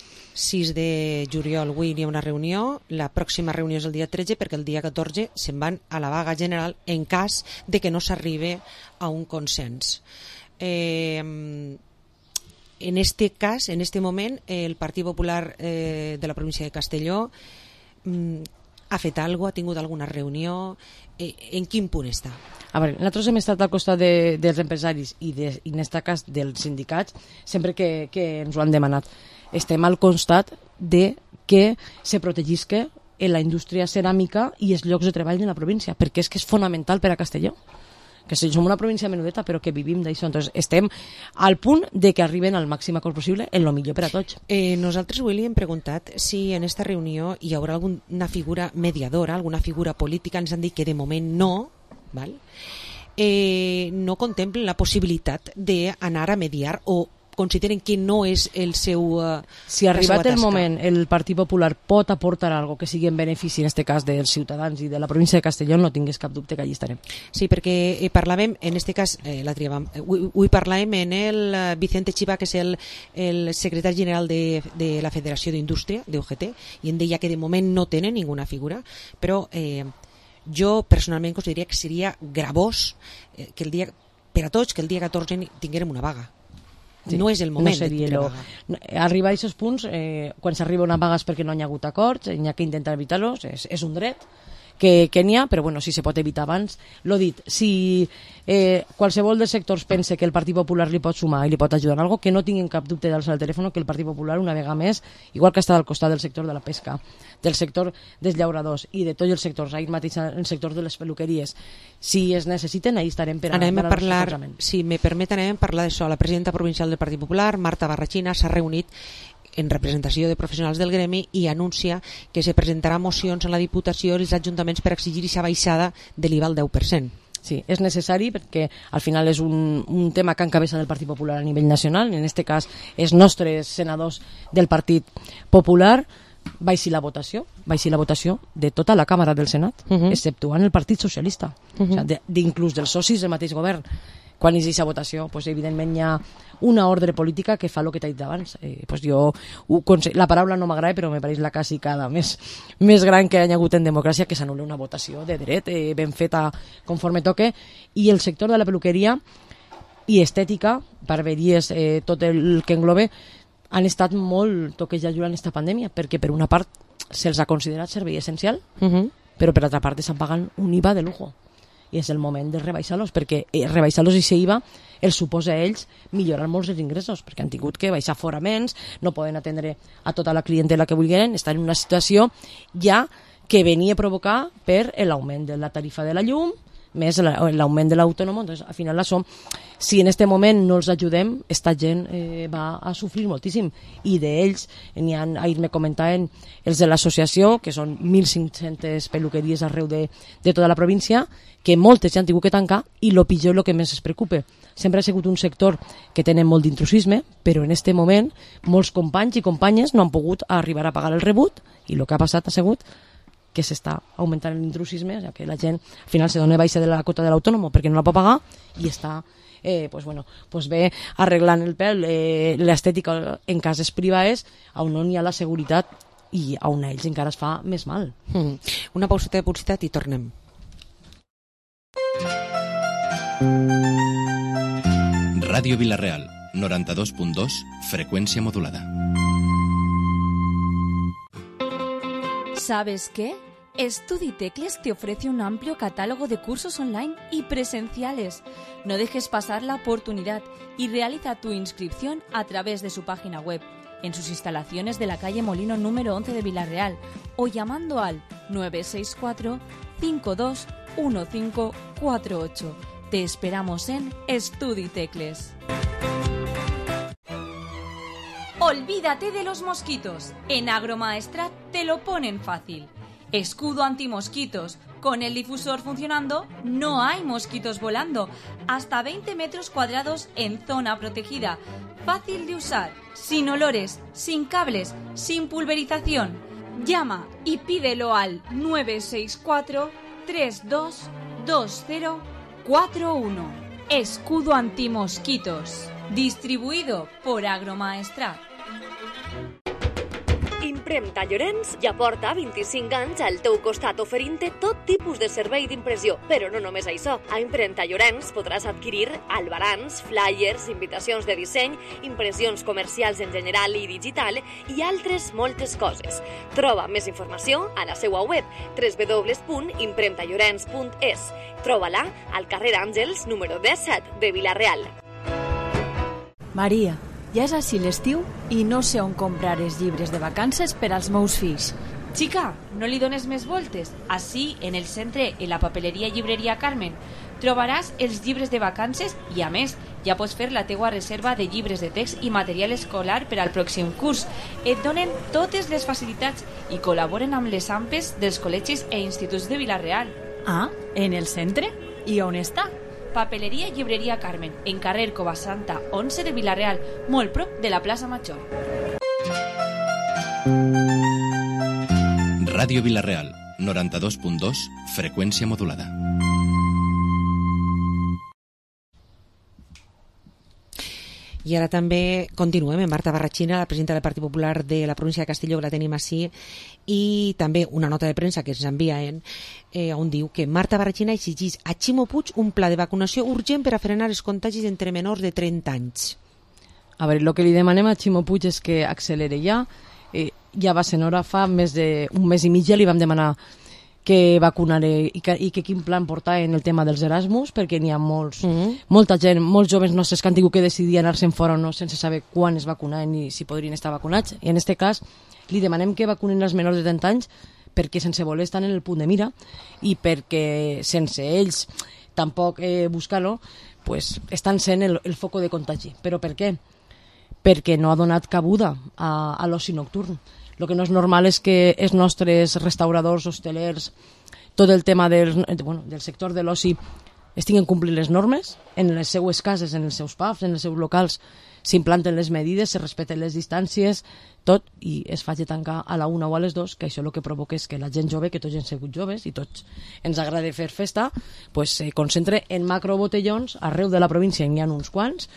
sis de juliol, avui hi ha una reunió, la pròxima reunió és el dia tretze, perquè el dia catorze se'n van a la vaga general en cas de que no s'arribe a un consens. Eh, en este cas, en este moment, el Partit Popular eh, de la província de Castelló mm, ha fet alguna cosa, ha tingut alguna reunió, eh, en quin punt està? A veure, nosaltres hem estat al costat de, dels empresaris i, de, i en aquest cas dels sindicats sempre que, que ens ho han demanat. Estem al costat de que se protegisca la indústria ceràmica i els llocs de treball de la província, perquè és que és fonamental per a Castelló, que som una província menudeta però que vivim d'això. Entonces estem al punt de que arriben al màxim acord possible en lo millor per a tots. Eh, nosaltres avui li hem preguntat si en esta reunió hi haurà alguna figura mediadora, alguna figura política. Ens han dit que de moment no, val? Eh, no contemplen la possibilitat d'anar a mediar o consideren que no és el seu uh, si arribat el moment el Partit Popular pot aportar algo que sigui en benefici en aquest cas dels ciutadans i de la província de Castelló, no tingués cap dubte que allí estarem. Sí, perquè eh, parlàvem en aquest cas, eh, l'altre dia avui parlàvem en el Vicente Chiva, que és el, el secretari general de, de la Federació d'Indústria de U G T, i em deia que de moment no tenen ninguna figura, però eh, jo personalment consideraria que seria gravós eh, que el dia, per a tots, que el dia catorze tinguérem una vaga. Sí, no és el moment no de tindre vaga. Arribar a aquests punts, eh, quan s'arriba una vaga és perquè no hi ha hagut acords, hi ha que intentar evitar-los, és, és un dret que, que n'hi ha, però bueno, si se pot evitar abans. L'ho dit, si eh, qualsevol dels sectors pense que el Partit Popular li pot sumar i li pot ajudar en alguna cosa, que no tinguin cap dubte d'alçar el telèfon, que el Partit Popular una vegada més, igual que està al costat del sector de la pesca, del sector dels llauradors i de tots els sectors, ahir mateix el sector de les peluqueries, si es necessiten, ahí estarem per a, anem per a parlar, si me permet, anem a parlar d'això. La presidenta provincial del Partit Popular, Marta Barrachina, s'ha reunit en representació de professionals del gremi i anuncia que se presentarà mocions en la Diputació i els ajuntaments per exigir aquesta baixada de l'I V A al deu per cent. Sí, és necessari perquè al final és un, un tema que encabeza del Partit Popular a nivell nacional, en aquest cas els nostres senadors del Partit Popular, baixi la votació, baixi la votació de tota la Càmera del Senat, uh -huh. exceptuant el Partit Socialista, uh -huh. o sigui, d'inclús dels socis del mateix govern. Quan hi ha aquesta votació, pues, evidentment hi ha una ordre política que fa el que t'he dit abans. Eh, pues jo, la paraula no m'agrada, però me pareix la casicada més, més gran que hi ha hagut en democràcia, que s'anul·la una votació de dret, eh, ben feta conforme toque, i el sector de la peluqueria i estètica, barberies, eh, tot el que englobe, han estat molt toquejats durant aquesta pandèmia, perquè per una part se'ls ha considerat servei essencial, uh -huh. però per altra part estan pagant un I V A de lujo. I és el moment de rebaixar-los, perquè rebaixar-los i I V A els suposa a ells millorar molts els ingressos, perquè han tingut que baixar foraments, no poden atendre a tota la clientela que vulguin, estan en una situació ja que venia a provocar per l'augment de la tarifa de la llum, més l'augment de l'autònom. Doncs, al final, això, si en aquest moment no els ajudem, esta gent eh, va a sofrir moltíssim. I d'ells, n'hi ha, ahir me comentaven els de l'associació, que són mil cinc-centes peluqueries arreu de, de tota la província, que moltes ja han tingut que tancar, i el pitjor, el que més es preocupa. Sempre ha sigut un sector que tenen molt d'intrusisme, però en aquest moment molts companys i companyes no han pogut arribar a pagar el rebut, i el que ha passat ha sigut que s'està augmentant l'intrusisme, o sigui, que la gent al final se dona baixa de la quota de l'autònom perquè no la pot pagar i està eh, pues bueno, pues bé arreglant el pèl, eh, l'estètica en cases privades on no hi ha la seguretat i on a ells encara es fa més mal. Mm. Una pauseta de publicitat i tornem. Ràdio Vila-real, noranta-dos punt dos, freqüència modulada. ¿Sabes qué? StudiTecles te ofrece un amplio catálogo de cursos online y presenciales. No dejes pasar la oportunidad y realiza tu inscripción a través de su página web, en sus instalaciones de la calle Molino número once de Vila-real o llamando al nueve seis cuatro, cinco dos uno cinco cuatro ocho. Te esperamos en StudiTecles. Olvídate de los mosquitos. En Agromaestrat te lo ponen fácil. Escudo antimosquitos. Con el difusor funcionando, no hay mosquitos volando. Hasta veinte metros cuadrados en zona protegida. Fácil de usar, sin olores, sin cables, sin pulverización. Llama y pídelo al nueve seis cuatro, tres dos dos cero cuatro uno. Escudo antimosquitos. Distribuïdo por Agromaestrat. Impremta Llorenç ja porta vint-i-cinc anys al teu costat oferint-te tot tipus de servei d'impressió. Però no només això. A Impremta Llorenç podràs adquirir albarans, flyers, invitacions de disseny, impressions comercials en general i digital i altres moltes coses. Troba més informació a la seva web w w w punt impremta llorenç punt es. Troba-la al carrer Àngels número disset de Vila-real. Maria, ja és així l'estiu i no sé on comprar els llibres de vacances per als meus fills. Chica, no li dones més voltes. Així, en el centre, en la papeleria Llibreria Carmen, trobaràs els llibres de vacances i, a més, ja pots fer la teua reserva de llibres de text i material escolar per al pròxim curs. Et donen totes les facilitats i col·laboren amb les A M P Es dels col·legis e instituts de Vila-real. Ah, en el centre? I on està? Papeleria Llibreria Carmen, en carrer Covasanta onze de Vila-real, molt prop de la plaça Major. Ràdio Vila-real, noranta-dos punt dos, freqüència modulada. I ara també continuem amb Marta Barrachina, la presidenta del Partit Popular de la província de Castelló, que la tenim així, i també una nota de premsa que ens envien eh, on diu que Marta Barrachina exigís a Ximo Puig un pla de vacunació urgent per a frenar els contagis entre menors de trenta anys. A veure, el que li demanem a Ximo Puig és que accelere ja. Eh, ja va ser hora, fa més d'un mes i mig ja li vam demanar que vacunaré i que, i que quin plan portar en el tema dels Erasmus, perquè n'hi ha molts, mm-hmm. molta gent, molts joves nostres que han tingut que decidir anar-se'n fora o no sense saber quan es vacunaven ni si podrien estar vacunats. I en aquest cas li demanem que vacunen els menors de trenta anys perquè sense voler estan en el punt de mira i perquè sense ells tampoc eh, buscar-lo, pues, estan sent el, el foco de contagi. Però per què? Perquè no ha donat cabuda a, a l'oci nocturn. El que no és normal és que els nostres restauradors, hostelers, tot el tema del, bueno, del sector de l'oci estiguin complint les normes en les seues cases, en els seus pubs, en els seus locals, s'implanten les medides, se respecten les distàncies, tot, i es faci tancar a la una o a les dos, que això el que provoca és que la gent jove, que tots hem sigut joves i tots ens agrada fer festa, pues, se concentre en macrobotellons arreu de la província, n'hi ha uns quants,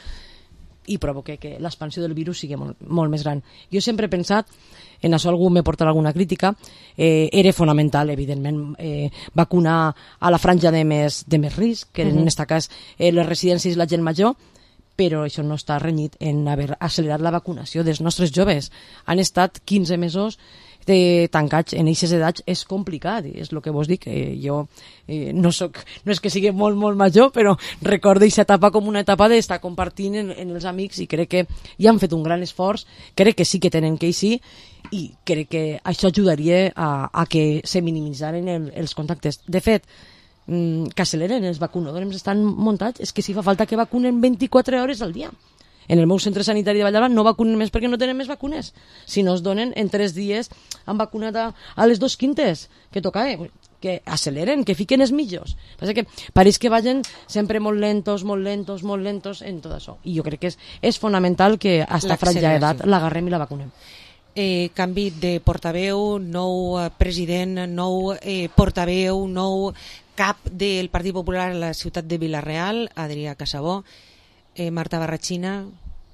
i provoca que l'expansió del virus sigui molt, molt més gran. Jo sempre he pensat, en això algú m'he portat alguna crítica, eh, era fonamental, evidentment, eh, vacunar a la franja de més, de més risc, que uh-huh. en aquest cas eh, les residències i la gent major, però això no està renyit en haver accelerat la vacunació dels nostres joves. Han estat quinze mesos de tancats en aquestes edats, és complicat, és el que vos dic, eh, jo eh, no, soc, no és que sigui molt molt major, però recordo aquesta etapa com una etapa d'estar compartint en, en els amics i crec que ja han fet un gran esforç, crec que sí que tenen que eixir i crec que això ajudaria a, a que se minimitzaren el, els contactes. De fet, mm, que acceleren, els vacunadors estan muntats, és que si fa falta que vacunen vint-i-quatre hores al dia. En el meu centre sanitari de Valldavant no vacunen més perquè no tenen més vacunes. Si no es donen, en tres dies han vacunat a, a les dos quintes que tocava. Que acceleren, que fiquen els mitjos. Passa que pareix que vagin sempre molt lentos, molt lentos, molt lentos en tot això. I jo crec que és, és fonamental que a esta franja d'edat l'agarrem i la vacunem. Eh, canvi de portaveu, nou president, nou eh, portaveu, nou cap del Partit Popular a la ciutat de Vila-real, Adrià Casabó. Eh, Marta Barrachina,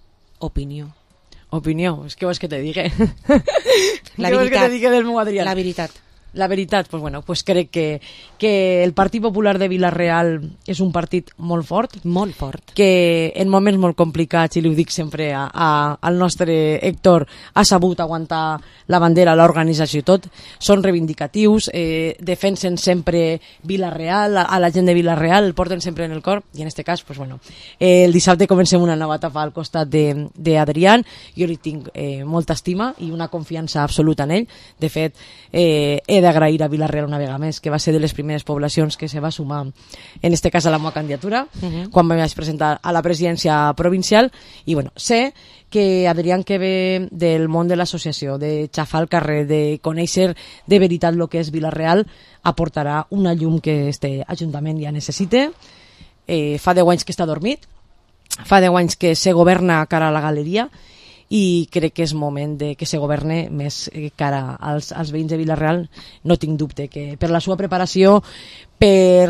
opinió. Opinió, és que vols que te digui? La veritat. Que te digui del meu Adrià? La veritat. La veritat, pues bueno, pues crec que, que el Partit Popular de Vila-real és un partit molt fort. Molt fort. Que en moments molt complicats, i li ho dic sempre a, a, al nostre Héctor, ha sabut aguantar la bandera, l'organització i tot. Són reivindicatius, eh, defensen sempre Vila-real, a, a la gent de Vila-real, el porten sempre en el cor, i en aquest cas, pues bueno, eh, el dissabte comencem una nova etapa al costat d'Adrián. Jo li tinc eh, molta estima i una confiança absoluta en ell. De fet, eh, he d'agrair a Vila-real una vegada més, que va ser de les primeres poblacions que se va sumar, en este cas a la meva candidatura, uh-huh. quan me vaig presentar a la presidència provincial, i bueno, sé que Adrián, que ve del món de l'associació, de xafar al carrer, de conèixer de veritat el que és Vila-real, aportarà una llum que este Ajuntament ja necessita. Eh, fa deu anys que està dormit, fa deu anys que se governa cara a la galeria, i crec que és moment de que se governe més cara als, als veïns de Vila-real. No tinc dubte que per la seva preparació, per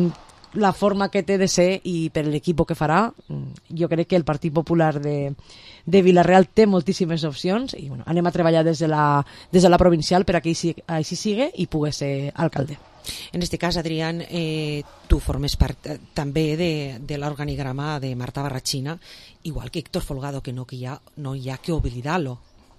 la forma que té de ser i per l'equip que farà, jo crec que el Partit Popular de, de Vila-real té moltíssimes opcions i bueno, anem a treballar des de la, des de la provincial per a que així, així sigui i pugui ser alcalde. En este cas, Adrián, eh, tu formes part eh, també de, de l'organigrama de Marta Barrachina, igual que Héctor Folgado, que no, que ja, no hi ha que oblidar-lo.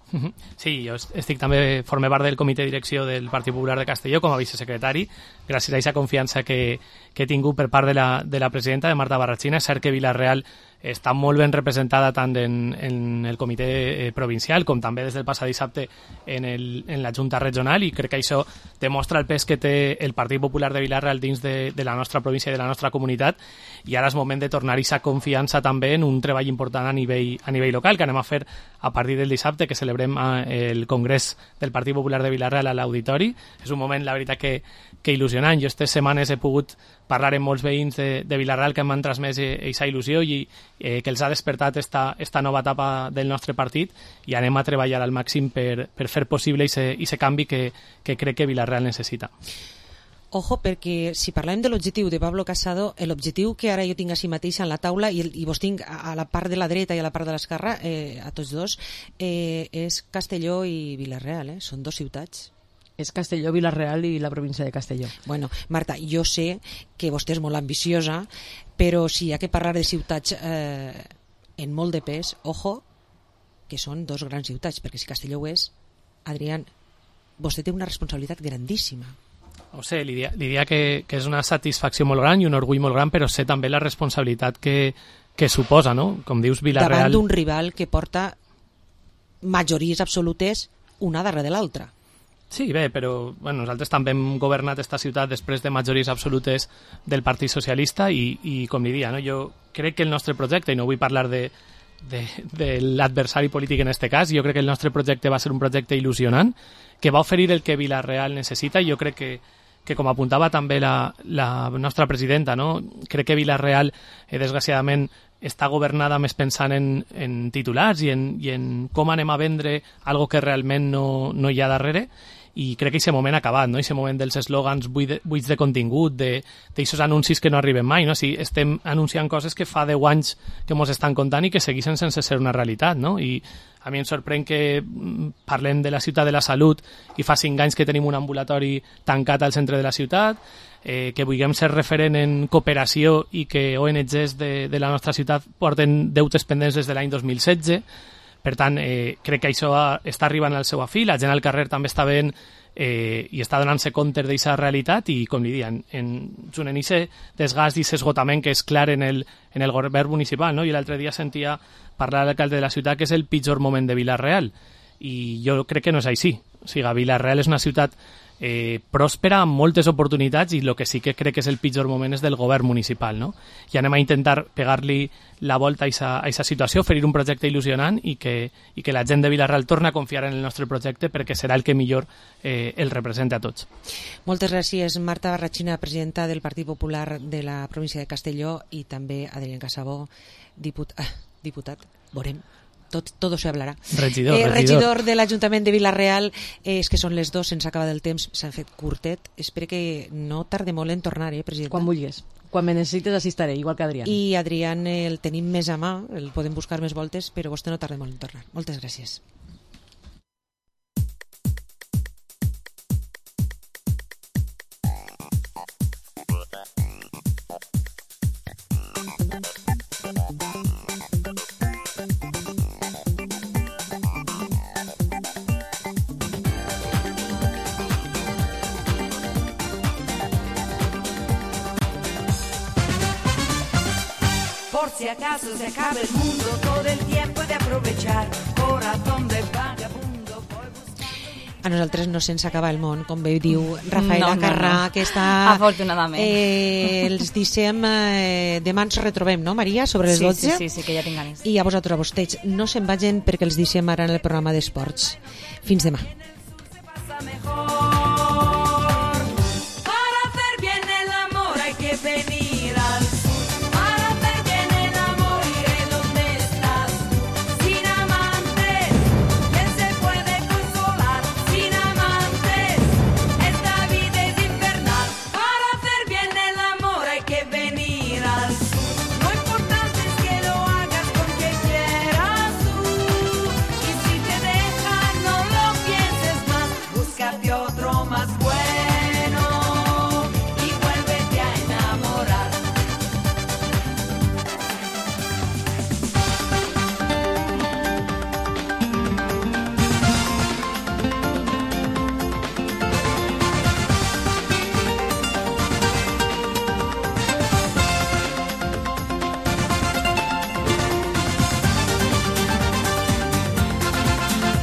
Sí, jo estic també, formé part del comitè de direcció del Partit Popular de Castelló com a vicesecretari, gràcies a aquesta confiança que, que he tingut per part de la, de la presidenta, de Marta Barrachina. És cert que Vila-real està molt ben representada tant en, en el comitè eh, provincial com també des del passat dissabte en, el, en la Junta Regional, i crec que això demostra el pes que té el Partit Popular de Vila-real dins de, de la nostra província i de la nostra comunitat, i ara és moment de tornar aquesta confiança també en un treball important a nivell, a nivell local que anem a fer a partir del dissabte, que celebrem el Congrés del Partit Popular de Vila-real a l'Auditori. És un moment, la veritat, que, que il·lusionant. Jo aquestes setmanes he pogut parlar amb molts veïns de, de Vila-real que m'han transmès aquesta il·lusió i eh, que els ha despertat esta, esta nova etapa del nostre partit, i anem a treballar al màxim per, per fer possible aquest canvi que, que crec que Vila-real necessita. Ojo, perquè si parlem de l'objectiu de Pablo Casado, l'objectiu que ara jo tinc així mateix en la taula i, el, i vos tinc a la part de la dreta i a la part de l'esquerra, eh, a tots dos, eh, és Castelló i Vila-real, eh? Són dos ciutats. És Castelló, Vila-real i la província de Castelló. Bueno, Marta, jo sé que vostè és molt ambiciosa, però si hi ha que parlar de ciutats eh, en molt de pes, ojo, que són dos grans ciutats, perquè si Castelló ho és, Adrián, vostè té una responsabilitat grandíssima. O sé, li diria que, que és una satisfacció molt gran i un orgull molt gran, però sé també la responsabilitat que, que suposa, no? Com dius, Vila-real... Davant d'un rival que porta majories absolutes una darrere de l'altra. Sí, bé, però bueno, nosaltres també hem governat esta ciutat després de majories absolutes del Partit Socialista i, i com li diria, no? Jo crec que el nostre projecte, i no vull parlar de, de, de l'adversari polític en este cas, jo crec que el nostre projecte va ser un projecte il·lusionant, que va oferir el que Vila-real necessita, i jo crec que que com apuntava també la, la nostra presidenta, no? Crec que Vila-real, eh, desgraciadament, està governada més pensant en, en titulars i en, i en com anem a vendre algo que realment no, no hi ha darrere, i crec que aquest moment ha acabat, no? Aquest moment dels eslògans buits de contingut, d'aixòs anuncis que no arriben mai, no? Si estem anunciant coses que fa deu anys que ens estan contant i que segueixen sense ser una realitat, no? I a mi em sorprèn que parlem de la ciutat de la salut i fa cinc anys que tenim un ambulatori tancat al centre de la ciutat, eh, que vulguem ser referent en cooperació i que O N Ges de, de la nostra ciutat porten deutes pendents des de l'any dos mil setze. Per tant, eh, crec que això està arribant al seu afí, la gent al carrer també està veient eh, i està donant-se compte d'aquesta realitat i, com li diuen, en, en aquest desgast i esgotament que és clar en el, en el govern municipal, no? I l'altre dia sentia parlar a l'alcalde de la ciutat que és el pitjor moment de Vila-real, i jo crec que no és així. O sigui, Vila-real és una ciutat eh, pròspera, amb moltes oportunitats, i el que sí que crec que és el pitjor moment és del govern municipal, no? I anem a intentar pegar-li la volta a aquesta situació, oferir un projecte il·lusionant i que, i que la gent de Vila-real torni a confiar en el nostre projecte, perquè serà el que millor eh, el representa a tots. Moltes gràcies, Marta Barratxina, presidenta del Partit Popular de la província de Castelló, i també Adrián Casabó, diput ah, diputat, veurem. Tot, todo se hablarà. Regidor, eh, regidor. regidor de l'Ajuntament de Vila-real, eh, és que són les dos, se'ns acaba del temps, s'han fet curtet. Espero que no tarde molt en tornar, eh, presidenta? Quan vulguis. Quan me necessites així estaré, igual que Adrián. I Adrián eh, el tenim més a mà, el podem buscar més voltes, però vostè no tarda molt en tornar. Moltes gràcies. Por si acaso se acaba el mundo, todo el tiempo de aprovechar, corazón de vagabundo. A nosaltres no se'ns acaba el món, com bé diu Rafael no, Acarrà, no, no. que està... Afortunadament. Eh, els deixem... Eh, demà ens retrobem, no, Maria? Sobre les sí, dotze? Sí, sí, sí, que ja tinc ganes. I a vosaltres, a vostès. No se'n vagin perquè els deixem ara en el programa d'esports. Fins demà.